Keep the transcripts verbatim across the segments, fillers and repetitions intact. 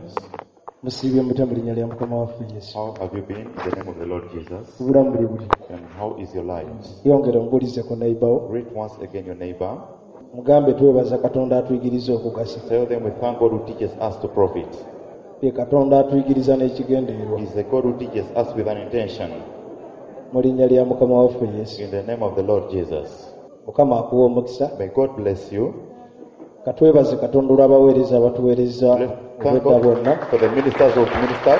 friends? Musibye mutya mu linnya lya Mukama waffe Yesu. How have you been in the name of the Lord Jesus? Obulamu buli buli. And how is your life? Yongera omubuulize ku neighbor wo. Greet once again your neighbor. Mugambe twebaza Katonda atuyigiriza okugasa. Tell them we thank God who teaches us to profit. Ye Katonda atuyigiriza n'ekigendererwa. He's a God who teaches us with an intention. Mu linnya lya Mukama waffe Yesu. In the name of the Lord Jesus. Mukama akuwa omukisa. May God bless you. Katwebaze Katonda olw'abaweereza abatuweereza Thank obwedda God bwonna. for the ministers who have ministered.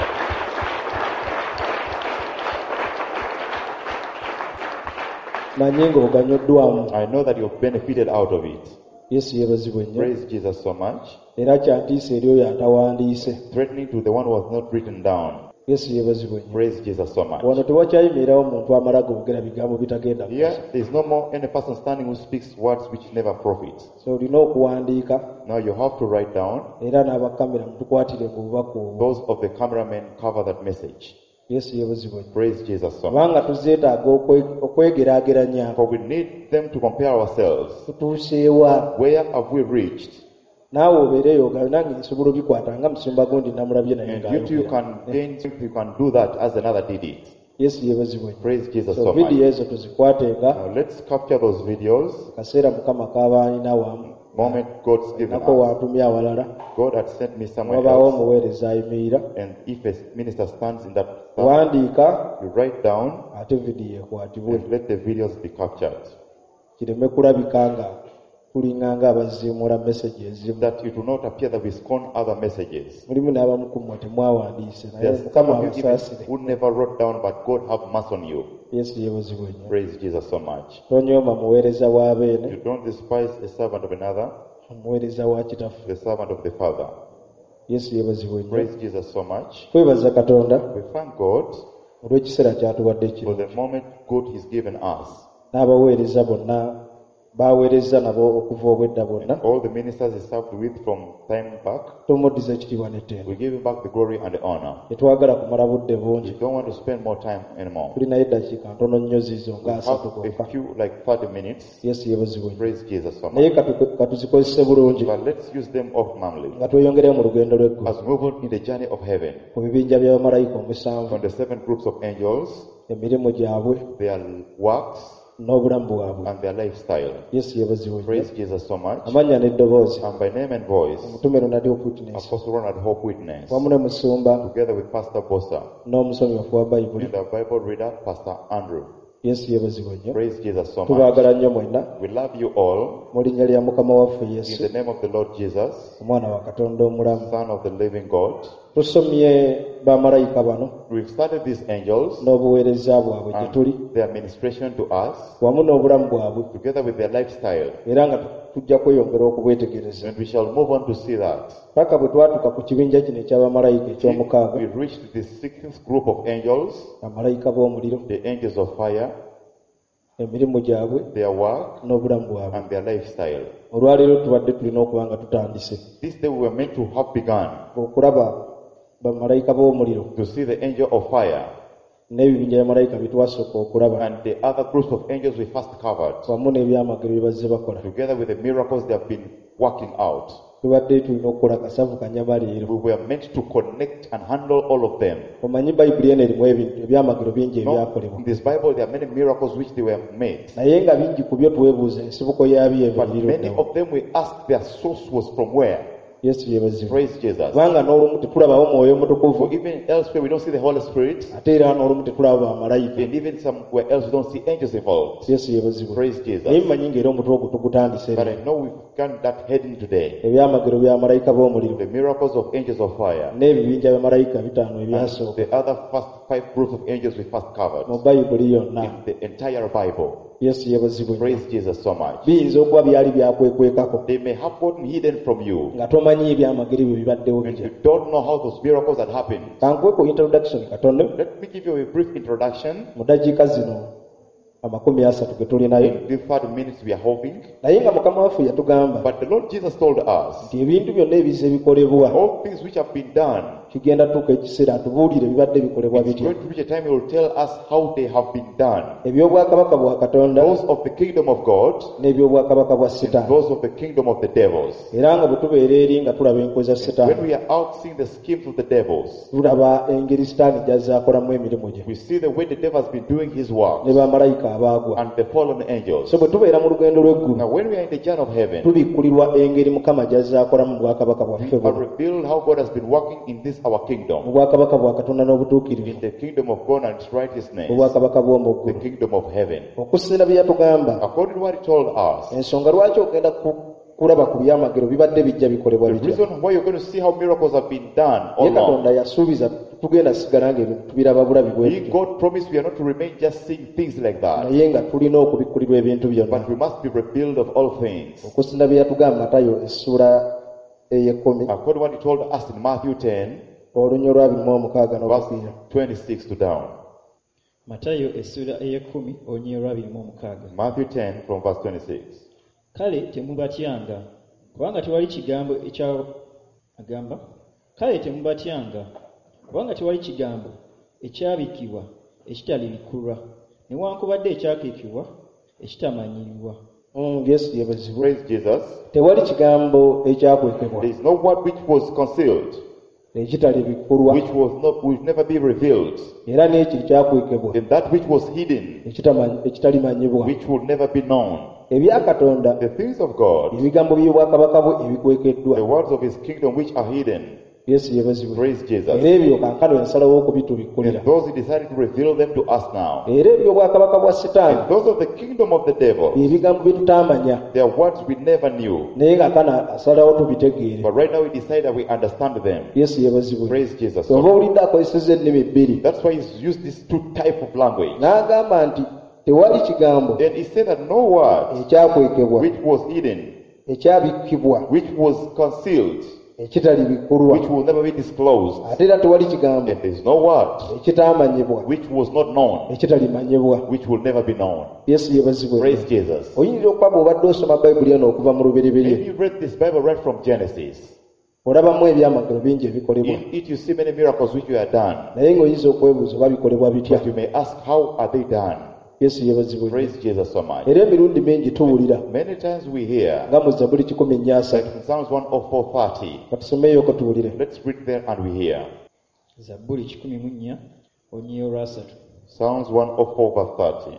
Manyi ng'oganyuddwamu. I know that you've benefited out of it. Yesu yeebazibwe nnyo. Praise Jesus so much. Era kyantiisa eri oyo atawandiise. Threatening to the one who has not written down. Yesu yeebazibwe nnyo. Praise Jesus so much. Wano tewakyayimirirawo omuntu amala googera bigambo bitagenda Here, kukosa. there is no more any person standing who speaks words which never profit. So olina okuwandiika Now you have to write down. era n'abakamera mutukwatire ku bubaka obwo. Those of the cameramen cover that message. Yesu yeebazibwe nnyo. Praise Jesus so much. Kubanga tuzeetaaga okwe- okwegeraageranya. For we need them to compare ourselves. Tutuuseewa. Where have we reached? Naawe obeereyo ogabe nange nsobola obikwata nga musumba gundi namulabye naye And you too ng'ayogera. can gain, you can do that as another did it. Yesu yeebazibwe nnyo. Praise Jesus So so much. vidiyo ezo tuzikwatenga Now let's capture those videos. kaseera Mukama kaba alina wamu. Moment God's given Nako us. wantumya awalala. God had sent me somewhere Wabaawo else. omuweereza ayimirira. And if a minister stands in that stand, Wandiika you write down ate vidiyo ekwatibwe. and let the videos be captured. Kireme kulabika nga tulinganga abaziimula message ezimu. That it will not appear that we scorn other messages. Mulimu n'abamu ku mmwe temwawandiise naye There's some Mukama of you even abasaasire. who never wrote down, but God have mercy on you. Yesu yeebazibwe nnyo. Praise Jesus so much. Tonyooma muweereza wa beene, You don't despise a servant of another, omuweereza wa kitaffe. the servant of the Father. Yesu yeebazibwe nnyo. Praise Jesus so much. Twebaza Katonda We thank God olw'ekiseera ky'atuwadde for kino. the moment God has given us. N'abaweereza bonna baweereza nabo okuva obwedda bwonna. All the ministers he served with from time back, Tumuddiza ekitiibwa n'ettendo. we give him back the glory and the honor. Tetwagala kumala budde We bungi. don't want to spend more time anymore. Tulinayo eddakiika ntono nnyo ziizo We nga asatu have gokka. a few, like thirty minutes. Yesu yeebazibwe nnyo. Praise Jesus so Naye much. katu- katuzikozese bulungi But let's use them optimally nga tweyongereyo mu lugendo lw'eggulu as we move on in the journey of heaven. ku bibinja by'abamalayika omusanvu, From the seven groups of angels, emirimu gyabwe their works n'obulamu bwabwe. and their lifestyle. Yesu yeebazibwe nnyo. Praise Jesus so much. Amannya n'eddoboozi And by name and voice, omutume Ronald Witness Apostle Ronald Hope Witness, wamu ne musumba together with Pastor Bossa n'omusomi waffe wa bayibuli. and our Bible reader, Pastor Andrew. Yesu yeebazibwe nnyo. Praise Jesus so much. Tubaagala nnyo mwenna We love you all mu linnya lya Mukama waffe in Yesu, the name of the Lord Jesus, omwana wa Katonda omulamu. Son of the living God. Tusomye bamalayika bano We've started these angels n'obuweereza bwabwe gye tuli and their administration to us, wamu n'obulamu bwabwe, together with their lifestyle. era nga tujja kweyongera okubwetegereza And we shall move on to see that. paka bwe twatuuka ku kibinja kino eky'abamalayika eky'omukaaga, We reached the sixth group of angels, bamalayika b'omuliro, the angels of fire, emirimu gyabwe their work n'obulamu bwabwe. and their lifestyle. Olwaleero tubadde tulina okuba nga tutandise This day we were meant to have begun okulaba bamalayika b'omuliro to see the angel of fire n'ebibinja by'amalayika bye twasooka okulaba, and the other groups of angels we first covered, wamu n'ebyamagero bye bazze bakola. together with the miracles they have been working out. Tubadde tulina okukola kasavu kanyama leero. We were meant to connect and handle all of them. Omanyi bayibuli eno erimu ebintu ebyamagero bingi No, ebyakolebwa, in this Bible there are many miracles which they were made. naye nga bingi ku byo twebuuza ensibuko yaabyo eva But eriro many ddawo. of them we asked their source was from where. Yesu yeebazibwe. Praise Jesus. Kubanga n'olumu tetulabawo mwoyo mutukuvu, For even elsewhere we don't see the Holy Spirit, ate era n'olumu tetulaba bamalayika. and even somewhere else we don't see angels involved. Yesu yeebazibwe. Praise Naye Jesus. mmanyi ng'era omutwe ogwo tugutandise But leero. I know we've done that heading today. Ebyamagero bya malayika b'omuliro The miracles of angels of fire. n'ebibinja bya malayika bitaano And ebyasooka the other first five groups of angels we first covered mu bayibuli yonna. in the entire Bible. Yesu yeebazibwe. Praise Jesus so much. Biyinza okuba byali byakwekwekako They may have gotten hidden from you, nga tomanyi ebyamagero bye bibaddewo and bitya. you don't know how those miracles had happened. Kankweko introduction katono Let me give you a brief introduction mu dakiika zino amakumi asatu ge tulinayo, in the thirty minutes we are hoping. naye nga Mukama waffe yatugamba But the Lord Jesus told us nti ebintu byonna ebize bikolebwa all things which have been done kigenda tuuka ekiseera atubuulire bibadde bikolebwa It's bitya. going to reach a time He will tell us how they have been done. Ebyobwakabaka bwa Katonda Those of the kingdom of God n'ebyobwakabaka bwa and Setaani. those of the kingdom of the devils. Era nga bwe tubeera eri nga tulaba enkozi za When Setaani, we are out seeing the schemes of the devils, tulaba engeri Setaani gy'azakolamu emirimu gye we see the way the devil has been doing his work ne bamalayika abaagwa. and the fallen angels. So bwe tubeera mu lugendo lw'eggulu, Now when we are in the journey of heaven, tubikkulirwa engeri Mukama gy'azakolamu mu bwakabaka bwaffe we are buno, revealed how God has been working in this our mu kingdom, bwakabaka bwa Katonda n'obutuukirivu, in the kingdom of God and its mu righteousness, bwakabaka bw'omu the ggulu. kingdom of heaven. Okusinziira bye yatugamba, According to what He told us, ensonga lwaki ogenda ku- kulaba ku byamagero bibadde bijja bikolebwa the bitya. reason why you're going to see how miracles have been done Ye all Katonda along, yasuubiza tugenda sigala ng'ebintu tubiraba bulabi bwe He, tutyo, God promised we are not to remain just seeing things like that, naye nga tulina okubikkulirwa ebintu byonna. but we must be revealed of all things. Okusinziira bye yatugamba Matayo essuula ey'ekkumi According to what He told us in Matthew ten, olunya olwabiri mu omukaaga verse n'okufiira. twenty-six to down. Matayo essula ey'ekkumi olunya olwabiri mu omukaaga. Matthew ten from verse twenty-six. Kale temubatyanga, kubanga tewali kigambo ekya agamba kale temubatyanga, kubanga tewali kigambo ekyabikibwa ekitalibikulwa, newankubadde ekyakeekebwa ekitamanyirirwa. Mm, Yesu yeebazibwe. Praise Jesus. Tewali kigambo ekyakwekebwa There is no word which was concealed, ekitalibikulwa, which was not, will never be revealed, era n'ekiri kyakwekebwa and that which was hidden, ekitamanyi- ekitalimanyibwa. which will never be known. Ebya Katonda, The things of God, ebigambo by'obwakabaka bwe the ebikwekeddwa. words of His kingdom which are hidden. Yesu yeebazibwe. Praise Jesus. Era ebyo kankano ensalawo okubitubikkulira. And those He decided to reveal them to us now. Era eby'obwakabaka bwa Setaani And those of the kingdom of the devil, bye bigambo bye tutamanya, they are words we never knew. naye kankano asalawo tubitegeere. But right now we decide that we understand them. Yesu yeebazibwe. Praise Jesus. Oba olidde akozesezza ennimi bbiri, That's why He's used these two type of language. n'agamba nti tewali kigambo And He said that no word ekyakwekebwa, which was hidden, ekyabikkibwa, which was concealed, ekitalibikulwa, which will never be disclosed. ate era tewali kigambo And there is no word ekitamanyibwa, which was not known, ekitalimanyibwa. which will never be known. Yesu yeebazibwe. Praise Jesus. Oyinza okuba bw'obadde osoma bayibuli eno okuva mu lubereberye, Maybe you read this Bible right from Genesis. olabamu ebyamagero bingi ebikolebwa, In it you see many miracles which were done. naye ng'oyinza okwebuuza oba bikolebwa bitya. But you may ask, how are they done? Yesu yeebazibwe. Praise Jesus so much. Era emirundi mingi tuwulira Many times we hear, nga mu Zabbuli kikumi nnyasatu. like in Psalms one oh four thirty, Katusomeyo tuwulire. let's read there and we hear. Zabbuli kikumi mu nnya olunya olwasatu. Psalms one oh four verse thirty.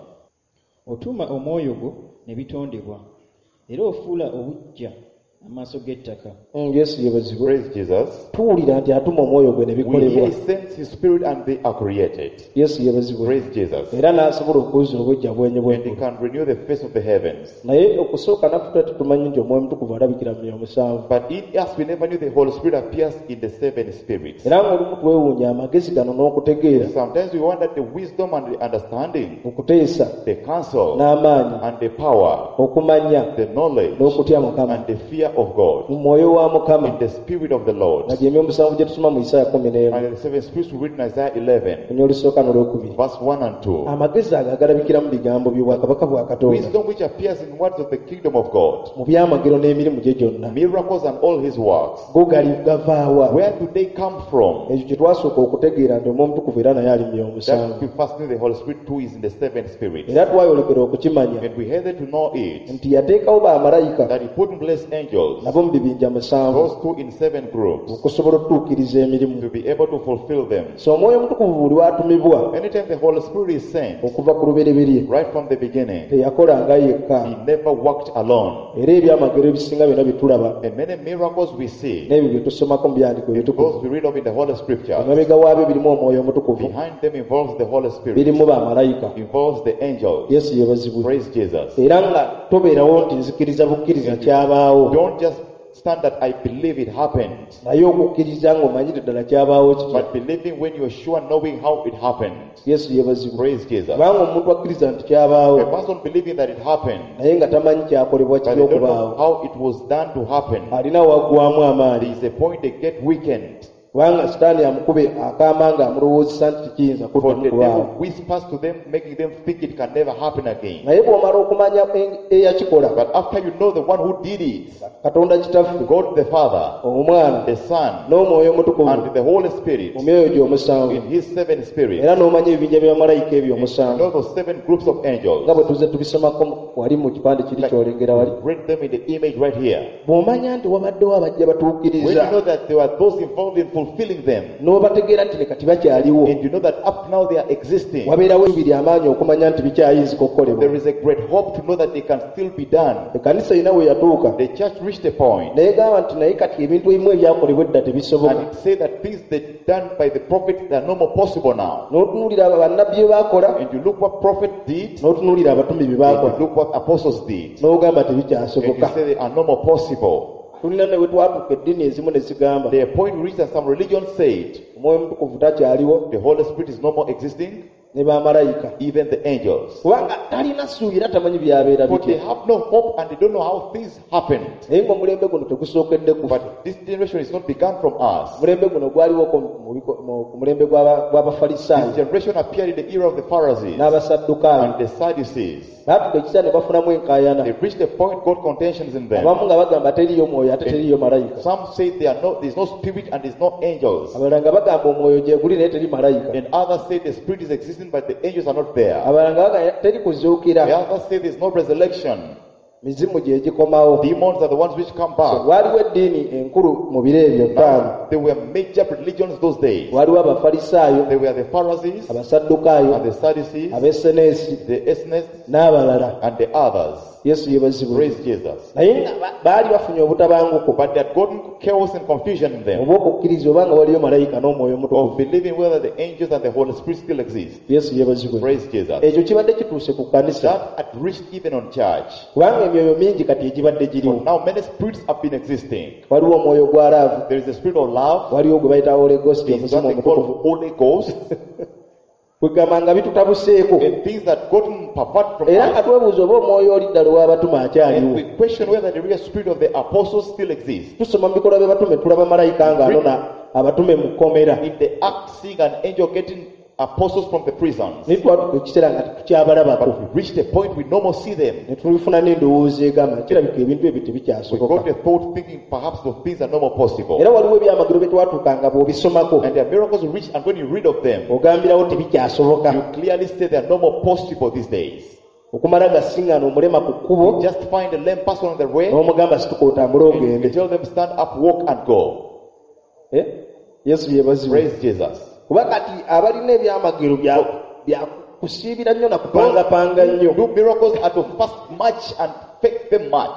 Otuma omwoyo gwo ne bitondebwa, era ofuula obuggya amaaso g'ettaka. Mm, Yesu yeebazibwe. Praise Jesus. Tuwulira nti atuma omwoyo gwe ne We hear bikolebwa. He sends His Spirit and they are created. Yesu yeebazibwe. Praise Jesus. Era n'asobola okuzza obujja bwenyi And He bw'eggulu. can renew the face of the heavens. Naye okusooka naffe tetumanyi nti omwoyo mutukuvu alabikira mu myoyo musanvu. But in us we never knew the Holy Spirit appears in the seven spirits. Era ng'olumu twewuunya amagezi gano n'okutegeera, Sometimes we wonder the wisdom and the understanding, okuteesa the counsel n'amaanyi, and the power, okumanya the knowledge n'okutya Mukama and the fear of God, mu mwoyo wa Mukama, in the spirit of the Lord. nga gy'emyoyo musanvu gye tusoma mu Isaaya kumi n'emu And the seven spirits we read in Isaiah eleven, olunya olusooka n'olwokubiri. verse one and two. Amagezi ago agalabikira mu bigambo by'obwakabaka bwa Katonda, Wisdom which appears in words of the kingdom of God, mu byamagero n'emirimu gye gyonna. miracles and all His works. Go gali gavaawa? Where do they come from? Ekyo kye twasooka okutegeera nti omwoyo mutukuvu era naye ali mu myoyo That musanvu. we first knew the Holy Spirit too is in the seven spirits. Era twayolekera okukimanya And we had to know it, nti yateekawo bamalayika that He put in place angels, nabo mu bibinja musanvu those two in seven groups, okusobola okutuukiriza emirimu. to be able to fulfill them. So omwoyo mutukuvu buli watumibwa Anytime the Holy Spirit is sent, okuva ku lubereberye, right from the beginning, teyakolanga yekka, He never worked alone. era ebyamagero ebisinga byonna bye tulaba And many miracles we see, n'ebyo bye tusomako mu byandiiko those ebitukuvu, we read of in the Holy Scripture, emabega waabyo birimu omwoyo omutukuvu, behind them involves the Holy Spirit, birimu bamalayika. involves the angels. Yesu yeebazibwe. Praise Jesus. Era nga tobeerawo nti nzikiriza bukkiriza kyabaawo, Don't just stand that I believe it happened, naye okukkiriza ng'omanyire ddala kyabaawo kitya. but believing when you're sure, knowing how it happened. Yesu yeebazibwe. Praise Jesus. Kubanga omuntu akkiriza nti kyabaawo, A person believing that it happened, naye nga tamanyi kyakolebwa but kiri they don't know okubaawo, how it was done to happen, alina waggwamu there amaanyi. is a point they get weakened. kubanga sitaani amukube akamba nga amulowoozesa nti kiyinza For kuddamu the kubaawo. devil whispers to them, making them think it can never happen again. naye bw'omala okumanya en- eyakikola, But after you know the one who did it, katonda kitaffe, God the Father, omwana the Son, n'omwoyo omutukuvu and the Holy Spirit, mu myoyo gy'omusanvu, in His seven spirits, era n'omanya ebibinja by'abamalayika ebyo you omusanvu, know those seven groups of angels. nga bwe tuze tubisomako wali mu kipande kiri Like, kyolengera wali. read them in the image right here. bw'omanya nti wabaddewo abajja When you batuukiriza, know that there were those involved in fulfilling them, n'obategeera nti ne kati bakyaliwo, and you know that up now they are existing, wabeerawo ebiri amaanyi okumanya nti bikyayinzika okukolebwa. there is a great hope to know that they can still be done. Ekkanisa erina we yatuuka The church reached a point, neegamba nti naye kati ebintu ebimu ebyakolebwa edda tebisoboka. and it said that things that done by the prophets they are no more possible now. N'otunuulira abo bannabbi bye baakola, And you look what prophets did, n'otunuulira abatume bye and baakola, you look what apostles did, n'ogamba and you tebikyasoboka. say they are no more possible. Tulina ne we twatuuka eddiini ezimu ne zigamba The point reached that some religions said omwoyo omutukuvu takyaliwo, the Holy Spirit is no more existing, ne bamalayika, even the angels. kubanga talina ssuubi era tamanyi byabeera But they bitya. have no hope and they don't know how things happen. naye ng'omulembe guno tegusookedde kufa. But this generation is not begun from us. omulembe guno gwaliwo ku mu biko- mu- ku mulembe gw'aba- This gw'abafalisaayo generation appeared in the era of the Pharisees n'abasaddukaayo, and the Sadducees. baatuka ekiseera ne bafunamu enkaayana, They reached a point God contentions in them. abamu nga bagamba teriyo mwoyo ate teriyo malayika, Some say there are no, there's no spirit and there's no angels. abalala nga bagamba omwoyo gye guli naye teri malayika, And others say the spirit is existing but the angels are not there. abalala nga bagamba teri kuzuukira, The others say there's no resurrection. mizimu gye gikomawo. Demons are the ones which come So, back. waaliwo eddiini enkulu mu biro ebyo ttaano. Now, there were major religions those days. Waliwo abafalisaayo, There were the Pharisees abasaddukaayo, and the Sadducees, abesenesi the Essenes n'abalala. and the others. Yesu yebazibwe. Praise Jesus. naye nga ba- baali bafunye obutabanguko But they had gotten chaos and confusion in them oba okukkiriza oba nga waliyo malayika n'omwoyo omutukuvu. of believing whether the angels and the Holy Spirit still exist. Yesu yebazibwe. Praise Jesus. ekyo kibadde kituuse ku kkanisa, That had reached even on church. kubanga emyoyo mingi kati egibadde For giriwo. now many spirits have been existing. Waliwo omwoyo gwa laavu, There is the spirit of love. waliwo gwe bayita Holy Ghost, There is omuzimu what they call omutukuvu. Holy Ghost. kwegamba nga bitutabuseeko, And things that gotten pervert from era nga us. twebuuza oba omwoyo oli ddala ow'abatume And akyaliwo. we question whether the real spirit of the apostles still exists. Tusoma mu bikolwa by'abatume tulaba malayika ng'anona abatume mu kkomera, In the act, seeing an angel getting apostles from the prisons. naye twatuka ekiseera nga tukyabalabako, But we reached a point we no more see them. ne tulifuna n'endowooza egamba kirabika ebintu ebyo We tebikyasoboka. got the thought thinking perhaps those things are no more possible. Era waliwo ebyamagero bye twatuukanga bw'obisomako And there are miracles we reach, and when you read of them, ogambirawo tebikyasoboka. you clearly say they are no more possible these days. okumala gasiŋŋaana omulema ku kkubo, Just find a lame person on the way, n'omugamba situka otambule and you ogende. tell them stand up, walk and go. Eh? Yesu yeebazibwe. Praise Jesus. kuba kati abalina ebyamagero bya bya kusiibira nnyo na kupangapanga nnyo, Do miracles and to fast much and fake them much.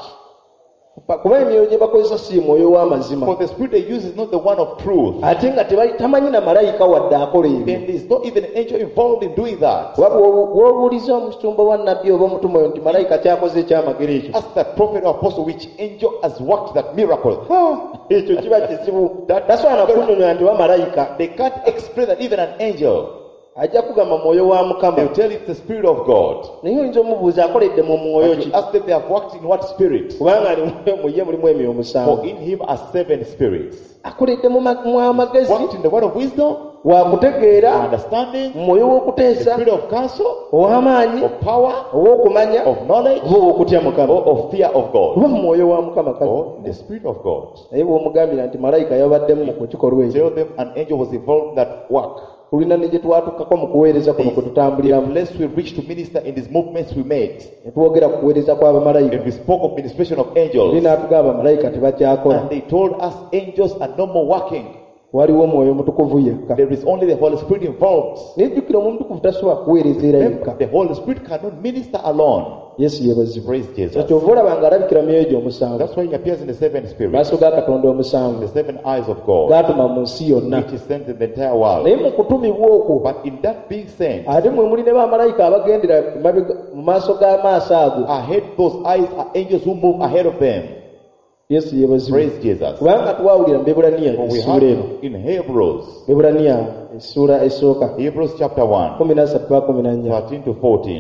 kuba emyoyo gye bakozesa si mwoyo For w'amazima, the spirit they use is not the one of truth. ate nga tebali tamanyi na malayika wadde akola ebyo. And there's not even an angel involved in doing that. kuba bw'obu- bw'obuuliza omusumba wa nnabbi oba omutume oyo nti malayika kyakoze ekyamagero ekyo, Ask that prophet or apostle which angel has worked that miracle. ekyo kiba kizibu. Tasobola kunnyonnyola nti wa malayika, They can't explain that even an angel. ajja kugamba mwoyo wa Mukama, They'll tell it's the spirit of God. naye oyinza omubuuza akoledde mu mwoyo But ki? you ask them they have worked in what spirit? kubanga ali mu ye mulimu emyoyo For musanvu. in him are seven spirits. akoledde mu ma- mu amagezi, Worked in the word of wisdom, wa kutegeera, understanding, mwoyo the w'okuteesa, spirit of counsel, ow'amaanyi, of power, ow'okumanya, of knowledge, oba ow'okutya Mukama, or of fear of God. kuba mu mwoyo wa Mukama kati. Or the spirit of God. naye bw'omugambira nti malayika yabaddemu ku kikolwa ekyo, Tell them an angel was involved in that work. tulina ne gye twatuukako mu kuweereza kuno kwe The tutambuliramu, place we reached to minister in these movements we made. ne twogera ku kuweereza kw'abamalayika, And we spoke of ministration of oli angels. n'atugamba abamalayika tebakyakola, And they told us angels are no more working. waliwo omwoyo omutukuvu yekka. There is only the Holy Spirit involved. nejjukira omutukuvu tasobola kuweereza era yekka. The Holy Spirit cannot minister alone. Yesu yeebazibwe. Praise Jesus. kyova olaba ng'alabikira mu myoyo gy'omusanvu, That's why he appears in the seven spirits, maaso ga Katonda the omusanvu seven eyes of God, gaatuma mu nsi yonna. which is sent in the entire world. naye mu kutumibwa okwo, But in that being sent, ate mwe muli ne bamalayika abagendera emabega- mu maaso g'amaaso ago. ahead those eyes are angels who move ahead of them. Yesu yeebazibwe. Praise Jesus. kubanga twawulira mu Bebulaniya For we essuula have eno, in Hebrews, Bebulaniya essuula esooka Hebrews chapter one, kumi na ssatu pa kumi na nnya, thirteen to fourteen.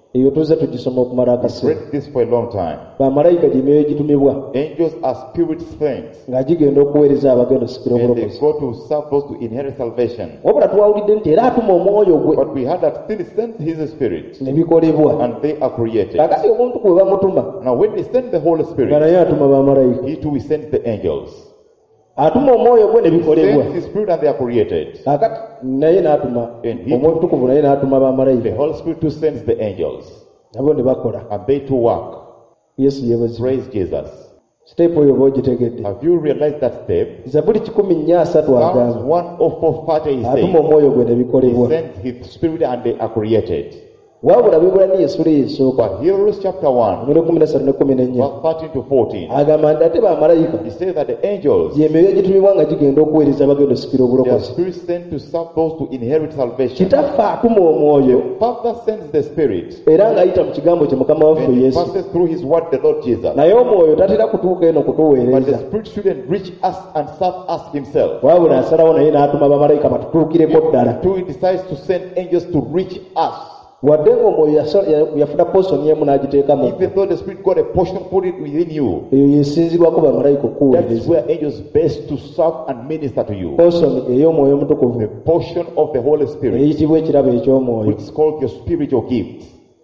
eyo tuze tugisoma okumala We've akaseera. read this for a long time. Bamalayika gye myoyo gitumibwa Angels are spirit things, nga gigenda okuweereza abagenda osikira and they obulokozi. go to serve those to inherit salvation. wabula twawulidde nti era atuma omwoyo gwe But we had that still he sends his spirit, ne bikolebwa. and they are created. Kakati omuntu gwe bamutuma Now, when they send the Holy nga Spirit, naye atuma bamalayika. he too will send the angels. Atuma omwoyo gwe ne He bikolebwa. sends his spirit, and they are created. Kakati naye n'atuma And he- omwoyo omutukuvu naye n'atuma The bamalayika Holy Spirit too sends the angels, nabo ne bakola. and they too work. Yesu yeebazibwe. Praise Jesus. Siteepu oyo oba ogitegedde. Have you realized that step? Zabuli kikumi nnya asatu Psalms agamba one oh four thirty he atuma says, omwoyo gwe ne he bikolebwa. sends his spirit and they are created. wabula bibulani esula esooka But Hebrews chapter one, omwenda kumi nesatu ne kumi nennya verse thirteen to fourteen, agamba nti ate bamalayika he says that the angels, gyemyoyo gitumibwa nga gigenda okuweereza abagenda osikira their obulokozi. spirits sent to serve those to inherit salvation. kitaffe atuma omwoyo Father sends the spirit, era ng'ayita mu kigambo kye mukama waffe and he yesu. passes through his word, the Lord Jesus. naye omwoyo tatera kutuuka eno But the kutuweereza spirit shouldn't reach us and serve us himself. wabula asalawo naye n'atuma bamalayika batutuukireko ddala. Too, he decides to send angels to reach us. wadde ng'omwoyo yasa- ya- yafuna posoni emu n'agiteekamu Even though the spirit got a portion, put it within you. eyo yesinzirwako bamalayika That is okukuweereza. where angels best to serve and minister to you. posoni ey'omwoyo omutukuvu The portion of the Holy Spirit, eyitibwa ekirabo eky'omwoyo. which is called your spiritual gift.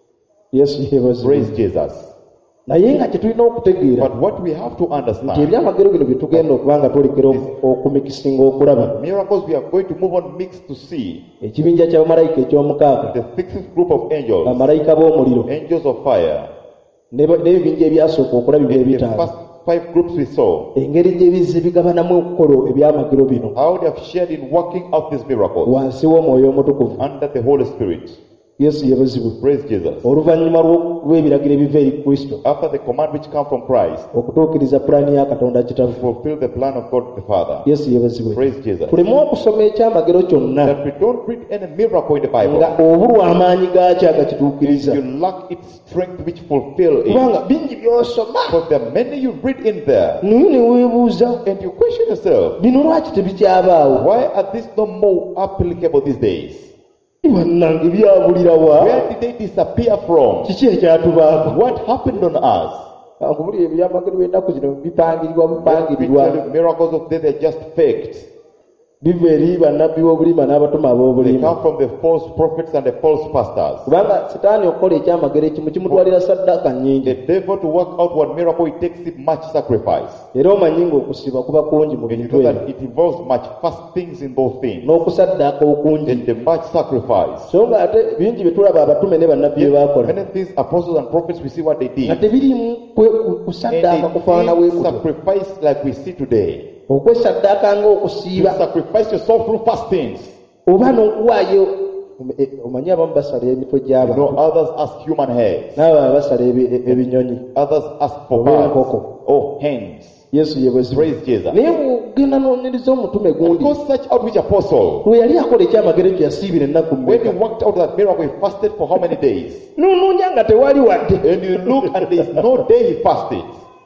yesu yeebazibwe. Praise Jesus. naye nga kye tulina okutegeera But what we have to nti understand, ebyamagero bino bye tugenda okuba nga twolekera okumikisinga okulaba miracles we are going to move on mixed to see. ekibinja ky'abamalayika eky'omukaaga The sixth group of angels, bamalayika b'omuliro angels of fire, ne ba- n'ebibinja ebyasooka okulabibwa in the ebitaano first five groups we saw, engeri gye bizze bigabanamu okukola ebyamagero bino how they have shared in working out these miracles wansi w'omwoyo omutukuvu. under the Holy Spirit. yesu yebazibwe. Praise Jesus. oluvannyuma lw'o- lw'ebiragiro ebiva eri kristo After the command which come from Christ, okutuukiriza pulaani ya katonda to kitaffe. fulfill the plan of God the Father. yesu yebazibwe. Praise Jesus. tuleme okusoma ekyamagero kyonna That we don't read any miracle in the Bible nga obulwa amaanyi gaakyo if agakituukiriza. you lack its strength which fulfill it. kubanga bingi by'osoma Because there are many you read in there, naye ne weebuuza and you question yourself, bino lwaki tebikyabaawo. why are these no more applicable these days? bannange byabulirawa Where did they disappear from? kiki ekyatubaako. What happened on us? nkubulira ebyamagero by'ennaku zino bipangirirwa We bupangirirwa tell you miracles of today, they're just faked. biva eri bannabbi b'obulima n'abatuma They ab'obulima. come from the false prophets and the false pastors. kubanga sitaani okukola ekyamagero ekimu kimutwalira saddaaka nnyingi. The devil to work out one miracle, it takes it much sacrifice. era omanyi ng'okusiba kuba kungi mu And you bintu know ebyo that it involves much fastings in those things. n'okusaddaaka okungi. And the much sacrifice. so nga ate bingi bye tulaba abatume ne bannabbi bye baakola Many things, apostles and prophets, we see what they did. nga tebirimu kwe- ku- And kusaddaaka kufaanana they bwe did kutyo. sacrifice like we see today. okwesaddaaka You ng'okusiiba sacrifice yourself through fastings. oba n'okuwaayo. eh, omanyi abamu basala emitwe You gy'abantu know, others ask human heads. n'abalala basala ebi- e- ebinyonyi. Others ask for Oba birds enkoko. or hens. yesu yebwezibu. Praise Jesus. naye bw'ogenda noonyereza omutume gundi Because such outreach apostle, lwe yali akola ekyamagero ekyo yasiibira ennaku when he mmeka worked out that miracle, he fasted for how many days? n'onoonya nga tewali wadde. And you look and there is no day he fasted.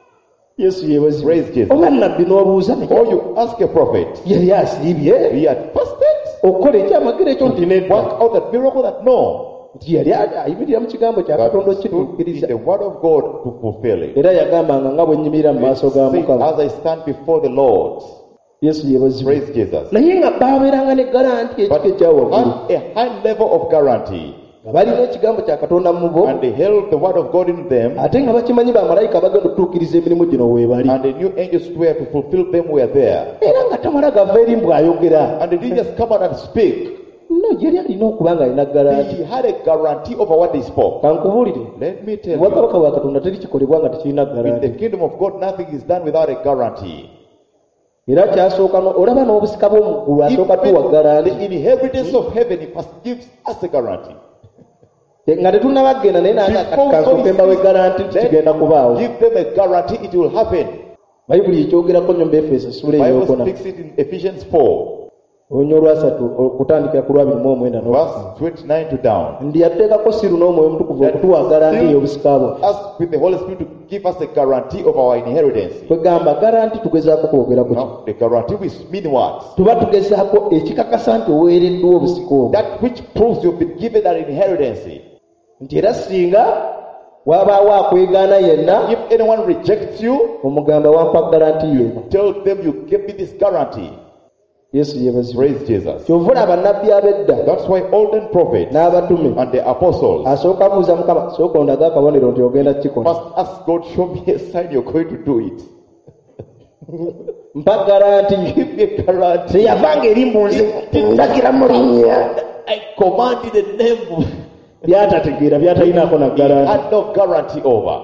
yesu yebwezibu. Praise Jesus. oba nabbi n'obuuza ne Or you ask a prophet, yali asiibye he had fasted? okukola ekyamagero ekyo nti nedda Work out that miracle that no. nti yali ayimirira mu kigambo kya But katonda stood in okituukiriza the word of God to fulfill it. era yagambanga nga bwe nyimirira mu maaso ga Say, mukama. as I stand before the Lord, yesu yebwezibu. praise Jesus. naye nga baabeeranga ne garanti But ekika ekyawaggulu had a high level of guarantee, nga balina ekigambo kya katonda mu bo and they held the word of God in them, ate nga bakimanyi bamalayika bagenda okutuukiriza emirimu gino weebali and they knew angels were to fulfill them were there. era nga tamala gava eri mbw ayogera And they didn't just come out and speak. no yali alina okuba nga alina garanti. He had a guarantee over what they spoke. kankubuulire Let me tell you, obwakabaka bwa katonda teri kikolebwa nga tekirina in the garanti. kingdom of God, nothing is done without a guarantee. era kyasooka no- olaba n'obusika bw'omuggulu asooka tuwa Even garanti the inheritance of heaven, he first gives us a guarantee. nga tetunnabagenda naye nange Before kansooke mbawe garanti nti kigenda kubaawo. give them a guarantee it will happen. bayibuli ekyogerako nnyo mu Efeso essula Bible eyokona speaks it in Ephesians four, olunya olwasatu okutandikira ku lwabiri mu omwenda verse twenty-nine to down. ndi yateekako siru n'omwoyo omutukuvu okutuwa garanti ey'obusika bwe. Us with the Holy Spirit to give us a guarantee of our inheritance. kwegamba garanti tugezaako kwogera ku ki? Now, the guarantee which mean what? tuba tugezaako ekikakasa nti oweereddwa obusika obwo. That which proves you've been given that inheritance. nti era singa wabaawo akwegaana yenna If anyone rejects you, omugamba wampa garanti ye. tell them you give me this guarantee. Yesu yeebazibwe. Praise Jesus. kyova olaba bannabbi ab'edda That's why olden prophets n'abatume and the apostles asooka buuza Mukama sooka ondaga akabonero nti ogenda kikola. must ask God, show me a sign you're going to do it. mpa garanti. Give me a guarantee. teyavanga eri mbunzi ndagira mu linnya I command in the name. byatategeera byatalinaako na He garanti. had no guarantee over.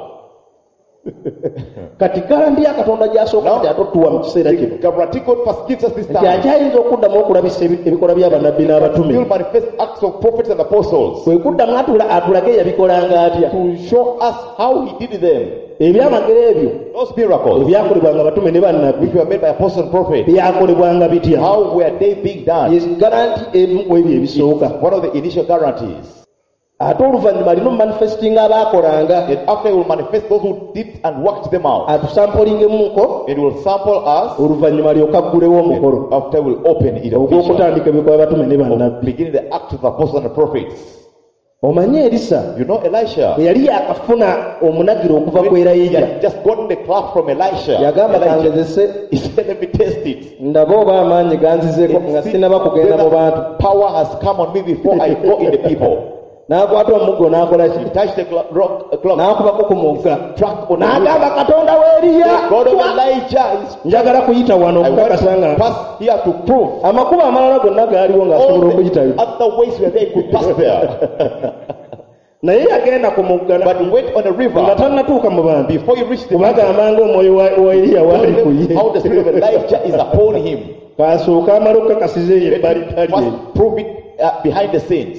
kati garanti ya katonda gy'asooka nti atotuwa mu kiseera The kino guarantee God first gives us this nti time. akyayinza okuddamu okulabisa ebi- ebikolwa by'abannabbi He will n'abatume manifest acts of prophets and apostles kwe kuddamu atula atulage eyabikolanga atya. to show us how he did them. ebyamagero ebyo Those miracles ebyakolebwanga abatume ne bannabbi which were made by apostles and prophets, byakolebwanga bitya. how were they being done? Yes, garanti emu ku ebyo ebisooka. One of the initial guarantees. ate oluvannyuma alina omumanifestinga abaakolanga And after he will manifest those who did and worked them out, atusampolingemuko it will sample us. oluvannyuma alyoka aggulewo omukolo And after we'll open it officially, ogw'okutandika ebikolwa by'abatume ne bannabbi. beginning the act of the apostles and the prophets. omanye erisa You know Elisha, bwe yali yakafuna omunagiro okuva ku he erayija had just gotten the cloth from Elisha. yagamba Elijah. kangezese He said, let me test it. ndabe oba amaanyi ganzizeeko nga See sinaba kugenda mu bantu. whether power has come on me before I go in the people. n'akwata omuggo n'akola He ki touched the clock, rock, uh, clock n'akubako ku mugga struck on the n'agamba river. katonda w'eriya God of Elijah is. njagala kuyita wano I want okukakasa to nga pass here to prove amakubo amalala gonna gaaliwo ng'asobola all okuyitayo the other ways where they could pass there. naye yagenda ku mugga But he went on a nga river tannatuuka mu bantu before he reached the people. kubagambanga omwoyo wa wa eriya waali ku Told them ye how the spirit of Elijah is upon him. kasooka amala okukakasiza eyo ebbali ttali eyo. Must prove it uh, behind the scenes.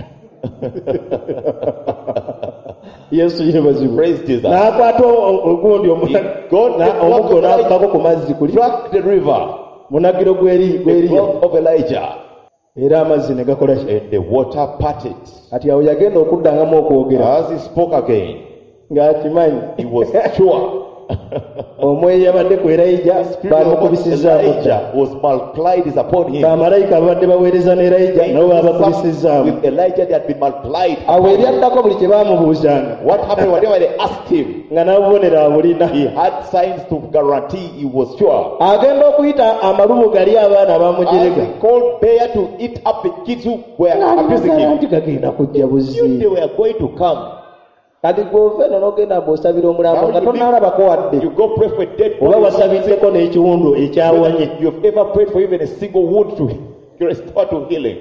yesu yeebazibwe Praise Jesus. n'akwata o- ogundi omuna- God na- the omuggo cloth of n'afukako ku mazzi kuli Struck the river, munagiro gw'eri- the gw'eriya cloth of Elijah, era amazzi ne gakola ki and the water parted. kati awo yagenda okuddangamu okwogera As he spoke again, ng'akimanyi he was sure omweyo yabadde ku erayija spirit of bamukubisizaamu Elijah was multiplied is upon him. bamalayika babadde baweereza ne erayija nabo babakubisizaamu With Elijah, they had been multiplied. awo eryaddako buli kye baamubuuzanga What happened whenever they asked him? nga n'obubonero abulina He had signs to guarantee he was sure. agenda okuyita amalubu gali abaana As abamujerega he called Bear to eat up the kids who were abusing him, nti gagenda kujja knew they buzzi were going to come. kati gwova eno n'ogenda mb'osabira omulambo Now nga you tonnaalabako wadde You go pray for a dead oba body. wasabiddeko n'ekiwundu ekyawonye You have ever prayed for even a single wound to restore to healing.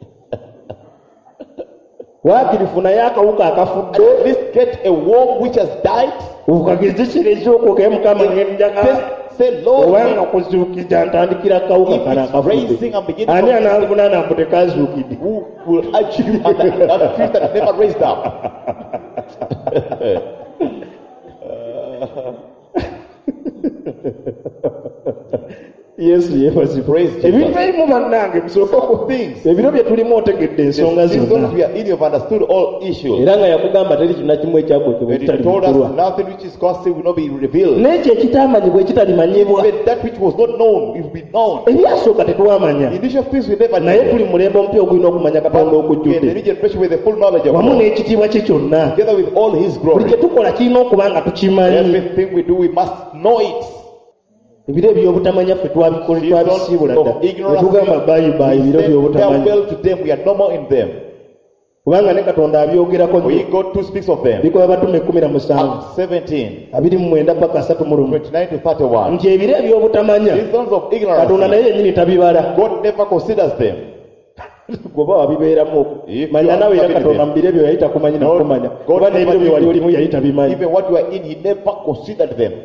waakirifu naye akawuka akafudde At least get a worm which has died. okagezekireza okwokaye mukama ngenjaga Say, say Lord, obanga kuzuukiza ntandikira akawuka if kano it's akafudde raising and beginning ani from ananvunaana mbu tekazuukidde who will hurt you and that, that spirit that never raised up. yesu yeebazibwe Praise Jesus. ebintu ebimu bannange bisooka ku Things. ebiro bye tulimu otegedde ensonga The seasons zonna we are in, you've understood all issues. era nga yakugamba teri kinna kimu ekyakwekebwa And he ekitali told us bikulwa nothing which is costing will not be revealed. n'ekyo ekitaamanyibwa ekitalimanyibwa Even that which was not known will be known. ebyasooka tetwamanya Initial things we never naye knew. tuli mulembe omupya ogulina okumanya katonda But in the okujjudde new generation with the full knowledge of wamu God, n'ekitiibwa kye kyonna together with all His buli glory, kye tukola kirina okuba nga tukimanyi everything we do, we must know it. ebiro ebyobutamanya ffe twabikola Seasons twabisiibula dda of ignorance, netugamba bayibayi we ebiro say byobutamanya farewell to them. We are no more in them. kubanga ne katonda abyogerako We nnyo got two speaks of them. bikola batume kumi na musanvu Acts seventeen, abiri mu mwenda paka asatu mu lumu twenty-nine to thirty-one. nti ebiro ebyobutamanya Seasons of katonda naye ignorance, yennyini tabibala God never considers them. goba wabibeeramu okwo If manya you nawe are era katonda familiar. mu biro ebyo yali takumanyi No, nakumanya God kuba n'ebiro never bye wali knew. olimu yali tabimanyi Even what you are in, He never considered them.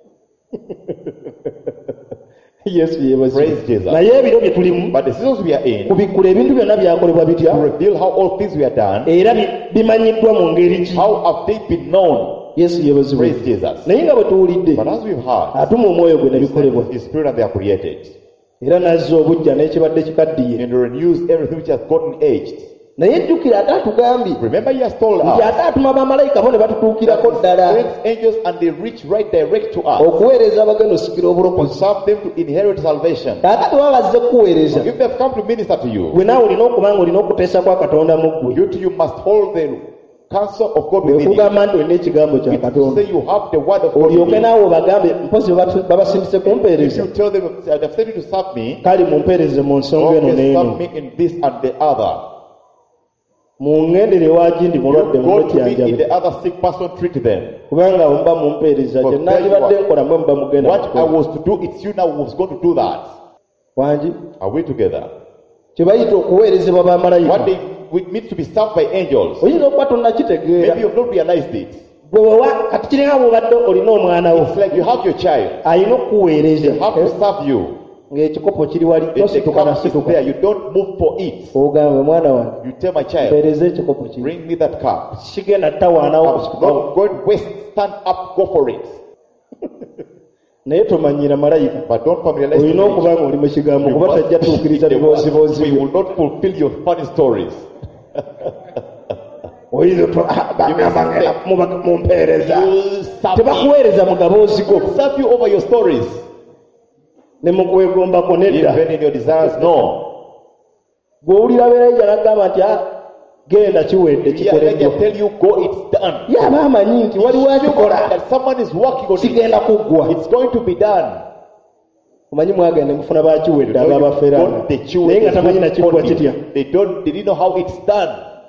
yesu yeebazibwe Praise Jesus. naye ebiro bye tulimu But the seasons we are in, kubikkula ebintu byonna byakolebwa to bitya reveal how all things were done, era bi- bimanyiddwa mu ngeri ki how have they been known? yesu yeebazibwe Praise Jesus. naye nga bwe tuwulidde But as we've heard, atuma omwoyo gwe ne bikolebwa His Spirit and they are created. era n'azza obujja n'ekibadde kikaddiye And renews everything which has gotten aged. naye jjukira ate atugambye Remember, He has told nti us ate atuma bamalayika bo ne batutuukirako that ddala He sends angels and they reach right direct to us okuweereza abagenda osikira to obulokozi serve them to inherit salvation. kaakati baba bazze kukuweereza If they have come to minister to you, gwe naawe olina okuba nga olina okuteesa kwa katonda mu ggwe you too you must hold the counsel of God within you. Okugamba nti olina ekigambo kya It's to Katonda. say you have the word of God Olyoke within you. naawe bagambe mpozi baba- babasindise If kumpeereza. you tell them, I've said you to serve me, Kale mumpeereze mu nsonga eno okay, n'eno. serve me in this and the other. Mungendere wagindi mulwadde You go to me in mumutyanjabe. the other sick person, treat them. Kubanga muba mumpeereza For kye nandibadde nkola mwe muba mugenda What I kukola. was to do, it's you now who was going to do that. Wangi Are we together? kye bayita okuweerezebwa What bamalayika. they it means to be served by angels. Oyinza okuba tonnakitegeera. Maybe you have not realized it. Gwe wewa kati kiringa bw'obadde olina omwana wo It's like you have your child. alina okukuweereza They have to serve you. ng'ekikopo kiri wali If the tosituka cup is nasituka. there, you don't move for it. Ogambe mwana wange You tell my child, mpeereza ekikopo kiri. bring me that cup. Kigenda tawaanawo I'm kusitukawo. not going to waste. Stand up, go for it. Naye tomanyira malayika. But don't familiarize Olina with okuba nga oli mu kigambo You kuba must tajja tuukiriza be in the word. bibooziboozi We byo. will not fulfill your funny stories. Oyinza otwa- ah, bagamba ngenda muba- mumpeereza. You serve me. Tebakuweereza mu gaboozi go. Serve you over your stories. Ne mu kwegombako nedda. Even in your desires, no. Gw'owulira beerayija n'agamba nti "Ah, genda kiwedde Yeah, like I kikoleddwa." tell you, go, it's done. Ye aba amanyi nti waliwo akikola That someone is working on it. kigenda kuggwa. It's going to be done. Omanyi mwagenda mufuna bakiwedde You know, you ababafeera got the children, naye nga the tamanyi nakiggwa body. kitya. They don't, they didn't know how it's done.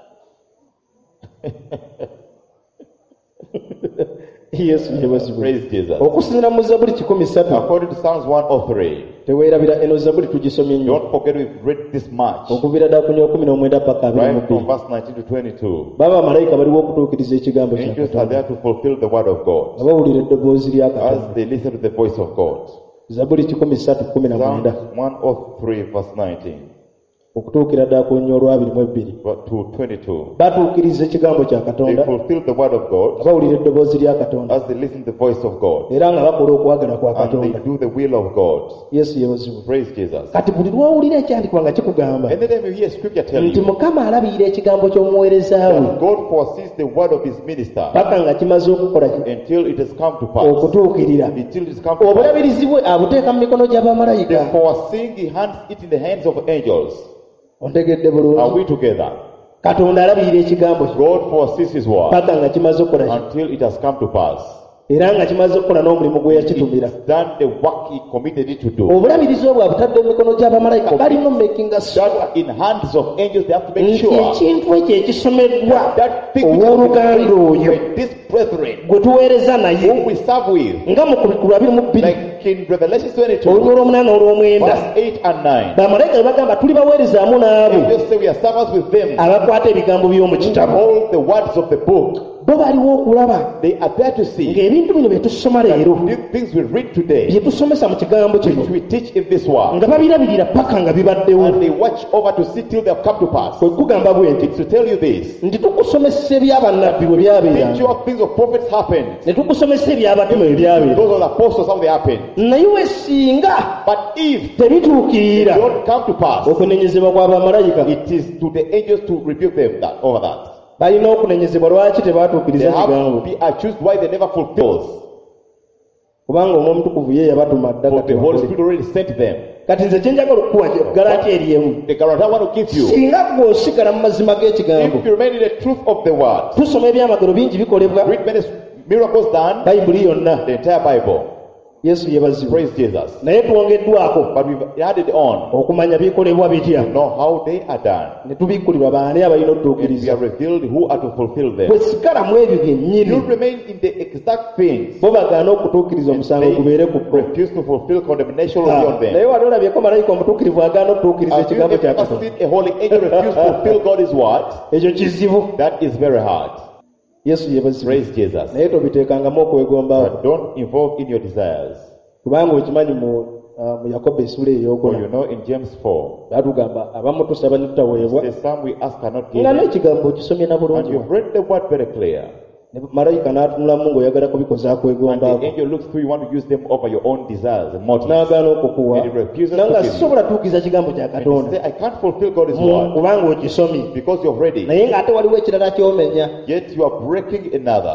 Yesu yeebazibwe. Praise Jesus. Okusinziira mu Zabbuli kikumi ssatu According to Psalms one oh three, teweerabira eno Zabbuli tugisomye nnyo don't forget we've read this much. okuviira ddala ku kumi n'omwenda paka abiri mu Right from bbiri. verse nineteen to twenty-two. Baba bamalayika baliwo okutuukiriza ekigambo kya Angels are Katonda there to fulfill the word of God nga bawulira eddoboozi lya Katonda. as they listen to the voice of God. Zabbuli kikumi ssatu kumi na Psalms mwenda one oh three verse nineteen okutuukira ddala ku nnyo olwabiri mu ebbiri. to twenty-two. Batuukiriza ekigambo kya They Katonda fulfill the word of nga God bawulira eddoboozi lya Katonda as they listen to the voice of God. era nga bakola okwagala kwa And they Katonda. do the will of God. Yesu yeebazibwe. Praise Jesus. Kati buli lwawulira ekyandikwa nga kikugamba Anytime you hear scripture tell nti you Mukama alabirira ekigambo ky'omuweereza we that God foresees the word of his minister paka nga kimaze okukola ki- until it has come to pass. okutuukirira. Until it has come to pass. Obulabirizi bwe abuteeka mu mikono The gy'abamalayika. foreseeing he hands it in the hands of angels. Ontegedde Are bulungi. we together? Katonda alabirira ekigambo kye God foresees his word paka nga kimaze okukola ki- until it has come to pass. era nga kimaze okukola n'omulimu gwe yakitumira. It's done the work he committed it to do. Obulabirizi obwo abutadde mu mikono gy'abamalayika balina makinga sure That in hands of angels they have to make nti sure ekintu ekyo ekisomeddwa that thing which has owooluganda been oyo with this brethren gwe tuweereza whom naye we serve with, nga mu kubikulu abiri mu bbiri like in Revelation twenty-two, olunya olw'omunaana olw'omwenda verse eight and nine. bamalayika be bagamba tuli baweerezaamu n'abo Angels say we are servants with them. abakwata ebigambo by'omu kitabo. All the words of the book, Bo baliwo okulaba they are there to see. ng'ebintu bino bye tusoma leero These things we read today, bye tusomesa mu kigambo kino which we teach in this word, nga babirabirira paka nga bibaddewo. and they watch over to see till they have come to pass. Kwe kugamba bwe nti It's to tell you this. nti tukusomesa ebyabannabbi bwe Teach byabeeranga you of things of prophets happened. ne tukusomesa ebyabatume bwe byabeera, Those are the apostles, how they happened. naye we singa But if tebituukirira they don't come to pass, okunenyezebwa kwa bamalayika it is to the angels to rebuke them that over that. balina okunenyezebwa lwaki They tebaatuukiriza have to kigambo. be accused why they never fulfilled. Kubanga omwo omutukuvu ye yabatuma dda For kati the Holy bakole. Spirit already sent them. Kati nze kyenjagala okukuwa galaati eri emu, The guarantee I want to give you. singa gwe osigala mu mazima g'ekigambo, If you remain in the truth of the word, tusoma ebyamagero bingi bikolebwa read many miracles done, bayibuli yonna. the entire Bible. Yesu yebazibwe. Praise Jesus. Naye twongeddwako But we've added on okumanya bikolebwa bitya, to know how they are done. ne tubikkulirwa baani abalina And we otuukiriza. are revealed who are to fulfill bwe them. sigala mu ebyo You byennyini, remain in the exact things. bo bagaana okutuukiriza omusango They gubeere ku bo. refuse to fulfill condemnation Ah, on them. naye wali olabyeko malayika omutuukirivu agaana okutuukiriza Have you ekigambo kya ever Katonda? seen a holy angel refuse to fulfill God's word? Ekyo kizibu. That is very hard. Yesu yebazibwe. Praise Jesus. Naye tobiteekangamu okwegombawo, But don't involve in your desires. kubanga okimanyi mu ah, mu Yakobo essula For you ey'okuna know in James four, batugamba abamu tusaba ne tutaweebwa, the some we ask are not given. nga n'ekigambo okisomye na And bulungi. you've read the word very clear. Ne malayika n'atunulamu ng'oyagala kubikoza And the kwegombaako, angel looks through, you want to use them over your own desires and motives. n'agaana okukuwa, And he refuses nanga to give you. sisobola tuukiriza kigambo kya And you Katonda say, I can't fulfill God's mu- word kubanga okisomye, because you've read it. naye ng'ate waliwo ekirala ky'omenya. Yet you are breaking another.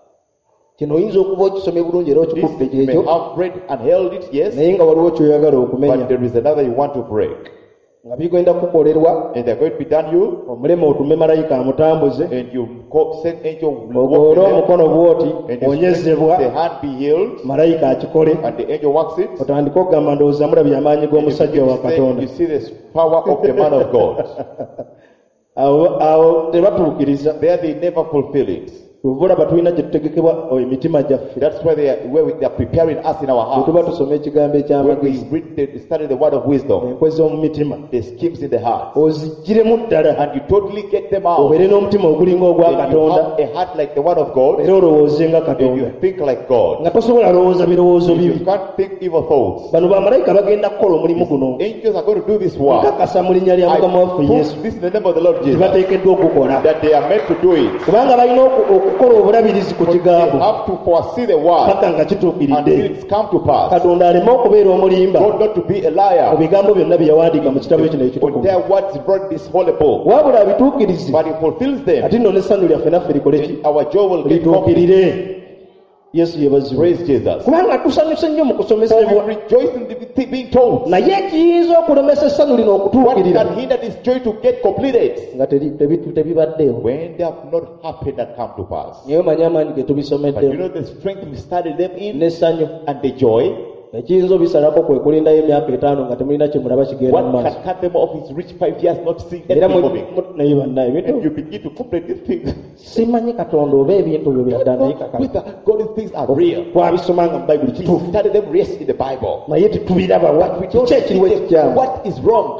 Kino oyinza okuba okisomye bulungi era This okikutte you may kyekyo, have read and held it, yes, naye nga waliwo ky'oyagala okumenya. but there is another you want to break. nga bigenda kukolerwa and they're going to be done you, omulema otume malayika amutambuze and you call, send angel ogoole walk omukono bw'oti and you onyezebwa the hand be healed, malayika akikole and the angel works it. otandika okugamba ndowooza mulabye amaanyi And you g'omusajja begin wa to say, katonda you see the power of the man of God. awo awo tebatuukiriza There they never fulfill it. obulaba tulina gye tutegekebwa emitima gyaffe That's why they are, where we, they are preparing us in our bwe tuba hearts. tusoma ekigambo When we ekyamagezi read the, study the word of wisdom, enkwe z'omu mitima the schemes in the heart, oziggyiremu ddala and you totally get them out. obeere n'omutima ogulinga ogwa And you katonda have a heart like the word of God, era olowooze nga and katonda you think like God. nga tosobola lowooza birowoozo bibi You can't think evil thoughts. bano bamalayika bagenda kukola omulimu guno Angels are going to do this work. nkakasa mu linnya lya I mukama waffe put yesu this in the name of the Lord Jesus, tebateekeddwa okukola that they are meant to do it. kubanga balina oku- okukola obulabirizi ku They kigambo have to foresee the word paka nga until kituukiridde it's come to pass. katonda aleme okubeera omulimba God not to be a mu liar. bigambo byonna bye yawandiika mu kitabo ekino When ekitukuvu their words brought this holy book, wabula abituukirize but he fulfills them, ate nno n'essanyu lyaffe naffe likole ki then our joy will get complete. lituukirire yesu yebazibu Praise Jesus. kubanga tusanyuse nnyo mu So kusomesebwa we rejoice in the thing being told. naye ekiyinza okulemesa essanyu lino What okutuukirira can hinder this joy to get completed? nga teri- tebi- tebibaddeewo When they have not happened and come to pass. naye omanye amaanyi ge But you tubisomeddemu know the strength we studied them in n'essanyu and the joy. ekiyinza obisalako kwe kulindayo emyaka etaano nga temulina kye mulaba kigenda mu What maaso can cut them off is reach five years not seeing era anything mu- moving. mu- naye bannaye And bintu you begin to complete these things. simanyi katonda oba ebintu byo byadda naye kakala Whether God's things are real. twabisomanga mu bayibuli We kituufu studied them yes in the Bible. naye tetubiraba wa We don't kiki ekiriwo see them. ekikyamu What is wrong?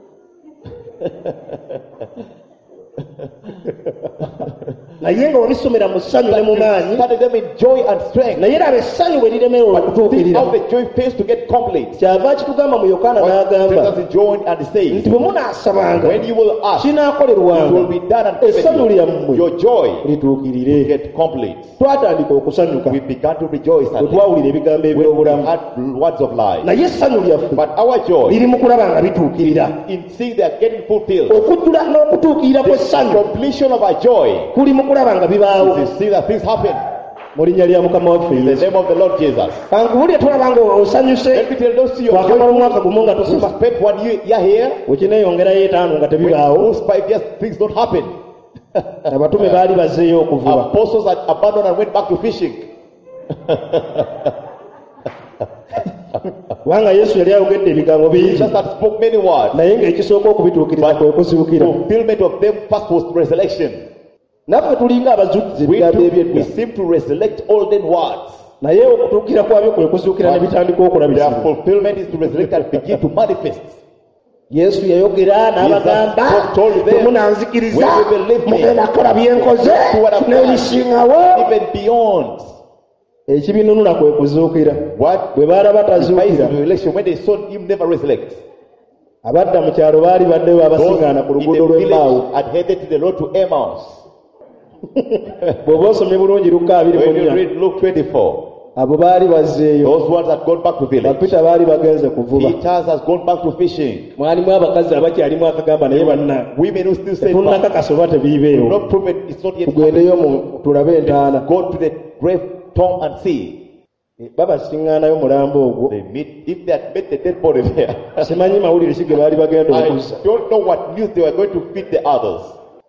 naye nga wabisomera mu ssanyu ne mu maanyi Study them in joy and strength. naye laba essanyu bwe liremerwa But see okutuukirira how the joy fails to get complete. kyava kitugamba mu yokaana What n'agamba Jesus in John and says, nti bwe munaasabanga when you will ask, it kinaakolerwanga will be done and essanyu given you. lyammwe Your joy lituukirire get complete. twatandika okusanyuka We began to rejoice bwe and twawulira ebigambo we eby'obulamu had words of life. naye essanyu lyaffe But our joy liri mu kulaba nga bituukirira in seeing they are getting fulfilled. okujjula n'okutuukirira kw'essanyu Completion of our joy kuli mu kulaba nga bibaawo is to see that things happen. mu linnya lya mukama waffe In the yesu name of the Lord Jesus. kankubulire twalaba nga osanyuse Let me tell those to you, twakamala omwaka gumu nga who tosoma spent one year, year here, wekineeyongerayo etaano nga when tebibaawo those five years things don't happen. abatume baali bazzeeyo okuvuba Apostles had abandoned and went back to fishing. kubanga yesu yali ayogedde ebigambo bingi Jesus had spoke many words. naye ng'ekisooka okubituukiriza kwe kuziukira Fulfillment of them first was resurrection. naffe tulinga abazukkiza We, ebigambo too, we ebyedda seem to resurrect olden words. naye okutuukira kwabyo kwe kuziukira ne bitandika Their okulabisibwa fulfillment is to resurrect and begin to manifest. yesu yayogera n'abagamba Jesus told them, temunanzikiriza "When you believe me, mugenda kukola bye nkoze do what I've done, n'ebisingawo even beyond ekibinunula kwe kuzuukira what bwe baalaba defies tazuukira resurrection. When they saw him never resurrect, abadda mu kyalo baali baddeyo those abasiŋŋaana ku in luguudo the lw'embaawo village had headed to the road to Emmaus. bw'oba osomye bulungi luka abiri mu When you nnya read Luke twenty-four, abo baali bazzeeyo those ones had gone back to village. bapita baali bagenze kuvuba Peter has gone back to fishing. mwalimu abakazi abakyalimu akagamba naye banna Women who still say, tetunnakakasa oba tebiibeewo not proven, it's not yet tugendeyo mu tulabe entaana go to the grave tomb and see. babasiŋŋaanayo mulambo ogwo They meet, if they had met the dead body there, simanyi mawulire ki ge baali bagenda I okuzza don't know what news they were going to feed the others.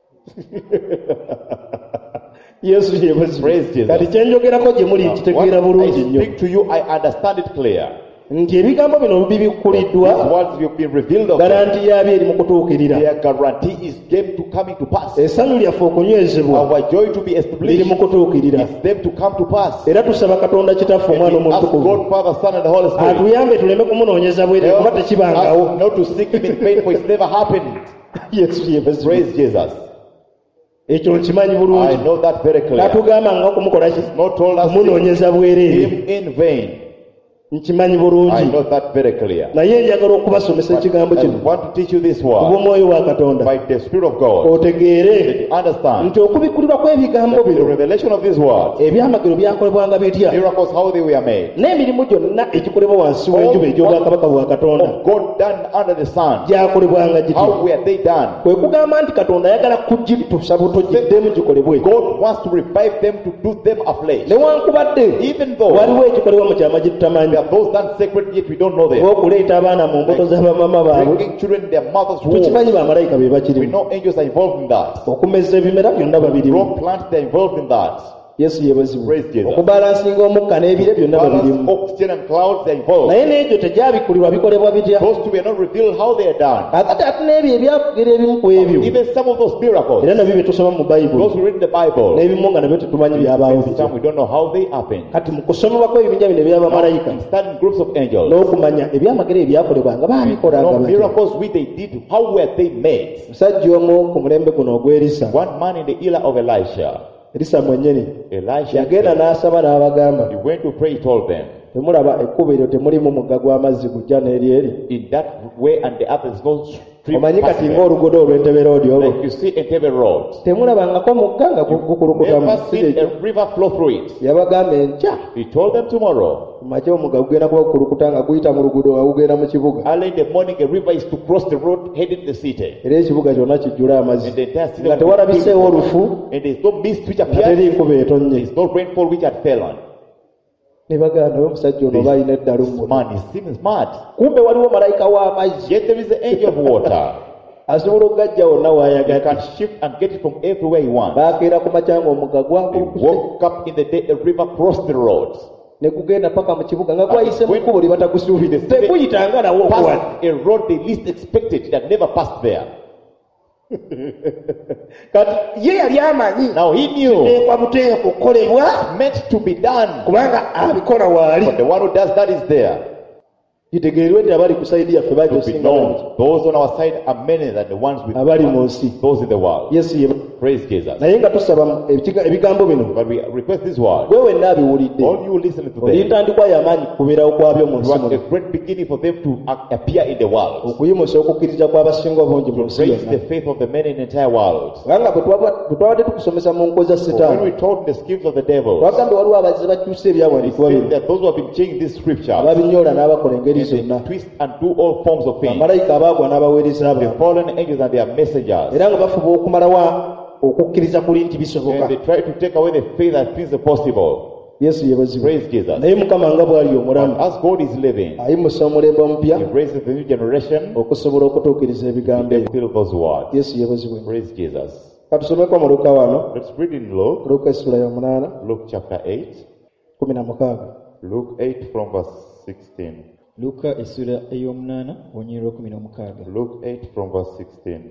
yesu yebazi Praise Jesus. kati kyenjogerako gye muli Now, nkitegeera what bulungi I nnyo speak to you, I understand it clear. nti ebigambo bino These bibikkuliddwa words you've been revealed of them, garanti yaabyo eri mu kutuukirira their guarantee is them to coming to pass. essanyu lyaffe okunywezebwa Our joy to be liri established mu kutuukirira is them to come to pass. era tusaba katonda kitaffe omwana And we ask omutukuvu God, Father, Son, and the Holy Spirit, atuyambe tuleme kumunoonyeza bwere kuba help tekibangawo us not to seek Him in vain, for it's never happened. yesu yebazi Praise Jesus. ekyo nkimanyi I bulungi know that very clear. tatugamba nga okumukola ki Not told us to kumunoonyeza bwereere seek Him in vain. nkimanyi I bulungi know that very clear. naye njagala okubasomesa ekigambo I kino want to teach you this kuba word omwoyo wa katonda by the Spirit of God. otegeere That you understand nti okubikkulirwa kw'ebigambo that the bino revelation of these words, ebyamagero byakolebwanga bitya miracles, how they were made, n'emirimu gyonna egikolebwa wansi w'enjuba egy'obwakabaka bwa katonda of God done under the sun, gyakolebwanga gitya how were they done? kwe kugamba nti katonda ayagala kugitusa butogiddemu gikolebwe God wants to revive them to do them afresh. newankubadde Even though waliwo ekikolebwa mu kyama gye tutamanyi are those done sacred, yet we don't know them. okuleeta abaana mu mbuto z'abamama baabwe Bringing children in their mother's womb. tukimanyi bamalayika be We bakirimu know angels are involved in that. okumeza ebimera byonna babirimu Grow plants, they're involved in that. yesu yebazibwe Praise Jesus. okubalansinga omukka n'ebire byonna babirimu Balance, oxygen and clouds, they're involved. naye n'egyo tebyabikulirwa bikolebwa bitya Those two were not revealed how they are done. akati ate n'ebyo ebyakugira ebimu ku ebyo Even some of those miracles, era nabyo bye tusoma mu bayibuli those who read the Bible, n'ebimu nga nabyo tetumanyi byabaawo bitya some we don't know how they happen. kati mu kusomebwa kw'ebibinja bino eby'abamalayika In studying groups of angels, n'okumanya ebyamagero ebyakolebwa nga baabikolanga no batya miracles which they did, how were they made? musajja omu ku mulembe guno ogw'erisa One man in the era of Elisha, erisa mwennyini Elisha, yagenda n'asaba n'abagamba he went to pray, he told them, temulaba ekkubo eryo temulimu mugga gw'amazzi gujja n'eri eri in that way and the other is no stream omanyi kati passing there. ng'oluguudo olw'entebe roodi olwo Like you see Entebbe Road. temulabangako mugga nga gukulukutamu Never seen a river flow through it. yabagamba enkya He told them tomorrow, makya omugga gugenda kuba gukulukuta nga guyita mu luguudo nga gugenda mu kibuga early in the morning, a river is to cross the road heading to the city. era ekibuga kyonna kijjula amazzi And the entire city nga will be tewalabiseewo filled. olufu And there is no mist which nga teri appears. nkuba There etonnye is no rainfall which had fallen. ne bagamba naye omusajja ono oba alina eddalu This mu man, he seems mad. kumbe waliwo malayika w'amazzi Yet there is an angel of water. asobola okugajja wonna He w'ayagala can shift and get it from everywhere he wants. baakeera ku makya ng'omugga He gwakulukuse woke up in the day a river crossed the road. ne gugenda paka mu kibuga nga gwayise mu kkubo lye batagusuubire teguyitanga nawo okuwala Passed a road they least expected. It had never passed there. kati ye yali amanyi Now he knew teekwa buteekwa okukolebwa meant to be done. kubanga abikola waali But the one who does that is there. kitegeerwe nti abali ku sayidi yaffe bajja To be osinga known. Those on our side are many than the ones with abali mu nsi those in the world. yesu ye Praise Jesus. naye nga tusaba ebikiga- ebigambo bino But we request this word. gwe wenna abiwulidde All you listen to them. olintandikwa y'amaanyi kubeerawo kwabyo mu It nsi was a muno great beginning for them to a- appear in the world. okuyimusa okukkiriza kw'abasinga obungi mu To nsi raise yonna the faith of the men in the entire world. kubanga bwe twaba- bwe twabadde tukusomesa mu nkoza When we setaani taught the schemes of the devil, twagambe waliwo abazze bakyusa we ebyawandiikibwa said bino that those who have been changing this scripture, ababinyola n'abakola engeri they zonna twist and do all forms of things. bamalayika abaagwa n'abaweereza The baabwe fallen angels and their messengers. era nga bafuba okumalawo okukkiriza kuli nti bisoboka And they try to take away the faith that things are possible. yesu yebazibwe Praise Jesus. naye mukama nga bw'ali omulamu As God is living, ayimusa omulembe omupya He raises the new generation okusobola okutuukiriza ebigambo to ebyo fulfill those words. yesu yebazibwe Praise Jesus. katusomeko mu luka wano Let's read in Luke, luka essula ya munaana Luke chapter eight. kumi na mukaaga Luke eight from verse sixteen. luka essula ey'omunaana onyirwa kumi n'omukaaga Luke eight from verse sixteen.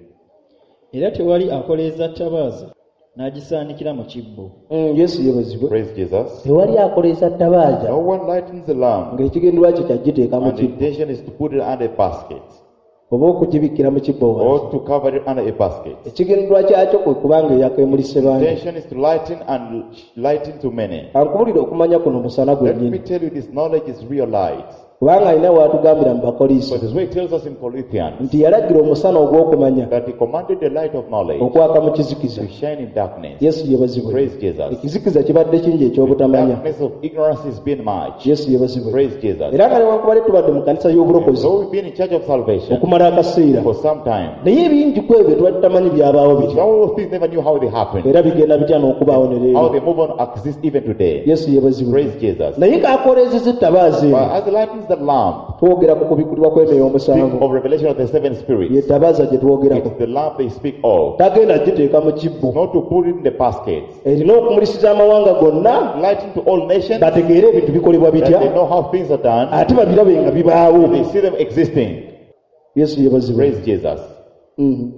era tewali akoleeza ttabaaza n'agisaanikira mu kibbo Mm, yesu yebazibwe Praise Jesus. tewali akoleeza ttabaaza No one lightens a lamp, ng'ekigendererwa kye kyagiteeka mu and the kibbo intention is to put it under a basket, oba okugibikkira mu kibbo wansi or to cover it under a basket. ekigendererwa kyakyo kwe kubanga eyaka emulise bangi Intention is to lighten and lighten to many. ankubulire okumanya kuno musana Let me gwennyini tell you, this knowledge is real light. kubanga alina waatugambira mu bakoliiso But this way it tells us in Corinthians nti yalagira omusana ogw'okumanya that He commanded the light of knowledge okwaka mu kizikiza to shine in darkness. yesu yebazibwe Praise Jesus. ekizikiza kibadde kingi The ekyobutamanya darkness of ignorance has been much. yesu yebazibwe Praise Jesus. era nga newankubadde tubadde mu kanisa y'obulokozi So we've been in church of salvation okumala akaseera for some time. naye ebingi ku ebyo tubadde tutamanyi byabaawo bitya Some of those things never knew how they happened, era bigenda bitya n'okubaawo ne how leero they move on exist even today. yesu yebazibwe Praise Jesus. naye ng'akoleezezza ettabaaza But eno as the lightens the lamp, twogera ku kubikkulirwa kw'emyoyo speak omusanvu of revelation of the seven ye spirits. ettabaaza gye twogerako It's the lamp they speak of. tagenda giteeka mu kibbo Not to put it in the basket. erina okumulisiza amawanga gonna Lighten to all nations, that bategeere ebintu bikolebwa bitya they know how things are done. ate babirabe nga bibaawo They see them existing. yesu yebazibwe Praise Jesus. Mhm.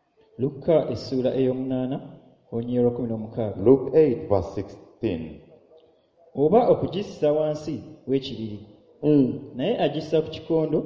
luka essula ey'omunaana onyirwa kumi n'omukaaga Luke eight verse sixteen. oba okugissa wansi w'ekibiri Mm. naye agissa ku kikondo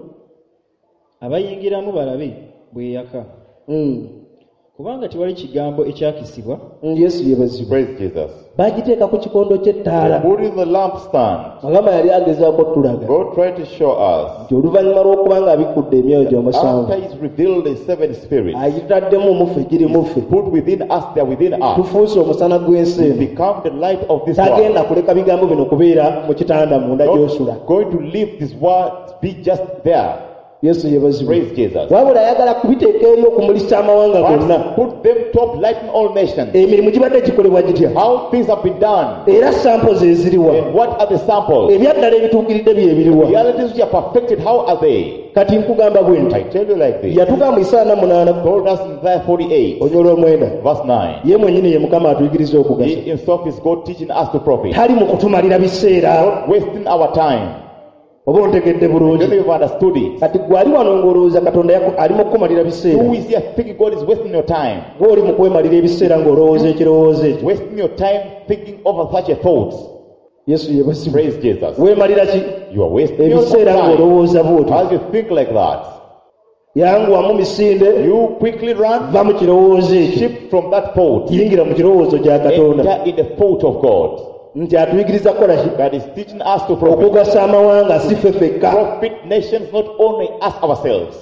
abayingiramu balabe bweyaka Mm. kubanga tewali kigambo ekyakisibwa Mm, yesu yebazibwe Praise Jesus. bagiteeka ku kikondo ky'ettaala Put in the lampstand. mugamba yali agezaako tulaga God tried to show us. nti oluvannyuma lw'okuba nga abikudde emyoyo gy'omusanvu After He's revealed the seven spirits, agitaddemu muffe giri muffe put within us, they're within us, tufuuse omusana gw'ensi eno become the light of this world. tagenda kuleka bigambo bino kubeera mu kitanda munda gy'osula Not going to leave this world be just there. Yesu yebazibwe. Praise Jesus. Wabula ayagala kubiteeka eri okumulisa amawanga gonna. But put them top, lighten all nations. Emirimu gibadde gikolebwa gitya? How things have been done. Era samples eziriwa. And what are the samples? Ebyaddala ebituukiridde bye ebiriwa. Realities which are perfected, how are they? Kati nkugamba bwe nti. I tell you like this. Yatugamba Isaaya munaana Told us in Isaiah forty-eight, onyolo omwenda. verse nine. Ye mwennyini ye Mukama atuyigiriza okugasa. He himself is God teaching us to profit. Tali mu kutumalira biseera. Not wasting our time. Oba ontegedde Don't bulungi. you have understood it? Kati gwe ali wano ng'olowooza Katonda yaku- ali mu kukumalira biseera. Who is here thinking God is wasting your time? Gwe oli mu kwemalira ebiseera ng'olowooza ekirowoozo ekyo. Wasting your time thinking over such a thought. Yesu yebazibwe. Praise Jesus. Weemalira ki? You are wasting your Ebiseera time. ng'olowooza bw'otyo. As you think like that, Yanguwamu misinde, you quickly run, va mu kirowoozo ekyo. shift from that thought, Yingira mu kirowoozo gya Katonda. enter in the thought of God. Nti atuyigiriza kukola ki? God is teaching us to profit. Okugasa amawanga si ffe ffekka. Profit nations, not only us ourselves.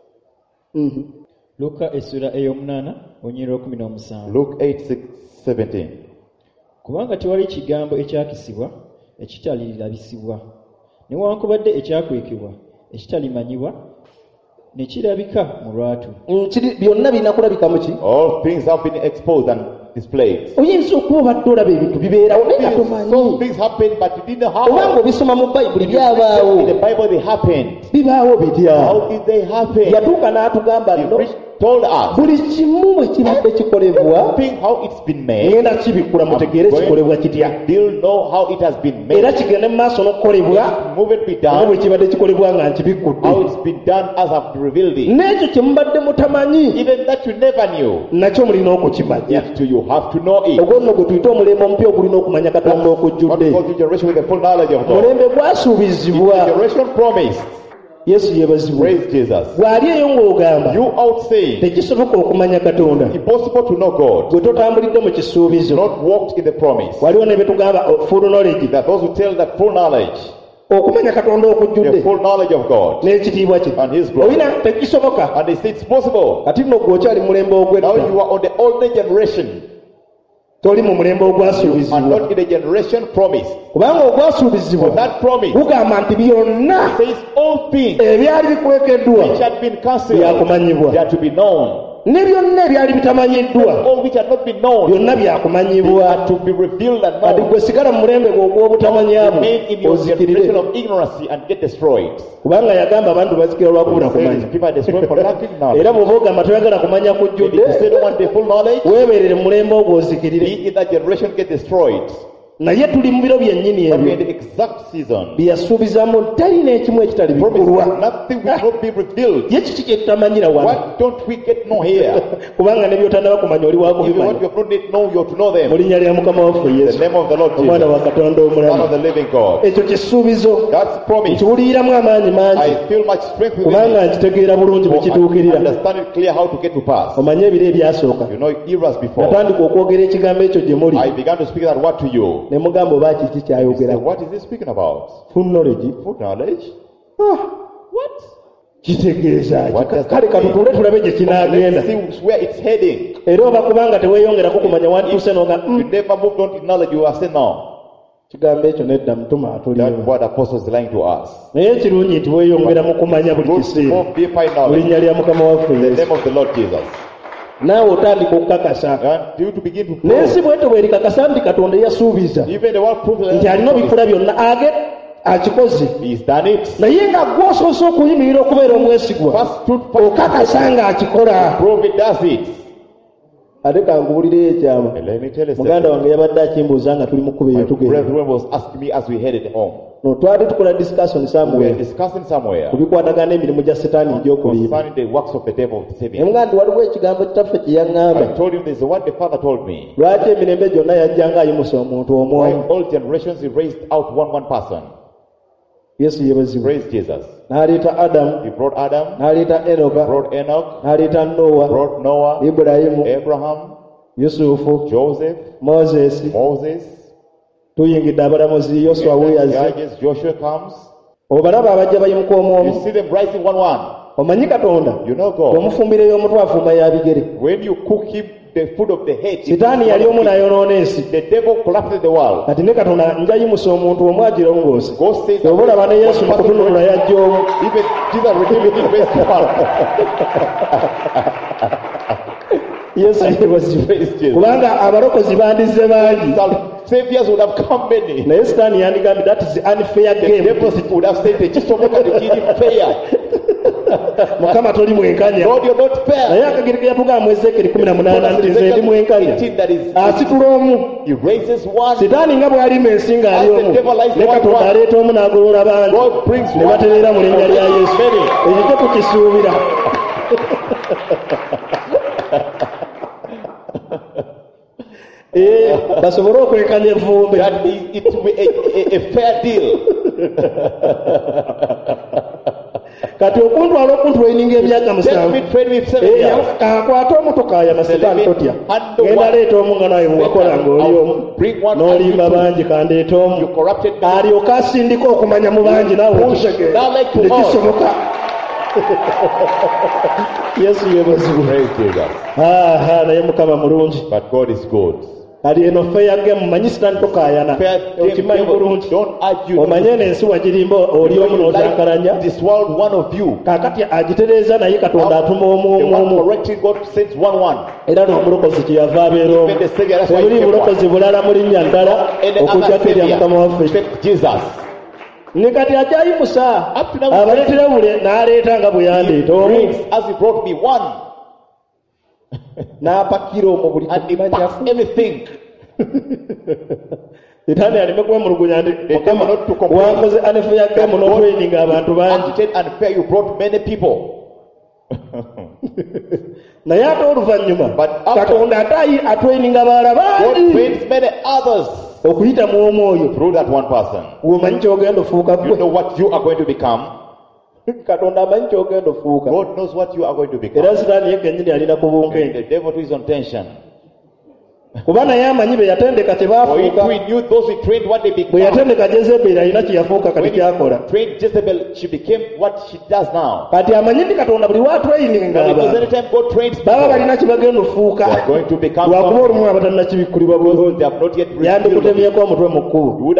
Mhm. Luka essula ey'omunaana onyirira kumi n'omusanvu. Luke eight, six, seventeen. Kubanga tewali kigambo ekyakisibwa ekitalirabisibwa, newankubadde ekyakwekebwa ekitalimanyibwa ne kirabika mu lwatu. Mm, kiri- byonna birina kulabika mu ki? All things have been exposed and displayed. Oyinza okuba obadde olaba ebintu bibeerawo naye nga Things, tomanyi. some things happened, but it didn't Obanga happen. obisoma mu Bayibuli In byabaawo. the Bible, they happened. Bibaawo bitya? How did they happen? Yatuuka n'atugamba He no, preached- told us. buli kimu bwe kibadde kikolebwa Think how it's been made. ngenda kibikkula mutegeere kikolebwa kitya. They'll know how it has been made. Era kigende mu maaso n'okukolebwa Move it be nga bwe done. kibadde kikolebwa nga nkibikkudde. How it's been done as I've revealed it. N'ekyo kye mubadde mutamanyi Even that you never knew. nakyo mulina okukimanya. Yet too you have to know it. ogwo nno gwe tuyita omulembe omupya ogulina okumanya Katonda Not okujjudde. for the generation with the full knowledge of God. mulembe gwasuubizibwa. The generation promised. Yesu yebazibwa. Praise Jesus. bw'ali eyo ng'ogamba You out saying tekisoboka okumanya Katonda impossible to know God. gwe totambulidde mu kisuubizo. Not walked in the promise. waliwo ne be tugamba oh, full knowledge. That those who tell that full knowledge, okumanya Katonda the okujjudde full knowledge of God n'ekitiibwa kye and His glory. olina tekisoboka. And they say it's possible. kati nno gwe okyali mu mulembe Now ogw'edda you are on the older generation toli mu mulembe and ogwasuubizibwa. not in the generation promised. kubanga For ogwasuubizibwa that promise gugamba nti byonna says all things ebyali bikwekeddwa which had been cancelled, byakumanyibwa, they are to be known. ne byonna ebyali bitamanyiddwa All which had not been known, byonna they byakumanyibwa. are to be revealed and kati known. gwe sigala mu mulembe gwe ogw'obutamanyabo Remain in your ozikirire. generation of ignorance and get destroyed. kubanga yagamba abantu bazikira olwakubula kumanya. People are destroyed for lacking knowledge. era bw'oba ogamba toyagala kumanya If you kujjudde say don't want the full knowledge, weebeerere mu mulembe ogwo ozikirire. be in that generation get destroyed. naye tuli mu biro byennyini But we are ebyo in the exact season. bye yasuubizamu talina ekimu ekitali Promise bikkulwa. that nothing will not be revealed. ye kiki kye tutamanyira wano? What don't we get know here? kubanga ne by'otannaba kumanya oli Even what wakubimanya. you have not yet know, you ought to know them. mu linnya lya mukama waffe The yesu name of the Lord omwana wa Jesus, katonda Son of omulamu. the living God. ekyo kisuubizo That's promise. nkiwuliramu amaanyi mangi I feel much strength within kubanga me. nkitegeera bulungi bwe For I kituukirira. understand it clear how to get to pass. omanye ebiro ebyasooka You know eras before. natandika okwogera ekigambo ekyo gye muli I began to speak that word to you. ne mugamba oba kiki You say, kyayogera what is he speaking about? full knowledge. Full knowledge? Ah, What? kitegeeza ki? What does kale that mean? katutule tulabe gye kinaagenda. Let's see where it's heading. era oba kubanga teweeyongerako kumanya wantuuse noga You never moved on to knowledge, you are saying no. kigambo ekyo nedda mutuma That atulimu. word apostle is lying to us. naye ekirungi nti weeyongera mu kumanya buli Go kiseera for deeper mu knowledge. linnya lya mukama waffe In the yesu. name of the Lord Jesus. naawe otandika okukakasa. And you to begin to naye si grow. bwetyo bwerikakasa nti katonda yasuubiza Even the word proof nti alina obikula byonna age akikoze, He's done it. naye nga gwosoose okuyimirira okubeera omwesigwa First stood for okakasa ng'akikola. prove it does it. ate kankubulireyo ekyama. And let me tell you muganda something. wange yabadde akimbuuza nga tuli mu kkuba My eyo tugenda. brethren was asking me as we headed home. no twali tukola discussion We were somewhere discussing somewhere ku bikwatagana n'emirimu gya setaani egy'okulimba. concerning the works of the devil of deceiving. emuganda nti waliwo ekigambo kitaffe kye I yaŋŋamba. told him this is what the Father told me. lwaki emirembe gyonna yajjanga ayimusa omuntu Why omwomu. all generations he raised out one one person. yesu yebazibwa. Praise Jesus. n'aleeta adamu, He brought Adam, n'aleeta enoka, brought Enoch, n'aleeta nowa, brought Noah, ibulayimu, Abraham, yusufu, Joseph, moses. Moses, tuyingidde abalamuzi yoswa weyaze. Judges, Joshua comes. obalaba abajja bayimuka omu You omu. see them rising one one. omanyi katonda You know God. omufumbireyo omutwe afuuma ya bigere. When you cook him the food of the head. Sitaani yali omu n'ayonoona ensi. The devil corrupted the world. Kati ne Katonda njayimusa omuntu omu agirongoosa. God says, oba olaba ne Yesu mu kutunula yajja omu. Even Jesus redeemed him based on Yesu yebazibwe. Kubanga abalokozi bandize bangi. Saviors would have come many. Naye Sitaani yandigambye that is unfair game. The devil would have said, tekisoboka tekiri fair. Mukama toli mwenkanya. God, you're not fair. Naye akagirika yatugaa mu Ezekiel kumi na munaana nti nze ndi mwenkanya. Asitula omu. He raises one. Sitaani nga bw'alima ensi ng'ali omu. Ne Katonda aleeta omu n'agolola bangi. Ne batereera mu linnya lya Yesu. Ekyo kye tukisuubira. Eh, basobole okwekanya evvumbe. That is, it will be a, a, a fair deal. Kati okuntwala okuntwaininga emyaka musanvu kakwata omutoka aya masitaani totya genda leeta omu nga nawe bwewakola ng'oli omu n'olimba bangi kandeeta omu alyoka asindika okumanya mu bangi naawe tekisoboka. Yesu yebazibwe. Naye Mukama mulungi. Kali eno fair game manyi Sitaani tokaayana. Okimanyi bulungi. Omanye n'ensi wagirimba oli omu n'otankalanya. Kaakati agitereeza naye Katonda atuma omu omu. Era n'omulokozi kyeyava abeera omu. Tebuli bulokozi bulala mu linnya ddala okujjako erya Mukama waffe. Ne kati ajayimusa abaleetera bule n'aleeta nga bwe yandeeta omu. N'apakira omwo buli everything. Sitaani aleme kwemulugunya nti Mukama wankoze unfair game n'otraininga abantu bangi. You brought many people. Naye ate oluvannyuma Katonda ate atraininga abalala bangi okuyita mu omwoyo. Through that one person. Omanyi ky'ogenda ofuuka gwe. You know what you are going to become. Katonda amanyi ky'ogenda ofuuka. God knows what you are going to become. Era Sitaani ye kennyini alina ku bunkenke. The devil is on tension. Kuba naye amanyi be yatendeka kye baafuuka. Bwe yatendeka Jezebeli alina kye yafuuka kati kyakola. Kati amanyi nti Katonda buli waatrayininga abantu baba balina kye bagenda ofuuka lwakuba olumu abatalina kibikkulibwa bulungi yandikutemyeko omutwe mu kkubo.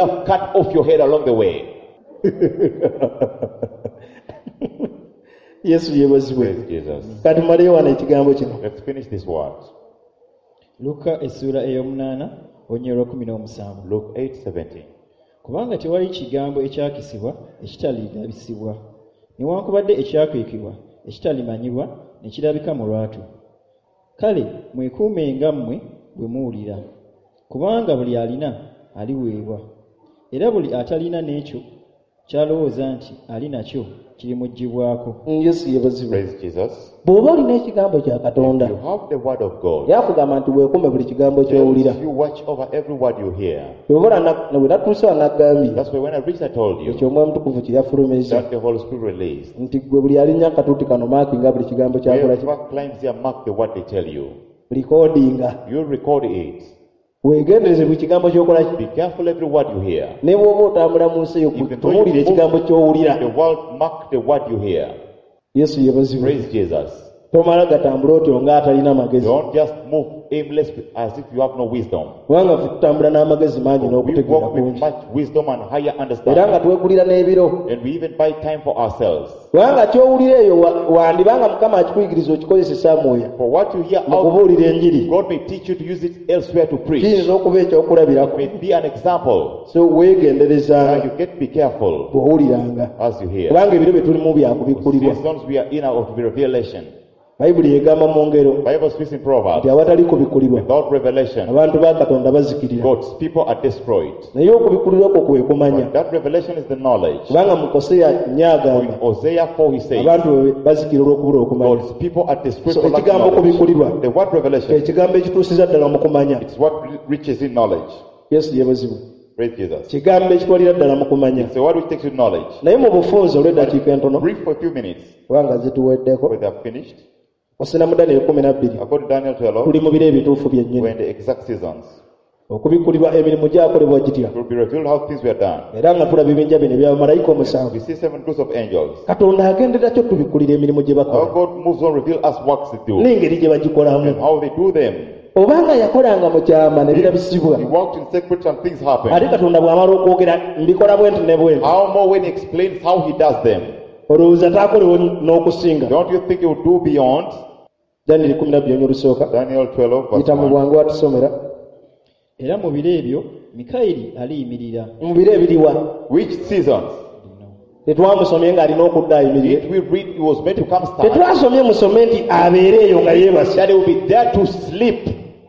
Yesu yebazibwe. Kati maleyo wano ekigambo kino. Luka essula ey'omunaana onyero kumi n'omusanvu. Luke eight seventeen. Kubanga tewali kigambo ekyakisibwa ekitaligabisibwa, newankubadde ekyakwekebwa ekitalimanyibwa ne kirabika mu lwatu. Kale mwekuumenga mmwe bwe muwulira, kubanga buli alina aliweebwa, era buli atalina n'ekyo kyalowooza nti ali nakyo kirimuggyibwako. Yesu yebazibwe. Praise Jesus. Bw'oba olina ekigambo kya Katonda yakugamba nti weekuume buli kigambo ky'owulira. Bwe natuuse wanaggambye ekyo Omwoyo Mutukuvu kye yafulumizza nti gwe buli alinnya akatuuti kano maakinga buli kigambo kyakola likodinga weegendereze buli kigambo ky'okola ne bw'oba otambula mu nsi eyo tunuulira ekigambo ky'owulira. Yesu yebazibwe. Tomala gatambula otyo nga atalina magezi. Don't just move aimless as if you have no wisdom. Kubanga ffe tutambula n'amagezi mangi n'okutegeera kungi. Era nga twekulira n'ebiro. And we even buy time for ourselves. Kubanga ky'owulira eyo wandibanga Mukama akikuyigiriza okikozesesa Mwoyo mu kubuulira Enjiri. God may teach you to use it elsewhere to preach. Kiyinza okuba ekyokulabirako. May be an example. So weegenderezanga. You get be careful bw'owuliranga. As you hear. Kubanga ebiro bye tulimu byakubikkulirwa. We are in out of revelation. Bayibuli egamba mu ngero nti awatali kubikkulirwa abantu ba Katonda bazikirira. Naye okubikkulirwa okwo kwe kumanya. Kubanga mu Koseya nnyo agamba abantu bazikira olw'okubula okumanya. So ekigambo okubikkulirwa ekigambo ekituusiza ddala mu kumanya. Yesu yebazibwe. Kigambo ekitwalira ddala mu kumanya. Naye mu bufunze olw'eddakiika entono kubanga zituweddeko osena mu Daniel kumi na bbiri tuli mu biro ebituufu byennyini. Okubikkulirwa emirimu gyakolebwa gitya era nga tulaba ebinja bino ebya bamalayika omusanvu. Katonda agendera kyo tubikkulira emirimu gye bakola n'engeri gye bagikolamu. obanga yakolanga mu kyama ne birabisibwa He walked in secret and things happened. ate Katonda bw'amala okwogera mbikola bwe nti ne bwe nti How more when he explains how he does them? olowooza taakolewo n'okusinga Don't you think he will do beyond? Daniel kumi na bbiri olusooka Daniel twelve verse yita mu one. bwangu watusomera era mu biro ebyo Mikayiri aliyimirira. mu biro ebiriwa Which seasons? tetwamusomye ng'alina okudda ayimirire Did we read he was meant to come stand? tetwasomye musome nti abeere eyo nga yeebase That he will be there to sleep.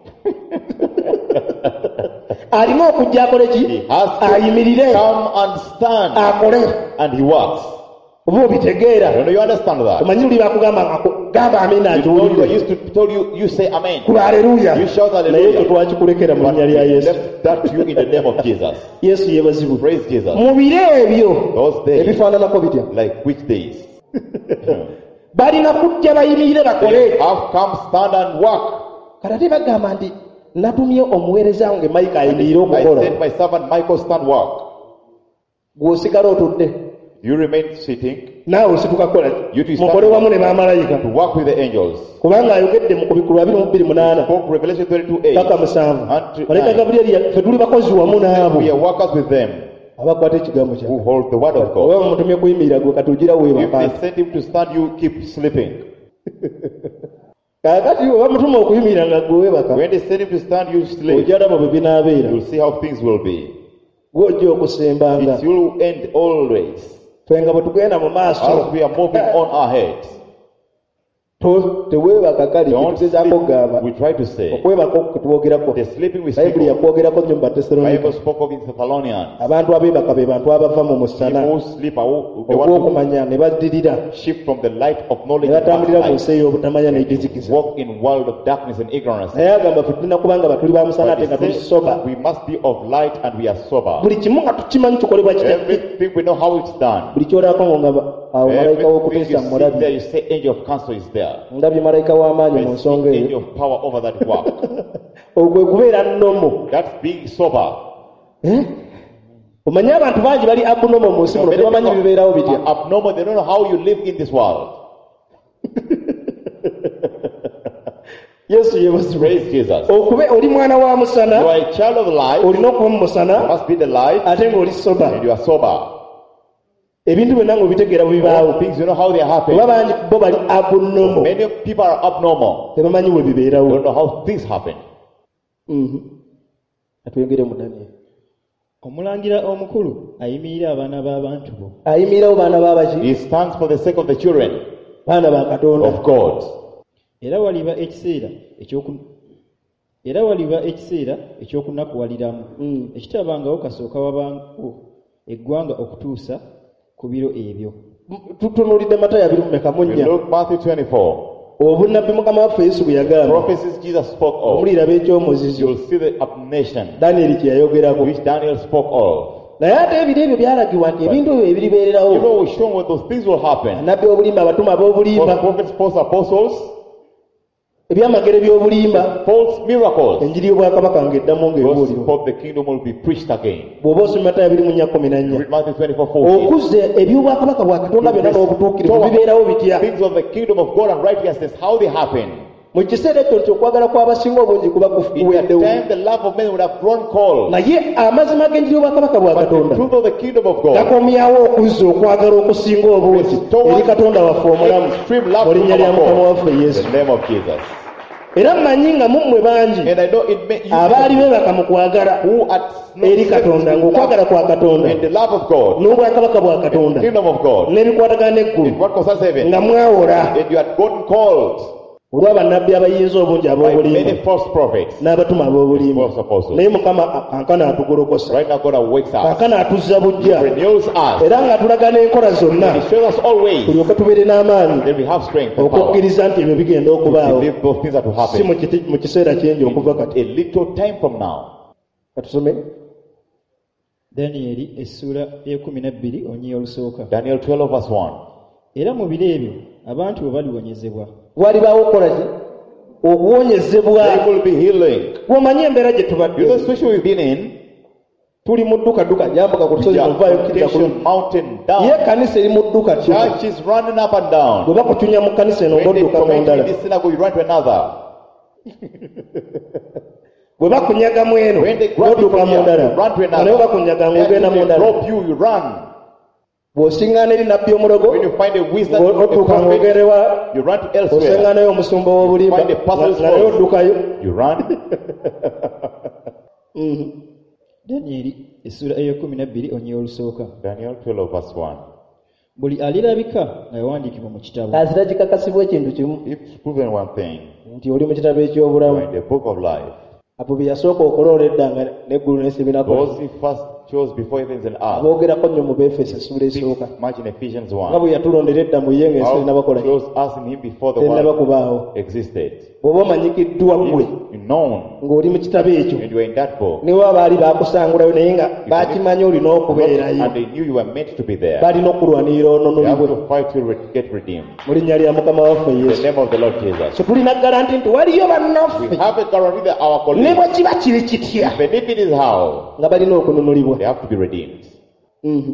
alina okujja akole ki He has ayimirire to come and stand. akole And he works. oba obitegeera Don't you understand that? omanyi luli bakugamba gamba amina You know, I nkiwulire used to tell you, you say amen. kuba aleluya You shout naye hallelujah. ekyo twakikulekera mu But linnya lya we yesu left that to you in the name of Jesus. yesu yeebazibwe Praise Jesus. mu biro ebyo Those days, ebifaananako bitya like which days? balina kujja bayimirire bakole They have come, stand and work. kati bagamba nti natumye omuweereza wange mayika ayimirire I okukola sent my servant Michael stand work. gw'osigala otudde You remain sitting naawe osituka kukola You to mukole wamu ne bamalayika to work with the angels. kubanga ayogedde mu kubikulu abiri mu bbiri munaana Spoke Revelation twenty-two eight. paka musanvu Unto malayika nine. gaburiyeri ffe tuli bakozi wamu naabo We are workers with them abakwata ekigambo who kya hold the word of God. oba mutumye kuyimirira gwe kati ogira If weebaka they send him to stand, you keep sleeping. kaakati oba mutuma okuyimirira nga gwe weebaka When they send him to stand, you sleep. ojja laba bwe binaabeera You'll see how things will be. gwe ojja okusembanga It will end always. ffe nga bwe tugenda mu maaso As we are moving on ahead. To- teweebaka kali Don't tugezaako sleep. kugamba We try to say. okwebaka okutwogerako The sleeping we speak bayibuli of. yakwogerako nnyo mu Bible batesalonika spoke of in Thessalonians. abantu abeebaka be bantu abava mu musana People who sleep are who- the one who ogw'okumanya ne baddirira shift from the light of knowledge ne and batambulira mu light. nsi ey'obutamanya n'egizikiza Walk in world of darkness and ignorance. naye agamba ffe tulina kubanga batuli ba musana ate nga But he tuli says soba we must be of light and we are sober. buli kimu nga tukimanyi kikolebwa kitaki Everything we know how it's done. buli kyolako ngo nga ba- awo malayika Everything you w'okuteesa see mulabye there, you say angel of counsel is there. ndabye malayika w'amaanyi mu There's nsonga the angel eyo of power over that work. ogwe kubeera nnomo That's being sober. Eh? omanyi abantu bangi bali abunomo mu nsi muno Many tebamanyi people bibeerawo bitya are abnormal. They don't know how you live in this world. yesu yeebazibwe Praise Jesus. okube oli mwana wa You musana are a child of light. You olina okuba mu musana must be the light. ate ng'oli soba And you are sober. ebintu byonna ng'obitegeera bwe bibaawo All things you know how they happen. oba bangi bo bali abunomo Many people are abnormal. tebamanyi we They bibeerawo don't know how things happen. Mhm. atwegere mu Daniel Omulangira omukulu ayimirira abaana b'abantu bo. ayimirirawo baana b'abaki He stands for the sake of the children baana ba katonda of God. Era waliba ekiseera ekyoku era waliba ekiseera ekyokunakuwaliramu Mm. ekitabangawo kasooka wabangawo eggwanga okutuusa ku biro ebyo. tutunuulidde matayo abiri mu meka mu We nnya look Matthew twenty-four. obunnabbi mukama waffe yesu bwe yagamba Prophecies Jesus spoke of. omulira b'ekyomuzizo You'll see the nation danieri kye yayogerako which Daniel spoke of. naye ate ebiro ebyo byalagibwa nti ebintu ebyo ebiribeererawo You know, we're shown when those things will happen. nabbi obulimba abatuma False ab'obulimba prophets, false apostles, ebyamagero by'obulimba false miracles. enjiri y'obwakabaka ng'eddamu ng'ebuulirwa Gospel of the kingdom will be preached again. bw'oba osoma matayo abiri mu nnya kkumi na nnya Read Matthew twenty-four fourteen. okuzza eby'obwakabaka bwa katonda byonna n'obutuukirivu bibeerawo bitya Things of the kingdom of God and righteousness, how they happen. mu kiseera ekyo nti okwagala kw'abasinga obungi kuba In the kufuwedddewo time, the love of men would have grown cold. naye amazima g'enjiri y'obwakabaka bwa But the katonda truth of the kingdom of God, gakomyawo okuzza okwagala okusinga obungi eri katonda waffe omulamu extreme love mu from linnya lya our mukama God. waffe In yesu the name of Jesus. era mmanyi nga mummwe bangi And I know it may you abaali beebaka mu kwagala who at eri katonda ng'okwagala kwa katonda in the love of God, n'obwakabaka bwa katonda kingdom of God, n'ebikwatagana n'eggulu in what concerns heaven, nga mwawola and you had gotten called olwa bannabbi abayinza obungi by ab'obulimba many false prophets, n'abatuma ab'obulimba false apostles. naye mukama kankana atugolokosa Right now, God wakes us, kankana atuzza bujja renews us, era ng'atulaga n'enkola zonna He shows us always tulyoke tubeere n'amaanyi that we have strength and power okukkiriza nti ebyo bigenda to okubaawo believe those things that will si mu happen. kiti- mu kiseera kingi okuva kati A little time from now. katusome Danyeri essula y'ekumi n'ebbiri onyii olusooka. Daniel twelve verse one. Era mu biro ebyo abantu bwe baliwonyezebwa. walibaawo okukola ki okuwonyezebwa They will be healing. bw'omanyi embeera gye You know the tubadde situation we've been in? tuli mu dduka dduka jambuka ku We lusozi are muvaayo kkiriza ku temptation mountain ye down. kanisa eri mu dduka dduka Church is running up and down. bwe bakutunya mu kanisa eno When they ng'odduka mu comment in ndala this synagogue, you run to another. bwe bakunyaga mu eno n'odduka mu ndala naye bakunyaga ng'ogenda mu ndala bw'osiŋŋaana eri nabbi omulogo odduka ng'ogerewa osiŋŋaanayo omusumba w'obulimba naye oddukayo. Danyeri essula ey'ekumi nabbiri onyea olusooka. Daniel twelve verse one. Buli alirabika nga yawandiikibwa mu kitabo. Kasita kikakasibwa ekintu kimu It's proven one thing. nti oli mu kitabo eky'obulamu. In the book of life. Abo bye yasooka okuloola edda nga n'eggulu n'ensi binakola. Those he first chose before heavens and earth. Boogerako nnyo mu Befeso essula esooka. Much in Ephesians nga one. bwe yatulondera edda mu ye ng'ensi erinabakola chose us in him before the tennaba world kubaawo. existed. Bw'oba omanyikiddwa ggwe You known ng'oli mu kitabo ekyo and you were in that book. ne waba baali baakusangulayo naye nga bakimanyi olina okubeerayo And they knew you were meant to be there. balina okulwanirira You have ononolibwe to fight to re- get redeemed. mu linnya lya mukama waffe In the yesu. name of the Lord Jesus. so tulina garanti nti waliyo bannaffe We have a guarantee that our ne colleagues, bwe kiba kiri kitya even if it is how, nga balina okununulibwa. they have to be redeemed. Mhm.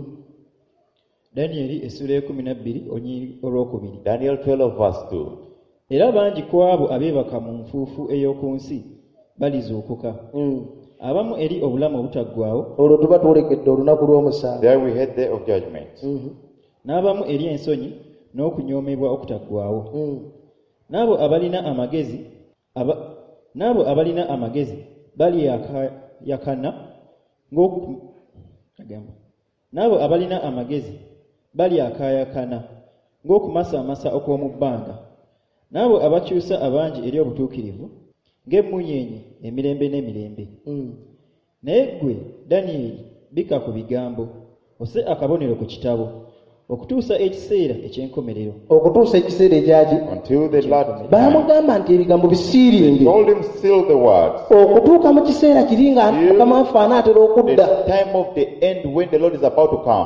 Danyeri essula ey'ekumi nabbiri onyea olwokubiri. Daniel twelve verse two. Era bangi ku abo abeebaka mu nfuufu ey'oku nsi balizuukuka. Mm. Abamu eri obulamu obutaggwaawo, olwo tuba twolekedde olunaku lw'omusanvu. There we had day of judgment. Mhm. n'abamu eri ensonyi n'okunyoomebwa okutaggwaawo. Mm. N'abo abalina amagezi aba, n'abo abalina amagezi balyakayakana ng'oku agamba n'abo abalina amagezi balyakayakana ng'okumasaamasa okw'omu bbanga. N'abo abakyusa abangi eri obutuukirivu ng'emmunyeenye emirembe n'emirembe. Mm. Naye ggwe Danyeri bika ku bigambo, ose akabonero ku kitabo, okutuusa ekiseera eky'enkomerero. okutuusa ekiseera ekyaki Until the Lord baamugamba nti ebigambo bisiiringe told him, seal the words. okutuuka mu kiseera kiri nga mukama waffe anaatera okudda. The time of the end when the Lord is about to come.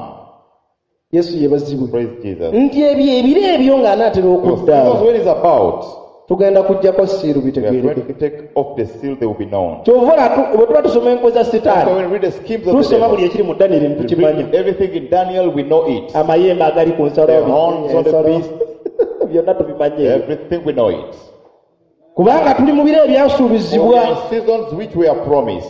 yesu yebazibwe Praise Jesus. nti ebyo ebiro ebyo ng'anaatera okudda Jesus when he's about, tugenda kujjako siiru we are going bitegeereke. to take off the seal, they will be known. kyova bwe tuba tusoma enko za So sitaani when we read the schemes of the tusoma buli devil, ekiri mu Danyeri ne we tukimanya. read everything in Daniel, we know it. amayembe agali ku nsalo The horns on the ensalo, beast. byonna tubimanye Everything we know it. kubanga tuli mu biro For we ebyasuubizibwa are in seasons which we are promised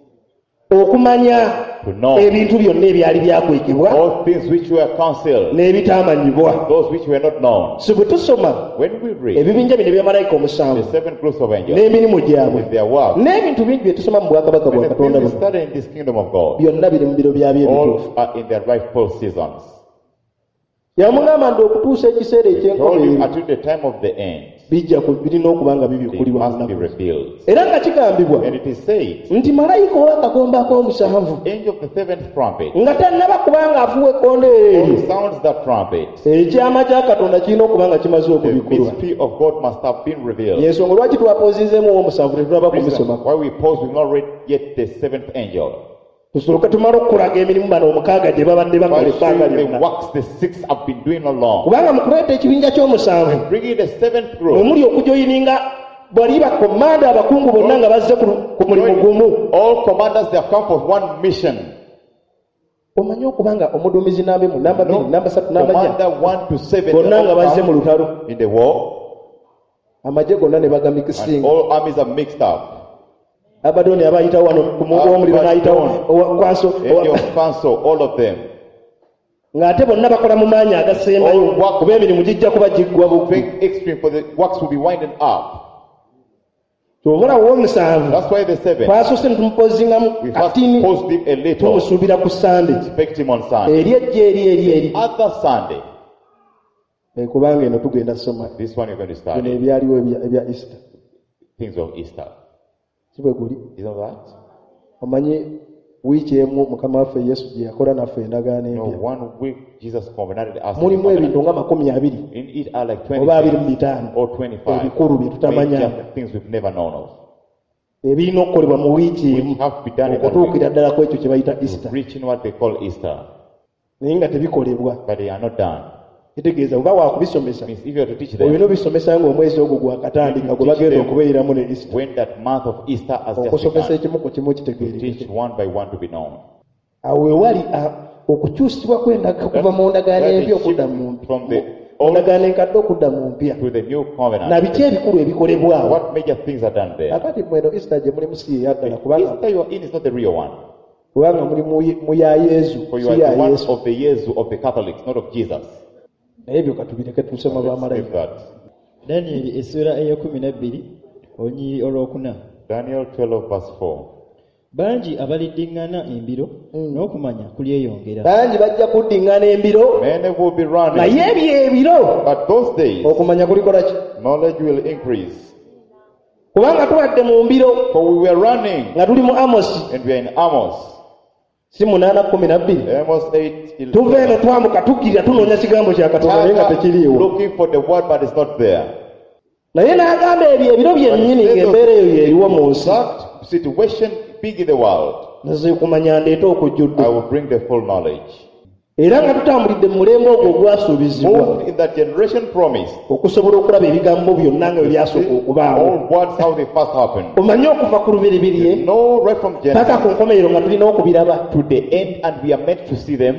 okumanya to know ebintu byonna ebyali byakwekebwa all things which were counseled, n'ebitaamanyibwa. those which were not known. si bwe tusoma When we read ebibinja bino ebyamalayika the omusanvu seven groups of angels n'emirimu gyabwe with their work, n'ebintu bingi bye tusoma mu bwakabaka bwa when the katonda things we buno study in this kingdom of God, byonna biri mu biro byabyo ebituufu. all are in their rightful seasons. yamugamba nti okutuusa ekiseera He told him eky'enkomerero until the time of the end, bijja ku- birina okuba nga they bibikkulibwa mu must be nnaku. revealed. era nga kigambibwa And it is said, nti malayika ow'akagombe ak'omusanvu angel of the seventh trumpet, nga tannaba kubanga afuwa ekkondo eryo who sounds that trumpet, ekyama kya katonda kirina okuba nga kimaze the okubikkulwa. mystery of God must have been revealed. yensonga lwaki twapozizeemu ow'omusanvu tetulaba Reason kumusoma why we pause, we've not read yet the seventh angel. tusooke tumale okukulaga emirimu bano omukaaga gye babadde bakola While ebbanga showing the lyonna. works the six have been doing along. kubanga mu kuleeta ekibinja ky'omusanvu Bringing the seventh mwe group, muli okujoyininga bwali bakomanda abakungu bonna nga bazze ku ku mulimu gumu. all commanders, they have come for one mission. omanyi okubanga omuduumizi namba emu namba bbiri No namba ssatu namba nnya commander one to seven, bonna they nga all bazze mu come lutalo in the war, amagye gonna ne and bagamikisinga. all armies are mixed up. abadoni abayitawo wano ku mugu w'omuliro n'ayitawo owa- kwaso And owa- your council, all of them, ng'ate bonna bakola mu maanyi agasembayo kuba emirimu gijja kuba giggwa bugwi. being extreme, for the works will be winding up. kyobula w'omusanvu That's why the seven, twasose ne tumupozingamu we first katini post him a little, tumusuubira ku sande expect him on Sunday. eri ejja eri eri eri Other Sunday, Eh, kubanga eno tugenda soma this one you're going to bino study, ebyaliwo ebya- ebya Easter things of Easter. si bwe guli. Isn't that? omanyi wiiki emu mukama waffe yesu gye yakola naffe endagaano You know, empya one week Jesus covenanted us. mulimu ebintu nga makumi abiri In it are like oba abiri mu twenty bitaano or twenty-five ebikulu bye tutamanya major things we've never known of. ebirina okukolebwa mu wiiki emu Which have to be done in that okutuukira week. ddala ku ekyo kye bayita Easter Reaching what they call Easter, naye nga tebikolebwa. but they are not done. kitegeeza oba wakubisomesa Means if you are to teach olina them obisomesa ng'omwezi ogwo gwakatandika gwe bagenda okubeeramu ne Easter when that month of Easter has just okusomesa begun, ekimu ku kimu to kitegeerekeke. teach one by one to be known. awo wewali a- okukyusibwa kw'endagaano kuva mu ndagaano That empya is okudda shift mu from the endagaano enkadde okudda mu mpya to the new covenant. na biki ebikulu ebikolebwawo. What major things are done there? Akati mweno Easter gye mulimu si yeyaddala kubanga Easter you are in is not the real one. kubanga muli mu- mu ya Yesu For you si are ya the one Yesu. of the Yesu of the Catholics, not of Jesus. Naye ebyo katubireke tusoma Let's leave bamalayika. that. Danyeri essula ey'ekumi n'ebbiri olunyiriri olwokuna. Daniel twelve verse four. Bangi abaliddiŋŋana embiro n'okumanya kulyeyongera. Bangi bajja kuddingana embiro Many will be running, naye ebyo ebiro but those days okumanya kulikola ki? knowledge will increase. Kubanga tubadde mu mbiro For we were running, nga tuli mu Amosi and we are in Amos. si munaana kumi na bbiri. Amos eight Tuva eno eleven. twambuka tukkirira tunoonya kigambo kya Katonda naye nga tekiriiwo. Looking for the word, but it's not there. Naye n'agamba ebyo ebiro byennyini ng'embeera eyo y'eriwo mu nsi. That situation big in the world, Nze kumanya ndeeta okujjudde. I will bring the full knowledge. Era nga tutambulidde mu mulembe ogwo ogwasuubizibwa Moved in that generation promised. okusobola okulaba ebigambo byonna nga bwe byasooka okubaawo. All words how they first happened. Omanye okuva ku lubereberye No, right from paka Genesis ku nkomerero nga tulina okubiraba. to the end, and we are meant to see them,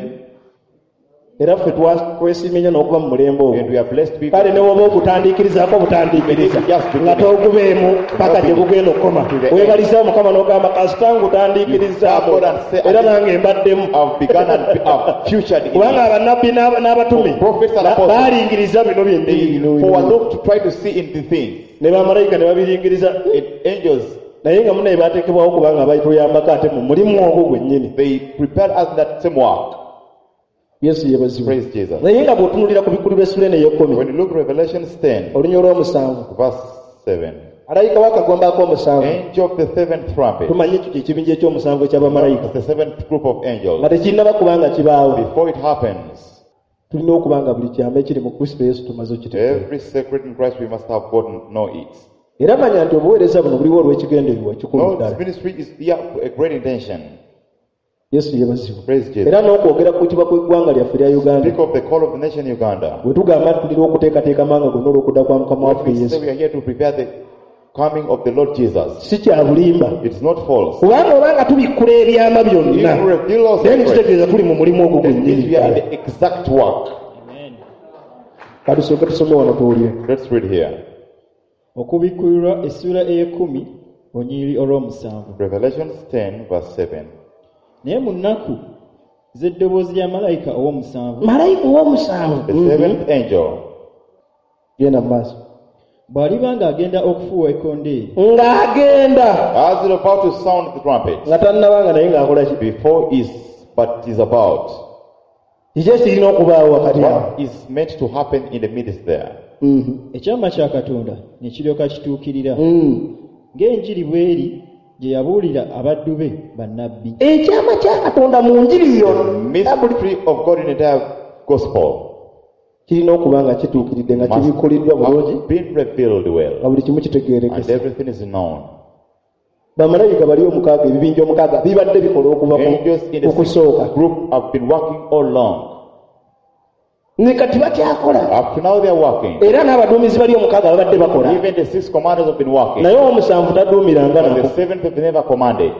Era ffe twa- twesiimye n'okuba mu mulembe ogwo. and we are blessed people. Kale ne woba ogutandiikirizaako obutandiikiriza nga togubeemu paka gye bugenda okukoma. Weebaliza Mukama n'ogamba kasita ngutandiikirizaako era nange mbaddemu. I've begun and I've futured in Kubanga it. abannabbi n'aba- n'abatume Prophets and ba- apostles, baalingiriza bino they byennyini overlook to try to see in the things. ne bamalayika ne babiringiriza In angels, naye nga munaye baateekebwawo kubanga bayituyambako ate mu mulimu ogwo gwennyini. they prepared us in that same work. Yesu yeebazibwe. Praise Jesus. Naye nga bw'otunuulira ku bikulu b'essula eno ey'ekkumi When you look at Revelation ten, olunya olw'omusanvu verse seven, malayika w'akagomba ak'omusanvu angel of the seventh trumpet, tumanyi ekyo kyekibinja eky'omusanvu eky'abamalayika the seventh group of nga angels, tekinnaba kubanga kibaawo. before it happens, Tulina okuba nga buli kyama ekiri mu Kristo Yesu tumaze okitegeera. every secret in Christ we must have gotten know it. Era manya nti obuweereza buno buliwo olw'ekigendererwa kikulu No, this ddala. ministry is here for a great intention. Yesu yeebazibwe. Praise Jesus. Era n'okwogera ku kuyitibwa kw'eggwanga lyaffe lya Uganda Speak of the call of the nation Uganda. bwe tugamba nti tulina okuteekateeka amanga gonna olw'okudda kwa Mukama What waffe we say Yesu we are here to prepare the coming of the Lord Jesus. si kya bulimba. It's not false. Kubanga obanga tubikkula ebyama byonna If we reveal our naye secrets, nikitegeeza tuli mu mulimu ogwo then means gwennyini we are in ddala. the exact work. Katusooke tusome wano tuwulire. Let's read here. Okubikkulirwa essula ey'ekkumi olunyiriri olw'omusanvu. Revelation ten verse seven. Naye mu nnaku z'eddoboozi lya malayika ow'omusanvu Malayika ow'omusanvu The seventh angel, genda mu maaso bw'aliba ng'agenda okufuuwa ekkondeeri ng'agenda as is about to sound the trumpet, nga tannabanga naye ng'akola ki? before is but is about. Kiki ekirina okubaawo wakati awo? What is meant to happen in the midst there? Mhm. ekyama kya Katonda ne kiryoka kituukirira Mm. ng'enjiri bw'eri gye yabuulira abaddu be bannabbi. Ekyama kya Katonda mu njiri The yonna mystery of God in the entire gospel kirina okuba nga kituukiridde nga must kibikkuliddwa bulungi have been revealed nga well, buli kimu and kitegeerekese. everything is known. Bamalayika bali omukaaga ebibinja omukaaga bibadde bikola okuva ku- Angels in ku the kusooka sixth group have been working all along. ne kati bakyakola Up to now they are working. era n'abaduumizi bali omukaaga babadde bakola Even the six commanders have been working. naye omusanvu taduumiranga But the nako seventh have never commanded.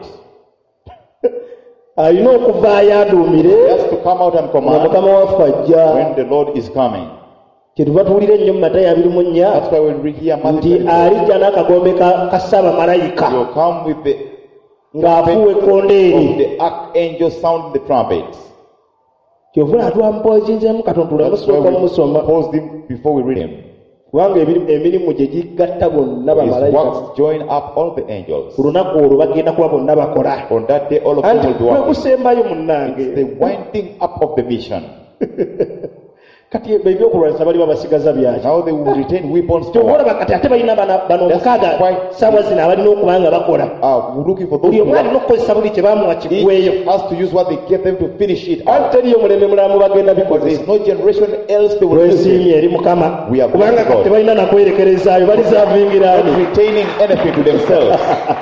alina okuvaayo aduumire He has to come out and nga command mukama waffe ajja. when the Lord is coming. Kyetuva tuwulira ennyo mu Matayo abiri mu nnya That's why when we hear nti Matthew, alijja n'akagombe ka ka Ssaabamalayika you'll come with the ng'afuuwa of ekkondeeri. the archangel sounding the trumpet. Kyovula atwampozinzeemu Katonda That's why tulamusooka we mumusoma pause him before we read him. kubanga emiri- emirimu gye gigatta bonna His bamalayika works join up all the angels. ku lunaku olwo bagenda kuba bonna bakola. On that day, all of them Anti will be kwe working. kusembayo munnange The winding up of the mission. kati ebyokulwanyisa baliba basigaza byaki. Now they will retain weapons for Olaba kati ate balina bana- bano That's omukaaga why- saawa zino abalina okuba nga bakola. uh, looking for those Buli who omu alina work. okukozesa buli kye baamuwa kiggweyo. Each has to use what they gave them to finish it. Anti teriyo muleme mulamu bagenda But there bikozesa. is no generation else they will use it. Twesiimye eri Mukama We are kubanga blessed kati God. tebalina nakwerekerezaayo balizavingiraani Not retaining anything to themselves.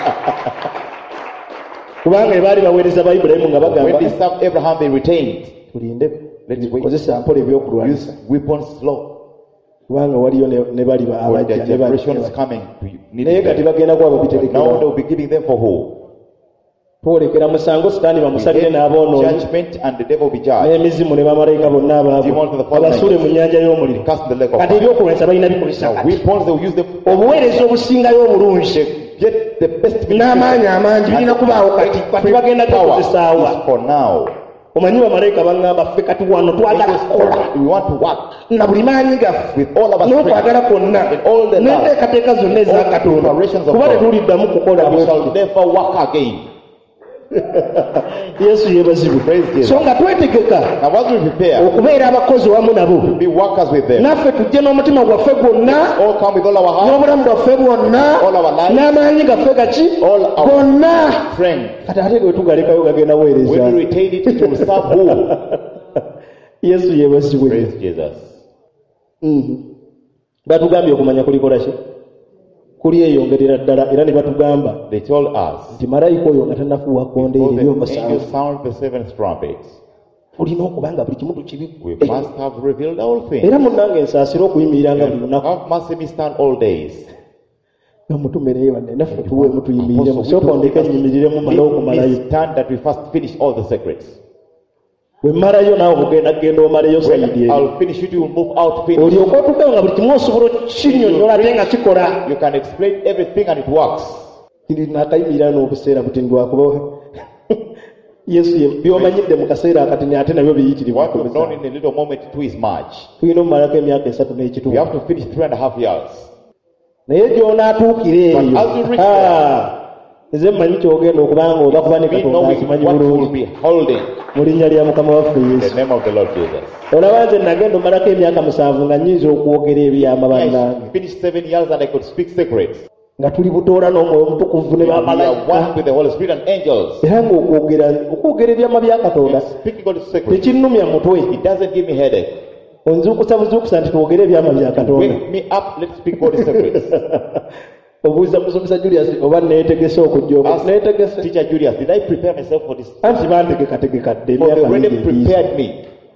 kubanga ebaali baweereza ba Ibulayimu nga When bagamba they served Abraham, they retained. tulinde Let's wait. kozesa mpola ebyokulwanyisa Use weapons slow. kubanga waliyo ne ne bali ba- For abajja their ne bali- generation ne is bali. coming. to naye need kati them. bagenda kwabo Now they biterekera will be giving them for who? twolekera musango sitaani bamusalire n'aboonoonyi judgment and the devil be judged. n'emizimu ne bamalayika bonna abaabo abasuule mu nnyanja y'omuliro. Cast in the lake of Kati fire. ebyokulwanyisa balina bikozesa Now, kati weapons they will use them. obuweereza obusingayo obulungi Get the best n'amaanyi amangi birina kubaawo kati kati bagenda gakozesaawa. is for now. Omanyi bamalayika baŋŋamba ffe kati wano twagala kukola We want to work na buli maanyi gaffe with all of us n'okwagala kwonna all the love, n'enteekateeka zonna eza all the Katonda preparations of kuba God. tetuliddamu kukola We bwe shall tutyo. never work again. Yesu yeebazibwe. Praise Jesus. So nga twetegeka Now, as we prepare, okubeera abakozi wamu nabo be workers with them. naffe tujje n'omutima gwaffe gwonna All come with all our heart, n'obulamu bwaffe bwonna all our life, n'amaanyi gaffe gaki all our gonna strength. kati ate bwe tugalekayo gagenda When weereza. we retain it, it will serve who? Yesu yeebazibwe. Praise Jesus. Mhm. Batugambye okumanya kulikola ki? Kulyeyongerera ddala era ne batugamba They told us, nti malayika oyo nga tannafuuwa kkondeere before the eby'omusanvu angel sound the seventh trumpet, tulina okuba nga buli kimu tukibi we must have revealed all things. era munnange ensaasira okuyimiranga buli lunaku Have mercy me stand all days. nga mutume naye wanne naffe tuweemu tuyimirire sooka ondeke ennyimirire mala okumalayo Let me stand that we first finish all the secrets. bwe mmalayo naawe ogenda kugenda omaleyo sayidi When eri I'll finish it, you will move out finish. olyoka otuuke nga buli kimu osobola okinnyonnyola ate nga kikola You can explain everything and it works. kiri nakayimirira n'obuseera buti ndwakuba yesu ye by'omanyidde mu kaseera akati ne ate nabyo biyitirivu What we've known in a little moment too is much. tulina omumalako emyaka esatu We n'ekitundu have to finish three and a half years. naye gy'onaatuukira But as we eyo reach Ah, nze mmanyi kyogenda okubanga oba kuba ne We katonda know akimanyi what we will bulungi be holding mu linnya lya mukama waffe in yesu the name of the Lord Jesus. olaba nze nagenda omalako emyaka musanvu nga nnyinza okwogera ebyama bannange I finished seven years and I could speak secrets. nga tuli butoola n'omwoyo omutukuvu ne We are bamalayika one with the Holy Spirit and angels. era ng'okwogera okwogera ebyama bya katonda Speaking God's secrets. tekinnumya mutwe It doesn't give me headache. onzuukusa buzuukusa nti twogere ebyama bya katonda Wake me up, let's speak God's secrets. obuuza musomesa Julius oba neetegese okujja okwo Ask neetegese Teacher Julius, did I prepare myself for this? anti bantegekategekadde For they emyaka already mingi egiyiise. prepared me.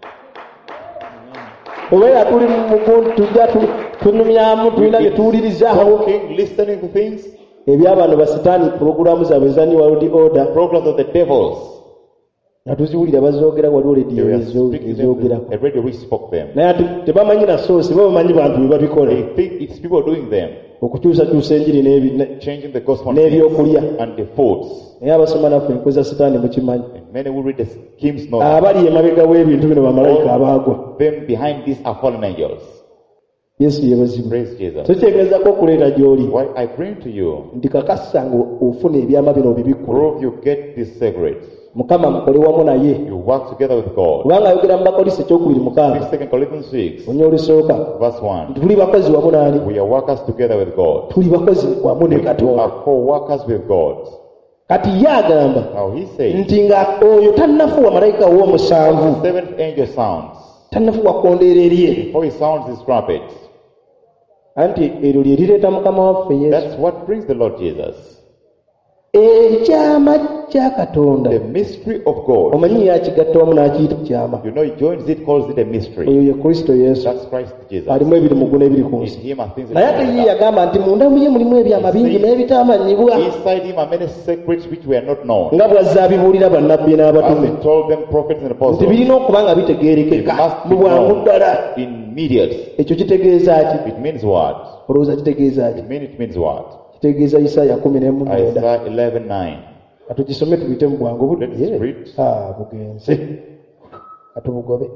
obeera tuli mukuntu tujja tu- tunumyamu tulina bye tuwulirizaawo Talking, listening to things, ebyabano basitaani puroguramu zaabwe zani world order programs of the devils. nga tuziwulira bazoogera waliwo They lediyo were speaking them, ezoogerako a radio which spoke them. naye ate tebamanyi na soosi bo bamanyi bantu bye babikola They think it's people doing them, okukyusakyusa enjiri n'ebi- ne- changing the gospel n'ebyokulya and the foods. naye abasoma naffe enkoza sitaani mukimanyi And many who read the schemes know that abali emabega w'ebintu bino bamalayika abaagwa them behind these are fallen angels. yesu yebazibu Praise Jesus. tokyegezako okuleeta gy'oli What I bring to you, nti kakasa nga ofuna ebyama bino obibikkulu prove you get these secrets. mukama mukole wamu naye You work together with God. kubanga ayogera mu bakolisi ekyokubiri mukaaga Second Corinthians six, onya olusooka verse one. nti tuli bakozi wamu naani We are workers together with God. tuli bakozi wamu ne We katonda are co-workers with God. kati ye agamba Now he says, nti nga oyo tannafuwa malayika w'omusanvu the seventh angel sounds. tannafuwa kkondeera erye Before he sounds his trumpet. anti eryo lye lireeta mukama waffe yesu That's what brings the Lord Jesus. ekyama kya katonda The mystery of God. omanyi yakigatta wamu n'akiyita kyama You know, he joins it, calls it a mystery. oyo ye kristo yesu That's Christ Jesus. alimu ebiri mu ggulu ebiri ku In nsi him are things naye ate ye yagamba nti munda mu ye mulimu ebyama bingi n'ebitamanyibwa inside him are many secrets which were not known. nga bw'azze abibuulira bannabbi As n'abatume he told them, prophets and nti apostles, birina okuba nga bitegeerekeka it must be mu bwangu known ddala immediate. ekyo kitegeeza ki It means what? olowooza kitegeeza ki It means it means what? kitegeeza isaaya kumi n'emu mwenda Isaiah eleven nine. katugisome tubite mu bwangu budde Let's read. Ah, bugenze katubugobe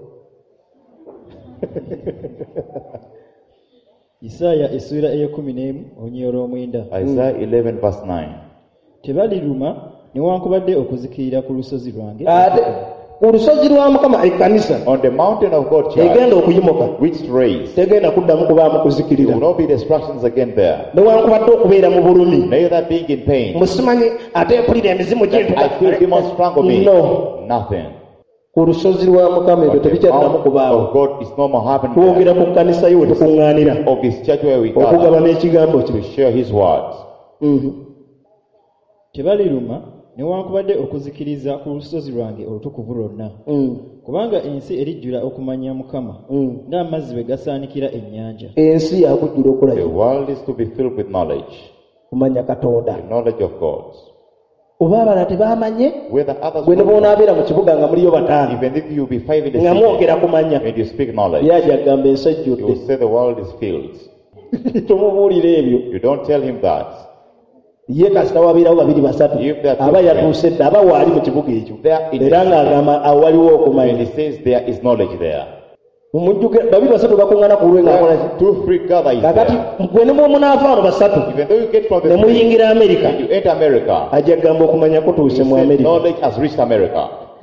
Isaaya essula ey'ekkumi n'emu olunyiriri olw'omwenda. Isaiah eleven verse nine. Tebaliruma newankubadde okuzikirira ku lusozi lwange. ate ku lusozi lwa mukama ekkanisa On the mountain of God church, egenda okuyimuka which raised, tegenda kuddamu kubaamu there kuzikirira will not be distractions again there. newankubadde okubeera mu bulumi Neither being in pain. musimanyi ate mpulira emizimu I feel demons strangle me. no Nothing. ku lusozi lwa mukama ebyo On the tebikyaddamu mount kubaawo of God is no more happening there. twogera ku kkanisa ye we tukuŋŋaanira Of his church where we okugaba gather n'ekigambo to kye share his words. Mhm. Tebaliruma newankubadde okuzikiriza ku lusozi lwange olutukuvu lwonna. Mm. Kubanga ensi erijjula okumanya Mukama Mm. ng'amazzi bwe gasaanikira ennyanja. ensi yakujjula The okulaba world is to be filled with knowledge, kumanya katonda the knowledge of God. oba abalala tebamanye whether others gwe ne don't know. bw'onaabeera mu kibuga nga muliyo bataano Even if you be five in the nga city mwogera kumanya and you speak knowledge, yaja agamba ensi you ejjudde will say the world is filled. tomubuulira ebyo You don't tell him that. ye kasita wabeerawo babiri basatu If there are two aba friends, yatuuse dda aba waali mu kibuga ekyo There in era the ng'agamba awo waliwo when okumanya he says there is knowledge there. mumujjuke babiri basatu bakuŋŋaana ku lulwe ng'akola ki Two, three gather is kakati there. gwe ne munaava wano basatu Even though you get from ne the three muyingira amerika and you enter America, ajja kugamba okumanya kutuuse you mu say amerika knowledge has reached America.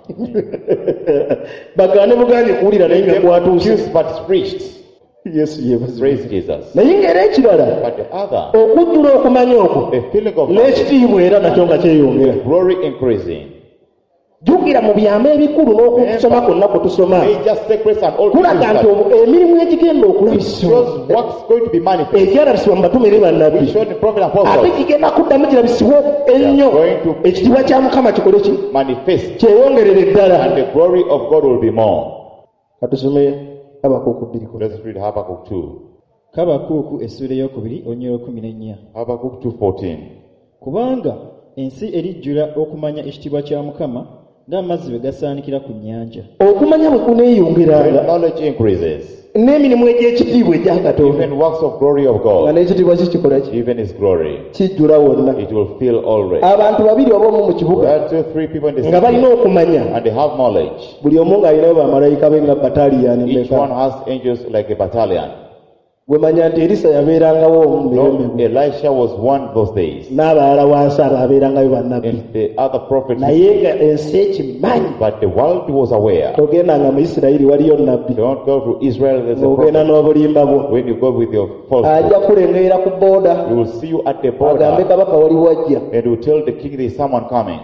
bagane buganye kuwulira naye nga kwatuuse Accused but it's preached. yesu yebazi Praise Jesus. naye ng'era ekirala But the other, okujjula okumanya okwo the feeling of knowledge, n'ekitiibwa era nakyo nga kyeyongera glory increasing. jjukira mu byama ebikulu n'okusoma kwonna kwe tusoma May just take place and all kulaga nti people obu- emirimu egigenda it okulabisibwa shows what's going to be manifest. egyalabisibwa mu batume ne bannabbi We showed the prophet ate apostles kigenda kuddamu kirabisibwe ennyo going to- ekitiibwa kya mukama kikole ki manifest kyeyongerere ddala and the glory of God will be more. katusome Habakuuku bbiri kumi. Let's read Habakkuk two. Habakuuku essuula ey'okubiri onyero kumi n'ennya. Habakkuk two fourteen. Kubanga ensi erijjula okumanya ekitiibwa kya Mukama ng'amazzi bwe gasaanikira ku nnyanja. okumanya bwe When kuneeyongeranga knowledge increases, n'emirimu egy'ekitiibwa egya katonda even works of glory of nga God, n'ekitiibwa kikikola ki even His glory, kijjula wonna it will fill already. abantu babiri oba omu mu kibuga There are two, three people in the nga balina city okumanya and they have knowledge. buli omu ng'alinayo bamalayika be nga bataliyani Each one meka has angels like a battalion. bwe manya nti erisa yabeerangawo mu mirembe No, Elisha was one those days, n'abalala wansi abo abeerangayo bannabbi and the other prophets. naye nga ensi ekimanyi But the world was aware. togendanga mu isirayiri waliyo nabbi Don't go to Israel. There's a ng'ogenda prophet. n'obulimba bwo When you go with your false ajja book, kulengerera ku booda he will see you at the agambe border kabaka wali wajja and he will tell the king there is someone coming.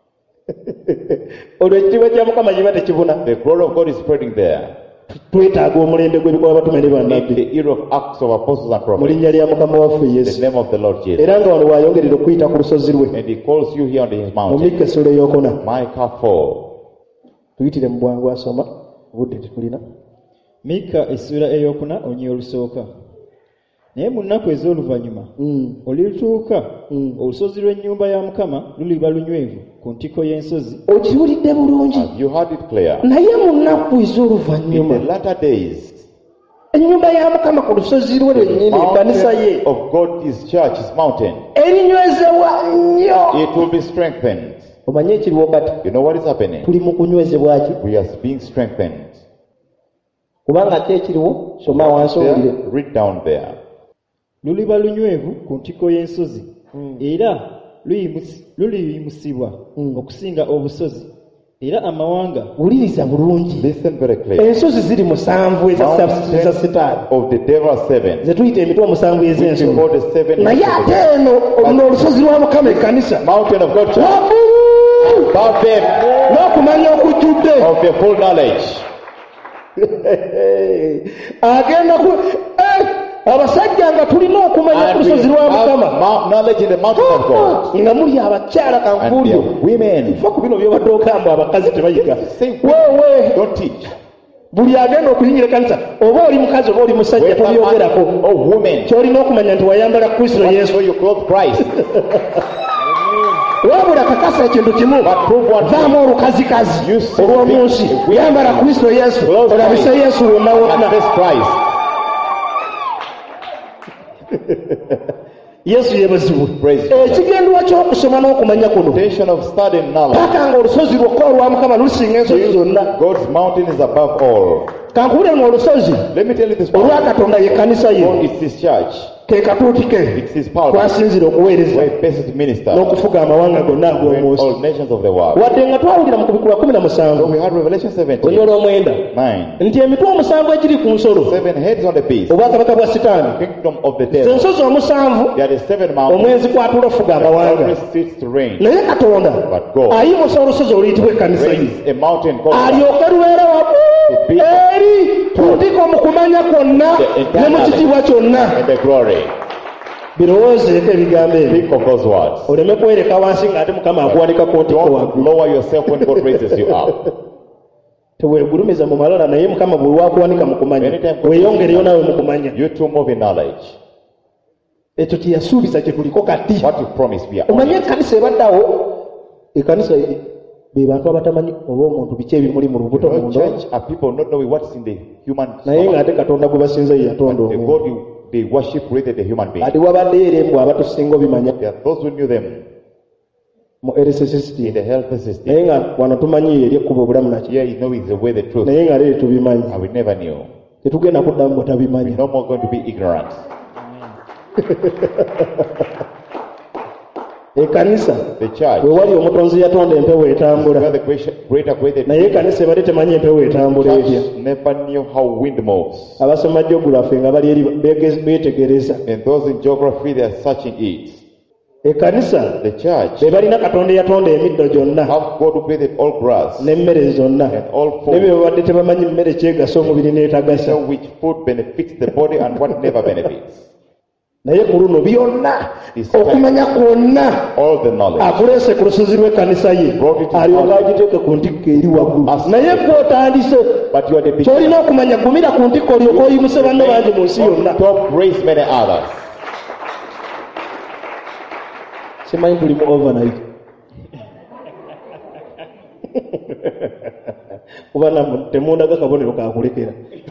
olwo ekitiibwa kya mukama kiba tekibuna The glory of God is spreading there. twetaaga omulembe gw'ebikuba batume ne In bannabbi the era of Acts of Apostles and mu Prophets, linnya lya mukama waffe the yesu name of the Lord Jesus. era nga wano waayongerera okuyita ku lusozi lwe And he calls you here on his mu mountain. mikka essula eyokuna Micah four. tuyitire mu bwangu asoma obudde tetulina Mikka essuula ey'okuna onyero olusooka. Naye mu nnaku ez'oluvannyuma olituuka olusozi lw'ennyumba ya Mukama luliba lunywevu ku ntikko y'ensozi. okiwulidde bulungi Have you heard it clear? naye mu nnaku In ez'oluvannyuma the latter days, ennyumba ya mukama ku lusozi lwe lwennyini ekkanisa ye mountain of God, his church, his mountain, erinywezebwa nnyo it will be strengthened. omanye ekiriwo kati You know what is happening? tuli mu kunywezebwa ki We are being strengthened. kubanga ki ekiriwo soma wansi owulire There, read down there. Luliba lunywevu ku ntikko y'ensozi era luyimusi- luliyimusibwa okusinga obusozi era amawanga wuliriza bulungi Listen very clearly. ensozi ziri musanvu eza eza sitaani Of the devil seven, ze tuyita emitwe omusanvu which we ez'ensolo call the seven. naye ate eno oluno olusozi lwa mukama ekkanisa Mountain of God, church, waggulu above them n'okumanya okujjudde of the full knowledge. agenda ku eh, abasajja nga tulina okumanya ku And we lusozi lwa have mukama mount- knowledge in the mountain of God. nga muli abakyala And kankuulyo the women. fa ku bino byobadde okamba abakazi tebayiga Say, wewe don't teach. buli agenda okuyingira ekkanisa oba oli mukazi oba oli musajja Whether man tobyogerako or woman, kyolina okumanya nti wayambala kristo but yesu so you clothe Christ. wabula kakasa ekintu kimu But prove one thing. vaamu olukazikazi You see olw'omunsi the- yambala kristo yesu Close olabise Christ. yesu wonna And wonna this Christ. yesu yebazibwe Praise God. ekigendwa ky'okusoma n'okumanya kuno Intention of studying knowledge. paka nga olusozi lwokka olwa mukama lusinga ensozi zonna God's mountain is above all. kankubule nga olusozi Let me tell you this. olwa mountain. katonda yekkanisa ye God is his church. ke katuuti ke It's his power. kwasinzira okuweereza Where he faces to minister. n'okufuga amawanga gonna When ag'omwosi all nations of the world. wadde nga twawulira mu kubikula kumi na So musanvu we had Revelation seventeen. onyola omwenda nine. nti emitwe omusanvu egiri ku nsolo Seven heads on the beast. obwakabaka bwa sitaani Kingdom of the ze devil. nsozi omusanvu There are seven mountains. omwenzi kwatula ofuga amawanga Every sits to reign. naye katonda But God ayimusa olusozi oluyitibwa ekkanisa ye raised a mountain called alyoke lubeere wamu To be eri tuntiko mu kumanya kwonna The entire ne mu kitiibwa kyonna and the glory. birowoozeeko ebigambo ebyo Think of those words. oleme kwereka wansi ng'ate mukama akuwanikako ntiko Don't waggulu lower yourself when God raises you up. teweegulumiza mu malala naye mukama bwe wakuwanika mu kumanya Anytime God weeyongereyo nawe mu kumanya You too move in knowledge. ekyo kyeyasuubiza kye tuliko kati What you promised we are on omanye it. ekkanisa ebaddawo Ekanisa be bantu abatamanyi oba omuntu biki ebimuli mu lubuto The mu church are people not knowing what's in the human naye stomach. ng'ate Katonda gwe basinza ye yatonda But the omuntu. God you, they worship created the human being. Ate wabaddeyo era embwa abatusinga obimanya There are those who knew them mu L S S in system. the health Naye system. nga wano tumanyi eri ekkuba obulamu nakyo. Here you know is the way, the truth. Naye nga leero tubimanyi. And we never knew. Tetugenda kuddamu bwe We're tabimanya. no more going to be ignorant. Ekanisa The church, we wali omutonzi yatonda empewo where etambula. the creation- creator created Naye the ekanisa ebadde temanyi empewo etambula etya. church, never knew how wind moves. Abasoma geography nga bali eri beege- beetegereza. And those in geography, they are searching it. Ekanisa The church be balina Katonda eyatonda emiddo gyonna have God who created all grass n'emmere zonna. and all Ne bye food. babadde tebamanyi mmere kyegasa omubiri n'etagasa. Know which food benefits the body and what never benefits. Naye ku luno byonna This time, okumanya kwonna all the knowledge. akuleese ku lusozi lw'ekkanisa ye Brought it to alyoka God. agiteeke ku ntikko eri waggulu. As- Naye gw'otandise But you are the beginning. ky'olina okumanya gumira ku ntikko olyoka oyimuse banno bangi mu nsi On yonna. top, raise many others. Simanyi tuli mu overnight. Kuba nammwe temundaga kabonero kakulekera.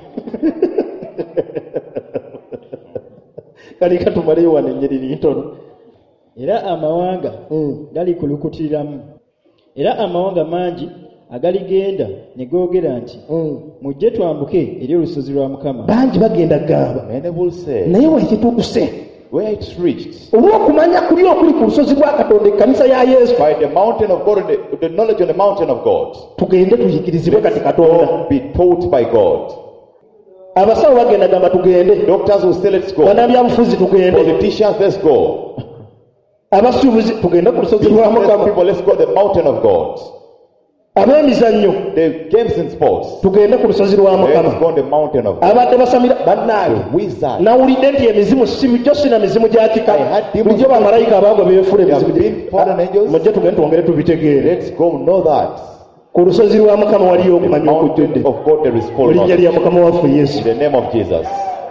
Kali katumaleyo wano ennyiriri ntono. Era amawanga galikulukutiramu. Era amawanga mangi agaligenda ne googera nti mujje twambuke eri olusozi lwa Mukama. Bangi bagenda gamba. Many will say, Naye wekituuse where it's reached, oba okumanya kuli okuli ku lusozi lwa Katonda ekkanisa ya Yesu by the mountain of God, and the, the knowledge on the mountain of God, tugende tuyigirizibwe kati Katonda. or be taught by God. Abasawo bagenda gamba tugende. Doctors will say, let's go. Bannabyabufuzi tugende. Politicians, let's go. Abasuubuzi tugende ku lusozi lwa Business Mukama. people, let's go to the mountain of God. Ab'emizannyo The games and sports, tugende ku lusozi lwa let's Mukama. go to the mountain of God. Abadde basamira bannange. The wizard. Nawulidde nti emizimu si bijjo sina mizimu gya kika. I had demons. Bulijjo bamalayika abagwa beefula There have emizimu gye- been fallen angels. mujje tugende twongere tubitegeere. Let's go know that. Ku lusozi lwa Mukama waliyo The okumanya okujjudde. mountain of God, there is full Mu linnya knowledge. lya Mukama waffe Yesu. In the name of Jesus.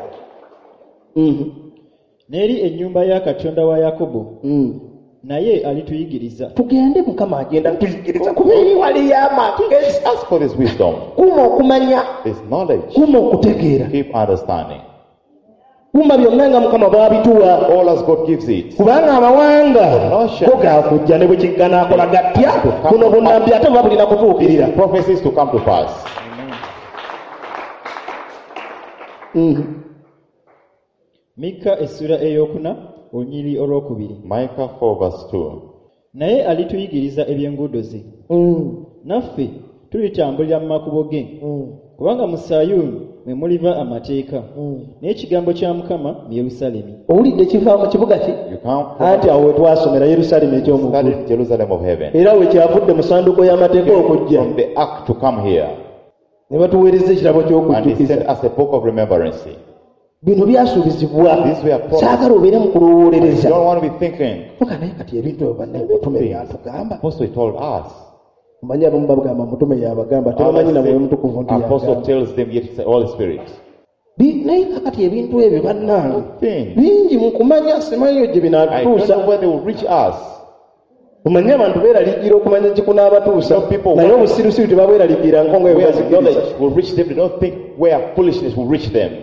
N'eri ennyumba ya Katonda wa Yakobo naye alituyigiriza. Tugende Mukama agenda tuyigiriza kuba eri wali y'amagezi. Ask for this wisdom, Kuma okumanya, this knowledge. kuma okutegeera. Keep understanding. Kuma byonna nga Mukama bw'abituwa. All as God gives it. Kubanga amawanga go gaakujja ne bwe kiggana akola gatya. Buno bunnabbi ate buba bulina kutuukirira. Prophecies to come to pass. Mika essula eyokuna olunyiri olwokubiri. Micah four verse two. Naye alituyigiriza eby'enguudo ze. Naffe tulitambulira mu makubo ge. Kubanga mu Sayuuni mwe muliva amateeka. N'ekigambo kya Mukama mu Yerusaalemi. Owulidde kiva mu kibuga ki? You come Anti awo we twasomera Yerusaalemi ekyomuggulu. study Jerusalem of heaven. Era we kyavudde mu sanduuko y'amateeka okujja. From the ark to come here. Ne batuweereza ekirabo And he ky'okujjukiza. sent us a book of remembrance. Bino byasuubizibwa. These were promised. Saagala obeere mu You kulowoolereza. don't want to be thinking. Fuka naye kati ebintu ebyo banne mutume byatugamba. Apostle told us. Omanyi abamu bagamba mutume yabagamba tebamanyi na mwoyo mutukuvu nti Apostle yagamba. tells them, yet it's the Holy Spirit. Bi- naye kakati ebintu ebyo bannange Thing. bingi mu kumanya simanyi gye I don't binaatuusa. know where they will reach us. Omanye abantu beeraliikira okumanya kikunaabatuusa Some people naye want- obusirusiru tebabeeraliikira nkonga Where ebibazikiriza. knowledge will reach them. They don't think where foolishness will reach them.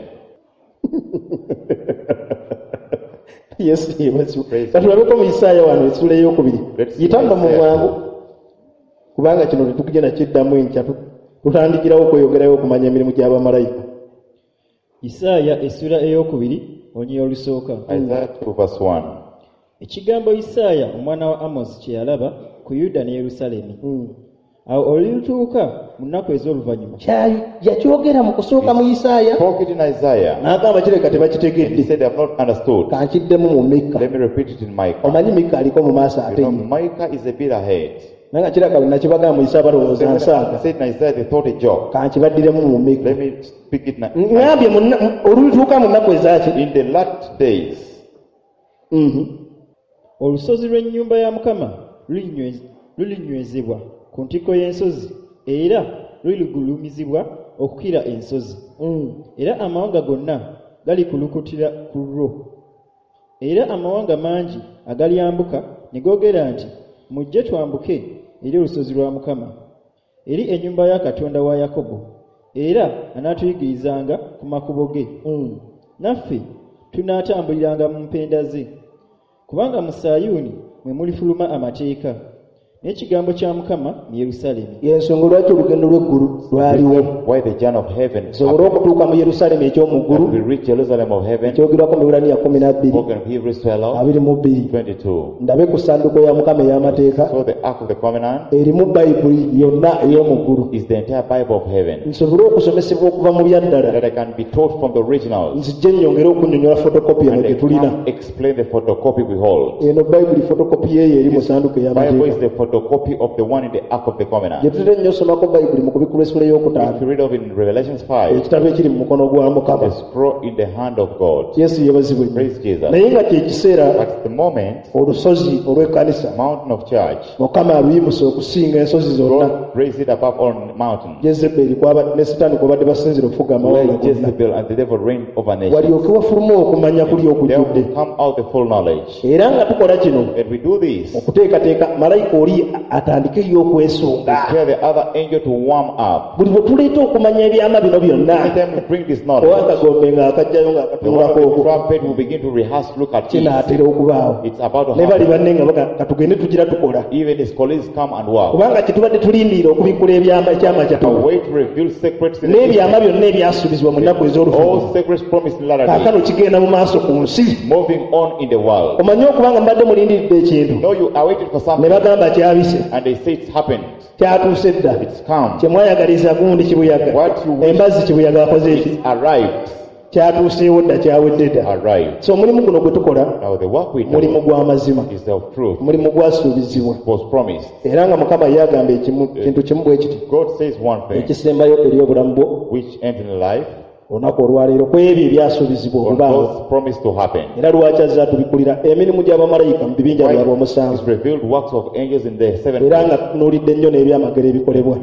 Yesu yeebazibwe. Praise Katulabeko mu Isaaya wano essula ey'okubiri. Let's see Yitando mu Isaiah. mwangu kubanga kino tetugenda kiddamu enkya tu- tutandikirawo okweyogerayo okumanya emirimu gy'abamalayika. Isaaya essula eyokubiri olunyiri olusooka. Isaiah two verse one. Ekigambo Isaaya omwana wa Amosi kye yalaba ku Yuda ne Yerusaalemi. Awo olituuka mu nnaku ez'oluvannyuma. Kya- yakyogera mu kusooka mu Isaaya Spoke it in Isaiah. n'agamba kireka And he tebakitegedde. said, they have not understood. Kankiddemu mu Mikka. Let me repeat it in Micah. Omanyi Mikka aliko mu maaso You ate know, nnyo. Micah is a bit ahead. Naye nga kiraga bwe nakibagamba mu Isaaya balowooza I nsaaga. said in Isaiah, they thought a joke. Kankibaddiremu mu Mikka. Let me speak it now. Ngambye mu nna- mu- olulituuka mu nnaku ezaaki. In the last days, Olusozi lw'ennyumba ya Mukama lulinywez- lulinywezebwa ku ntikko y'ensozi era luligulumizibwa okukira ensozi. Era amawanga gonna galikulukutira ku lwo. Era amawanga mangi agalyambuka ne googera nti mujje twambuke eri olusozi lwa Mukama, eri ennyumba ya Katonda wa Yakobo, era anaatuyigirizanga ku makubo ge. Mm. Naffe tunaatambuliranga mu mpenda ze, kubanga mu Sayuuni mwe mulifuluma amateeka, n'ekigambo kya Mukama mu Yerusaalemi. Y'ensonga lwaki olugendo lw'eggulu lwaliwo. Why the journey of heaven sobole okutuuka mu Yerusaalemi eky'omu ggulu. We reach Jerusalem of heaven. Kyogerwako mu Ibraniya kumi na bbiri. Spoken of Hebrews twelve. abiri mu bbiri. twenty-two. Ndabe ku ssanduuko ya Mukama ey'amateeka. So the Ark of the Covenant. Erimu Bayibuli yonna ey'omu ggulu. Is the entire Bible of heaven. Nsobole okusomesebwa okuva mu byaddala. That I can be taught from the originals. Nzijje nnyongere okunnyonnyola photocopy eno gye tulina. Explain the photocopy we hold. Eno Bayibuli photocopy yeeyo eri mu ssanduuko ey'amateeka. Bible is the photocopy of the one in the Ark of the Covenant. If you read of it in Revelation five, the scroll in the hand of God. Yes, praise Jesus. At the moment, mountain of church, God raised it above all mountains. Jezebel Where Jezebel and the devil reigned over nations. There will come out the full knowledge. And we do this. Prepare the other angel to warm up. Every time we bring this knowledge, the trumpet will begin to rehearse, look at it. It's about to happen. Even his colleagues come and work. A way to reveal secrets in the all secrets promised in latter days. Moving on in the world. No, you are waiting for something. And they say it's happened. It's come. What you wish is arrived. Arrived. So now the work we do is of truth. Was promised. God says one thing which ends in life. Olunaku olwaleero ku ebyo ebyasuubizibwa okubaawo era lwaki azza tubikulira emirimu gy'abamalayika mu bibinja byabwe omusanvu era nga tunuulidde nnyo n'ebyamagero ebikolebwa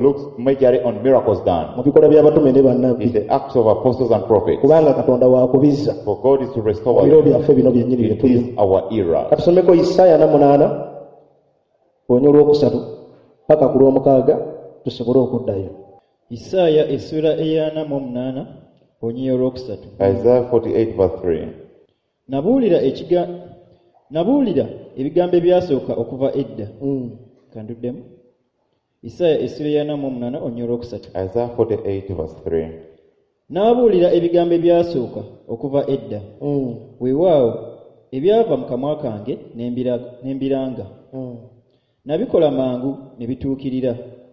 mu bikolwa by'abatume ne bannabbi kubanga Katonda waakubizza ebiro byaffe bino byennyini bye tulimu. Katusomeko Isaaya na munaana onya olwokusatu paka ku lwomukaaga tusobole okuddayo. Isaaya essula eyana mu munaana Isaiah forty-eight verse three. Nabuulira ekiga nabuulira ebigambo ebyasooka okuva edda. Mm. Kanduddemu. Isaaya essula ya mu munaana onyolo okusatu. Isaiah forty-eight verse three. Nabuulira ebigambo ebyasooka okuva edda. Mm. Weewaawo ebyava mu kamwa kange n'embiranga. Mm. Nabikola mangu ne bituukirira.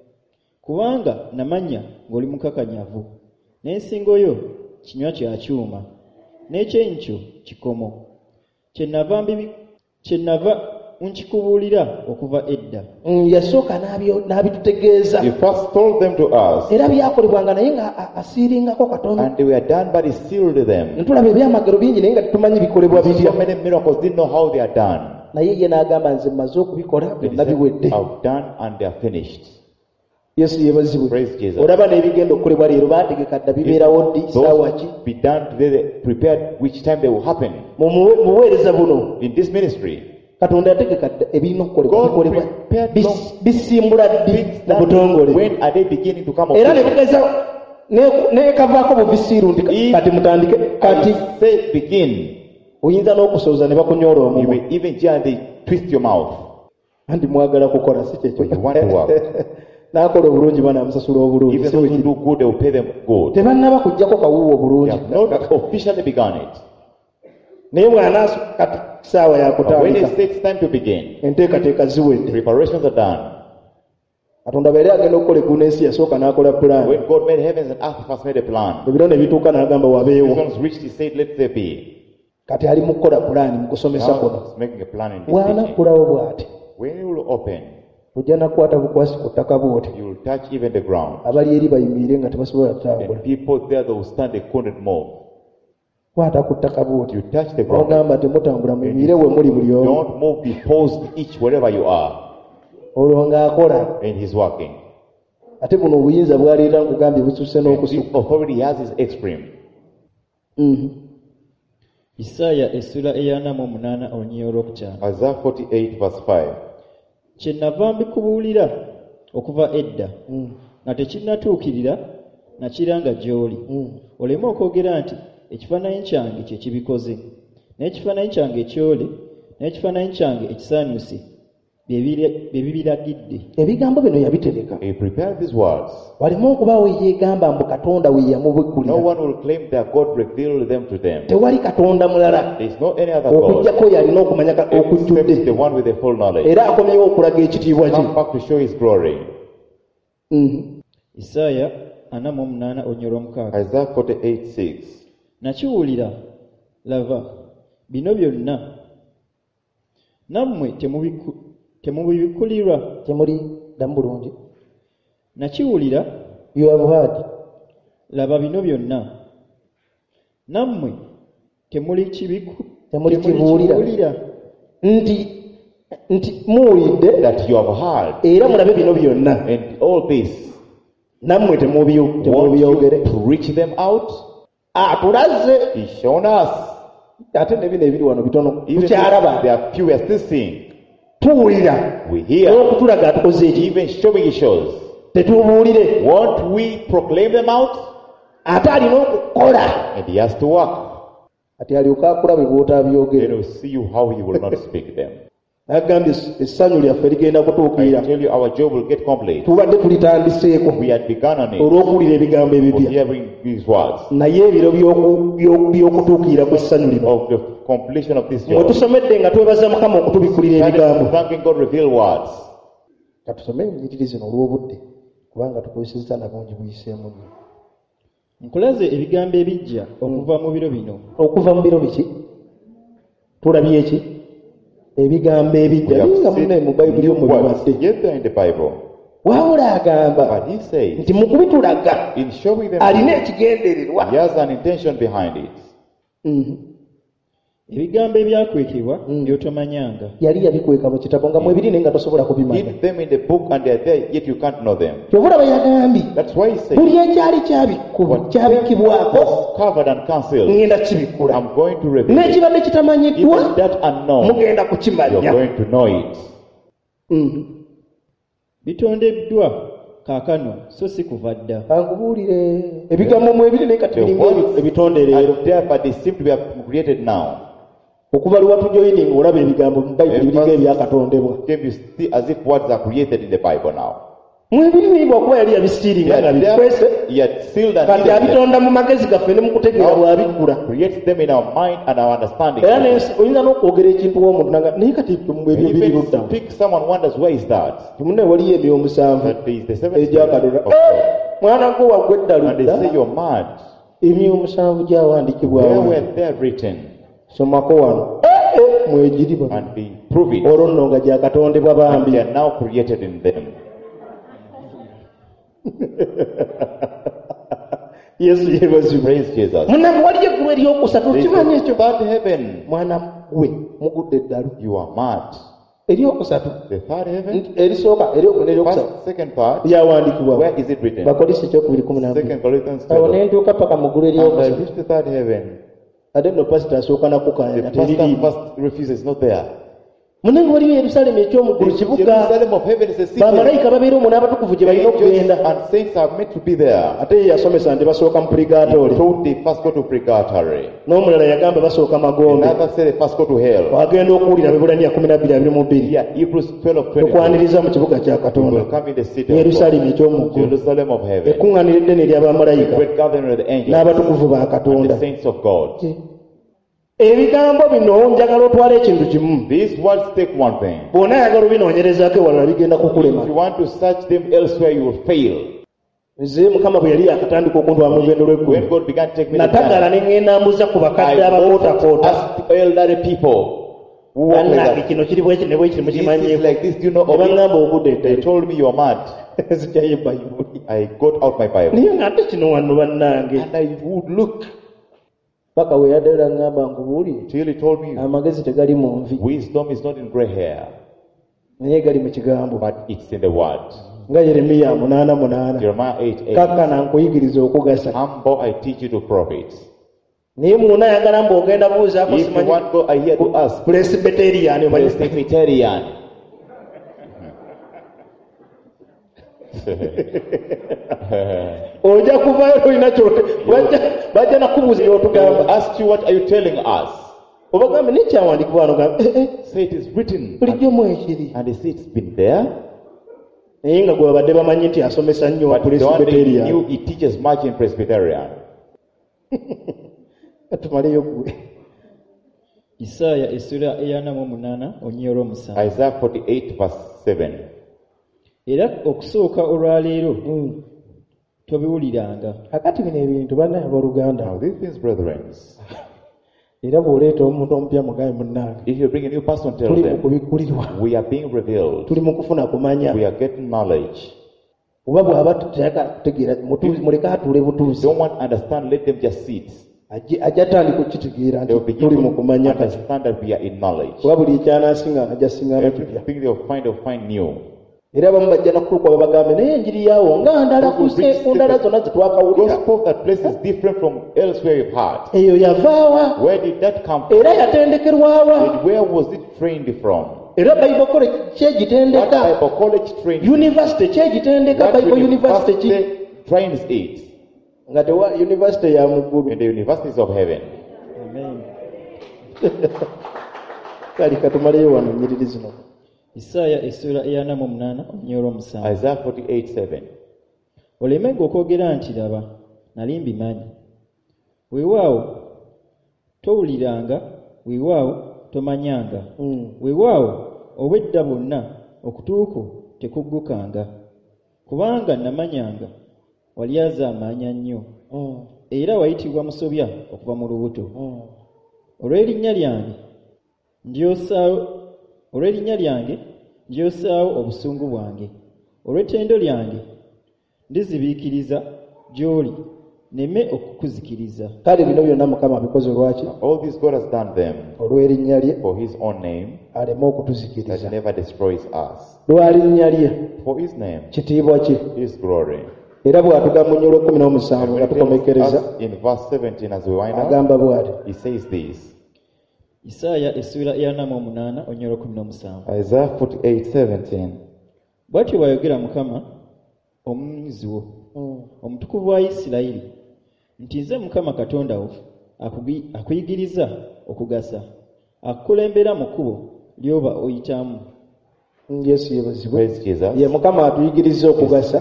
Kubanga namanya ng'oli mukakanyavu. N'ensingo yo kinywa kya kyuma, n'ekyenkyo kikomo. Kyenava mbibi kyenava nkikubuulira okuva edda. Mm, yasooka n'abitutegeeza. He first told them to us. Era byakolebwanga naye nga asiiringako katono. And they were done but he sealed them. Ntulaba ebyamagero bingi naye nga tumanyi bikolebwa bitya. So many miracles didn't know how they are done. Naye ye n'agamba nze mmaze okubikola byonna biwedde. I've done and they are finished. Yesu yebazibwe. Olaba n'ebigenda okukolebwa leero baategeka dda bibeerawo ddi saawa ki? Be done today, they prepared which time they will happen. Mu buweereza buno. In this ministry. Katonda yategeka dda ebirina okukolebwa bikolebwa bisimbula ddi mu butongole. When are they beginning to come up? Era ne bugeza n'ekavaako buvisiiru nti kati mutandike kati. Say begin. Oyinza n'okusooza ne bakunyoola omumwa. You may even hear they twist your mouth. Andi mwagala kukola si kyekyo. You want to work. N'akola obulungi banaamusasula obulungi. Even those who do good, they will pay them good. Tebannaba kujjako kawuuwo obulungi. They have not officially begun it. Naye bw'anaasa kati ssaawa ya kutandika. When it takes time to begin, enteekateeka ziwedde. Preparations are done. Katonda bwe yali agenda okukola eggulu n'ensi yasooka n'akola plan. When God made heavens and earth, he first made a plan. Ebiro ne bituuka n'agamba wabeewo. When it reached, he said, let there be. Kati ali mu kukola plan mu kusomesa kuno. Making a plan in this bw'anakkulawo bw'ati. When you will open, ojja nakwata bukwasi ku ttaka bw'oti. You will touch even the ground. Abali eri bayimirire nga tebasobola kutambula. And people there that will stand, they couldn't move. Kwata ku ttaka bw'oti. You touch the ground. Ogamba temutambula muyimirire we muli buli omu. Don't move, be posed each wherever you are. Olwo ng'akola. And he's working. Ate buno obuyinza bw'aleeta nkugambye bususse n'okusuka. The authority has his extreme. Mm-hmm. Isaaya essula eyana mu munaana olunyiriri olwokutaano. Isaiah forty-eight verse five. Kyenava mbikubuulira okuva edda nga tekinnatuukirira nakiranga gy'oli oleme okwogera nti ekifaananyi kyange kye kibikoze n'ekifaananyi kyange ekyole n'ekifaananyi kyange ekisaanyuse bye bibiragidde. Ebigambo bino yabitereka. He prepared these words. Walemu okubaawo yeegamba mbu Katonda we yamubukulira. No one will claim that God revealed them to them. Tewali Katonda mulala. There is no any other God. Okujjako yalina okumanya okujjudde. The one with the full knowledge. Era akomyewo okulaga ekitiibwa kye. Come back to show his glory. Isaya ana mu munaana onyolo mukaaga. Isaiah forty-eight six. Nakiwulira, lava, bino byonna nammwe temubiku temubikulirwa temuli ddamu bulungi. Nakiwulira, you have heard, laba bino byonna nammwe temuli kibiku temuli kibuulira nti nti muwulidde that you have heard era mulabe bino byonna and all this nammwe temubyogere. Reach them out. Atulaze. He's shown us. Ate ne bino ebiri wano bitono tukyalaba. They are few, we are still seeing. Tuwulira. We hear. Okutulaga atukoze eki. Even showing shows. Tetubuulire. Won't we proclaim them out? Ate alina okukola. And he has to work. Ati alyoka akula bwe bw'otaabyogere. Then we'll see you how he will not speak them. Agambye essanyu lyaffe ligenda kutuukirira. I tell you our job will get complete. Tubadde tulitandiseeko. We had begun on it. Olw'okuwulira ebigambo ebipya. Hearing these words. Naye ebiro by'okutuukirira ku essanyu lino. Of the completion of this job. Mwe tusomedde nga twebaza Mukama okutubikulira ebigambo. Thanking God reveal words. Katusome ennyiriri zino olw'obudde kubanga tukozesezza na bungi buyiseemu nnyo. Nkulaze ebigambo ebijja okuva mu biro bino. Okuva mu biro biki? Tulabye eki? Ebigambo ebijja binga munne mu Bayibuli omwo bibadde. Wabula agamba nti mu kubitulaga alina ekigendererwa. He has an intention behind it. Ebigambo ebyakwekebwa byotomanyanga. Yali yabikweka mu kitabo nga mwebiri naye nga tosobola kubimanya. Hid them in the book and they are there yet you can't know them. Kyovula bayagambye. That's why he said. Buli ekyali kyabikubwa kyabikibwako. Covered and cancelled. Ngenda kibikula. I'm going to reveal. N'ekibadde kitamanyiddwa. Even that unknown. Mugenda kukimanya. You're going to know it. Bitondeddwa kaakano so si kuva dda. Ankubuulire ebigambo mwebiri naye kati biringa ebitondereero. But they seem to be created now. Okuva lwe watujoyininga olaba ebigambo mu Bayibuli biringa ebyakatondebwa. As if words are created in the Bible now. Mwebiri biyibwa kuba yali yabisitiiringa nga bikwese. Kati abitonda mu magezi gaffe ne mu kutegeera bw'abiggula. Creates them in our mind and our understanding. Era oyinza n'okwogera ekintu w'omuntu nanga naye kati mwebyo biri ludda. Someone wonders where is that? Munne waliyo ebyo omusanvu egyakadona. Mwana gwo waggwe edda ludda. And they say you're mad. Emyo omusanvu gyawandiikibwa where were they written? Somako wano. Mwegiriba. And be prove it. Olwo nno nga gyakatondebwa bambi. They are now created in them. Yesu yebazi. Praise Jesus. Munange waliyo eggulu eryokusatu kimanyi ekyo. Third heaven. Mwana gwe mugudde eddalu. You are mad. Eryokusatu. The third heaven. Erisooka eryokuna eryokusatu. Second part. Yawandiikibwa. Where is it written? Bakolisi ekyokubiri kumi na Second Corinthians. Awo ne ntuuka paka mu ggulu eryokusatu. And I reached the third heaven. Ate no pastor asooka nakukaanya. The pastor first refuses, not there. Munange waliyo Yerusalemu eky'omuggulu kibuga. Bamalayika babeera omwo n'abatukuvu gye balina okugenda. And saints are meant to be there. Ate ye yasomesa nti basooka mu purgatory. He told they first go to purgatory. N'omulala yagamba basooka magombe. Another said they first go to hell. Wagenda okuwulira Abaebbulaniya kumi na bbiri abiri mu bbiri. Yeah, Hebrews twelve twenty. Okwaniriza mu kibuga kya Katonda. Yerusalemu eky'omuggulu. Jerusalem of heaven. Ekkuŋŋaaniro eddene ery'abamalayika. Great gathering of the angels. N'abatukuvu ba Katonda. And the saints of God. Ebigambo bino njagala otwala ekintu kimu. These words take one thing. Bw'ona ayagala obinoonyerezaako ewalala bigenda kukulema. If you want to search them elsewhere you will fail. Nze Mukama bwe yali yakatandika okuntwala mu lugendo lw'eggulu. When God began to take me to natagala ne ŋŋenda mbuza ku bakadde abakootakoota. Ask elderly people. Bannange kino kiri bwe kiri ne bwe kiri mukimanyiiko. Like this, do you know of it? Bangamba obudde edda. They told me you are mad. Nzigyayo Bayibuli. I got out my Bible. Naye ng'ate kino wano bannange. And I would look. Paka we yadera ngamba nkubuli. Till he told me. Amagezi tegali mu nvi. Wisdom is not in grey hair. Naye gali mu kigambo. But it's in the word. Nga Yeremiya munaana munaana. Jeremiah eight eight. Kakkana nkuyigiriza okugasa. Humble I teach you to profit. Naye muuna ayagala mbu ogenda buuzaako simanyi. If you want go I hear to ask. Presbyterian. Presbyterian. Oja kuvayo tolina kyote bajja nakubuuza byotugamba. Ask you, what are you telling us? Obagambe nekyawandikibwa wano gambe say it is written bulijjo mwekiri and they say it's been there. Naye nga gwe babadde bamanyi nti asomesa nnyo wa Presbyterian. Knew he teaches much in Presbyterian. Atumaleyo gwe. Isaya essula eyana mu munana onyero musanvu. Isaiah forty-eight verse seven. Era okusooka olwaleero tobiwuliranga. Akati bino ebintu bana abooluganda. Now these things, brethren. Era bw'oleeta omuntu omupya mugabe munnange. If you bring a new person, tell them we are being revealed. Tuli mu kufuna kumanya. We are getting knowledge. Oba bw'aba tutayagala kutegeera muleke atuule butuuzi. Don't want to understand, let them just sit. Ajja tandika okukitegeera nti tuli mu kumanya. Understand that we are in knowledge. Oba buli ekyanaasinga ajja singamu kipya. Everything they will find, they will find new. Era abamu bajja nakuluka babagambe naye enjiri yaawo nga ndala kuse ku ndala zonna zetwakawulira. That place is different from elsewhere you've heard. Eyo yavaawa. Where did that come from? Era yatendekerwawa. And where was it trained from? Era Bible college kyegitendeka. Bible college training. University kyegitendeka. Bible university ki trains it. Nga tewa university ya muggulu. In the universities of heaven. Amen. Kali katumaleyo wano nyiriri zino. Isaya essula eyana mu munana onyero musanvu. Isaiah forty-eight seven. Olemenga okwogera nti laba nali mbimanyi. Weewaawo towuliranga, weewaawo tomanyanga. Mm. Weewaawo obwedda bwonna okutuuko tekuggukanga. Kubanga namanyanga wali azaamaanya nnyo. Mm. Era wayitibwa musobya okuva mu lubuto. Mm. Olw'erinnya lyange ndyosaawo olw'erinnya lyange ndyosaawo obusungu bwange. Olw'ettendo lyange ndizibiikiriza gy'oli neme okukuzikiriza. Kale bino byonna Mukama abikoze lwaki? All this God has done them olw'erinnya lye, for his own name, aleme okutuzikiriza. that never destroys us. Lw'alinnya lye, for his name, kitiibwa kye, his glory. Era bw'atugamba mu nnyolo kumi n'omusanvu nga tukomekereza, in verse seventeen as we wind up, agamba bw'ati. He says this. Isaya essula eyana mu munana onyero kumi n'omusanvu. Isaiah forty-eight seventeen. Bw'atyo bw'ayogera Mukama omununuzi wo, omutukuvu wa Isirayiri, nti nze Mukama Katonda wo akuyigiriza okugasa, akukulembera mu kkubo ly'oba oyitamu. Yesu yebazibwe. Ye Mukama atuyigiriza okugasa.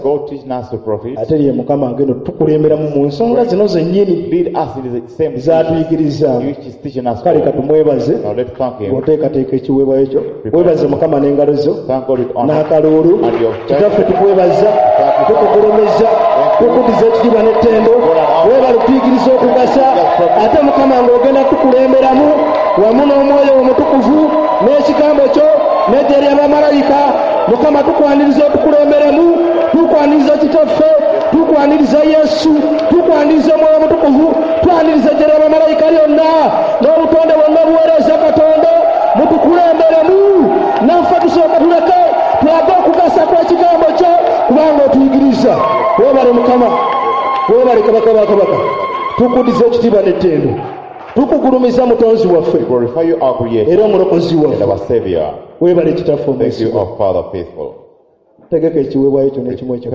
Ate ye Mukama agenda tukulembera mu nsonga zino zennyini z'atuyigiriza. Kale katumwebaze oteekateeka ekiweebwayo ekyo. Weebaze Mukama n'engalo zo n'akaloolu. Kitaffe tukwebaza, tukugulumizza, tukuddiza ekitiibwa n'ettendo. Weebale tuyigiriza okugasa ate Mukama ng'ogenda tukulemberamu wamu n'omwoyo omutukuvu n'ekigambo kyo n'eggye ly'abamalayika. Mukama tukwaniriza otukulemberemu, tukwaniriza kitaffe, tukwaniriza Yesu, tukwaniriza omwoyo omutukuvu, twaniriza eggye ly'abamalayika lyonna n'obutonde bwonna buweereza Katonda, mutukulemberemu. Naffe tusooka tuleke tulage okugasa kw'ekigambo kyo kubanga otuyigiriza. Weebale Mukama, weebale Kabaka wa Kabaka, tukuddiza ekitiibwa n'ettendo, tukugulumiza mutonzi waffe era omulokozi waffe. Weebale kitaffe omwesigwa. Tegeka ekiweebwayo kyo n'ekimu ekyo.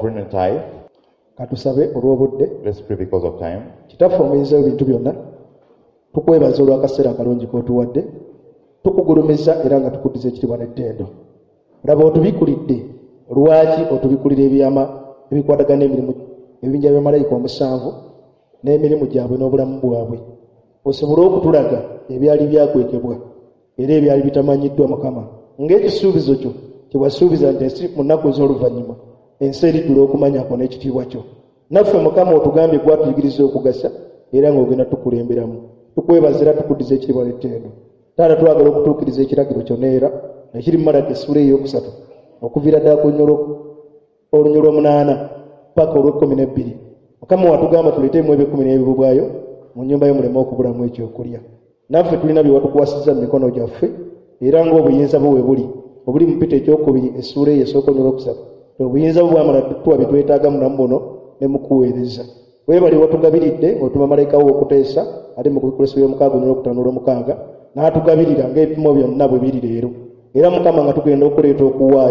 Katusabe olw'obudde. Kitaffe omuyinza w'ebintu byonna, tukwebaza olw'akaseera akalungi k'otuwadde, tukugulumiza era nga tukuddiza ekitiibwa n'ettendo. Laba otubikulidde. Lwaki otubikulira ebyama ebikwatagana n'emirimu ebibinja by'abamalayika omusanvu n'emirimu gyabwe n'obulamu bwabwe, osobole okutulaga ebyali byakwekebwa era ebyali bitamanyiddwa Mukama, ng'ekisuubizo kyo kye wasuubiza nti ensi mu nnaku ez'oluvannyuma ensi erijjula okumanyako n'ekitiibwa kyo. Naffe Mukama otugambye gwatuyigiriza okugasa era ng'ogenda tukulemberamu. Tukwebaza era tukuddiza ekitiibwa n'ettendo. Taata, twagala okutuukiriza ekiragiro kyonna era ekiri mu Malaki essula ey'okusatu okuviira ddala ku olunyolo omunaana paka olw'ekkumi n'ebbiri. Mukama watugamba tuleetemu eb'ekkumi n'ebibubwayo mu nnyumba yo muleme okubulamu ekyokulya. Naffe tulina bye watukwasizza mu mikono gyaffe era ng'obuyinza bwo we buli obuli mu Pita ekyokubiri essula eyo esooka onyolo okusatu. Obuyinza bwo bwamala tuwa bye twetaaga mulamu buno ne mu kuweereza. Weebale watugabiridde ng'otuma malayika wo okuteesa ate mu Kubikulesebwa omukaaga onyolo okutaano n'omukaaga n'atugabirira ng'ebipimo byonna bwe biri leero. Era Mukama nga tugenda okuleeta okuwaayo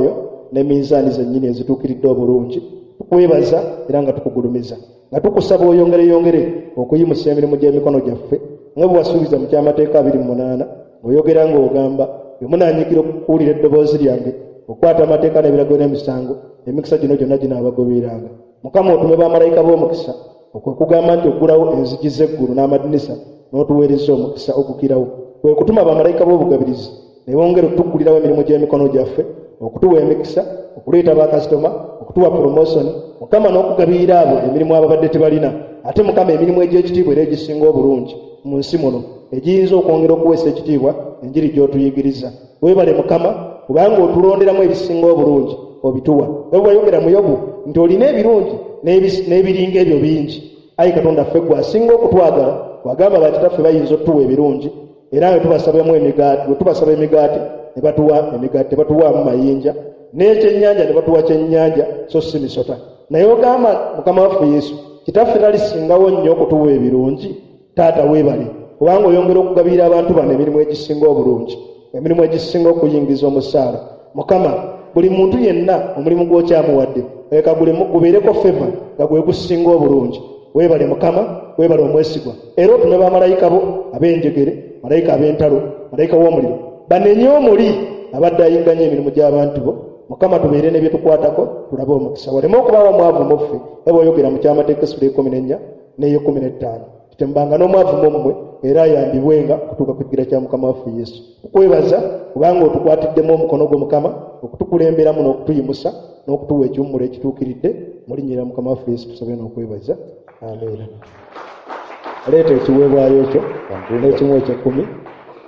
ne minzaani zennyini ezituukiridde obulungi tukwebaza era nga tukugulumiza nga tukusaba oyongere yongere okuyimusa emirimu gy'emikono gyaffe nga bwe wasuubiza mu kyamateeka abiri mu munaana ng'oyogera ng'ogamba bwe munaanyigira okuwulira eddoboozi lyange okukwata amateeka n'ebiragiro n'emisango emikisa gino gyonna ginaabagoberanga. Mukama otume bamalayika b'omukisa okwekugamba nti oggulawo enzigi z'eggulu n'amadinisa n'otuweereza omukisa ogukirawo, kwe kutuma bamalayika b'obugabirizi ne bongera okutuggulirawo emirimu gy'emikono gyaffe, okutuwa emikisa, okuleeta bakasitoma, okutuwa promosoni, Mukama n'okugabirira abo emirimu ababadde tebalina, ate Mukama emirimu egy'ekitiibwa era egisinga obulungi mu nsi muno egiyinza okwongera okuweesa ekitiibwa enjiri gy'otuyigiriza. Weebale Mukama kubanga otulonderamu ebisinga obulungi obituwa. Bwe wayogera mu Yobu nti olina ebirungi n'ebiringa ebyo bingi. Ayi Katonda ffe gwe asinga okutwagala, wagamba bakitaffe bayinza otuwa ebirungi era ne tubasabamu emigaati, bwe tubasaba emigaati ne batuwa emigaati, ne batuwaamu mayinja, n'ekyennyanja ne batuwa kyennyanja so si misota. Naye ogamba Mukama waffe Yesu kitaffe talisingawo nnyo okutuwa ebirungi. Taata weebale kubanga oyongera okugabirira abantu bano emirimu egisinga obulungi, emirimu egisinga okuyingiza omusaala. Mukama buli muntu yenna omulimu gw'okyamuwadde eka gubeereko feva nga gwe gusinga obulungi. Weebale Mukama, weebale omwesigwa era otume bamalayika bo ab'enjegere, malayika ab'entalo, malayika w'omuliro banenye omuli abadde ayigganya emirimu gy'abantu bo. Mukama tubeere ne bye tukwatako tulabe omukisa, waleme okubaawo omwavu muffe nga bw'oyogera mu kyamateeka essula ekumi n'ennya n'ey'ekumi n'ettaano. Kitembanga n'omwavu mmwe era ayambibwenga okutuuka ku kigira kya Mukama waffe Yesu. Tukwebaza kubanga otukwatiddemu omukono gwo Mukama okutukulemberamu n'okutuyimusa n'okutuwa ekiwummulo ekituukiridde mu linnya lya Mukama waffe Yesu tusabe n'okwebaza. Amiina. Leeta ekiweebwayo kyo n'ekimu eky'ekkumi.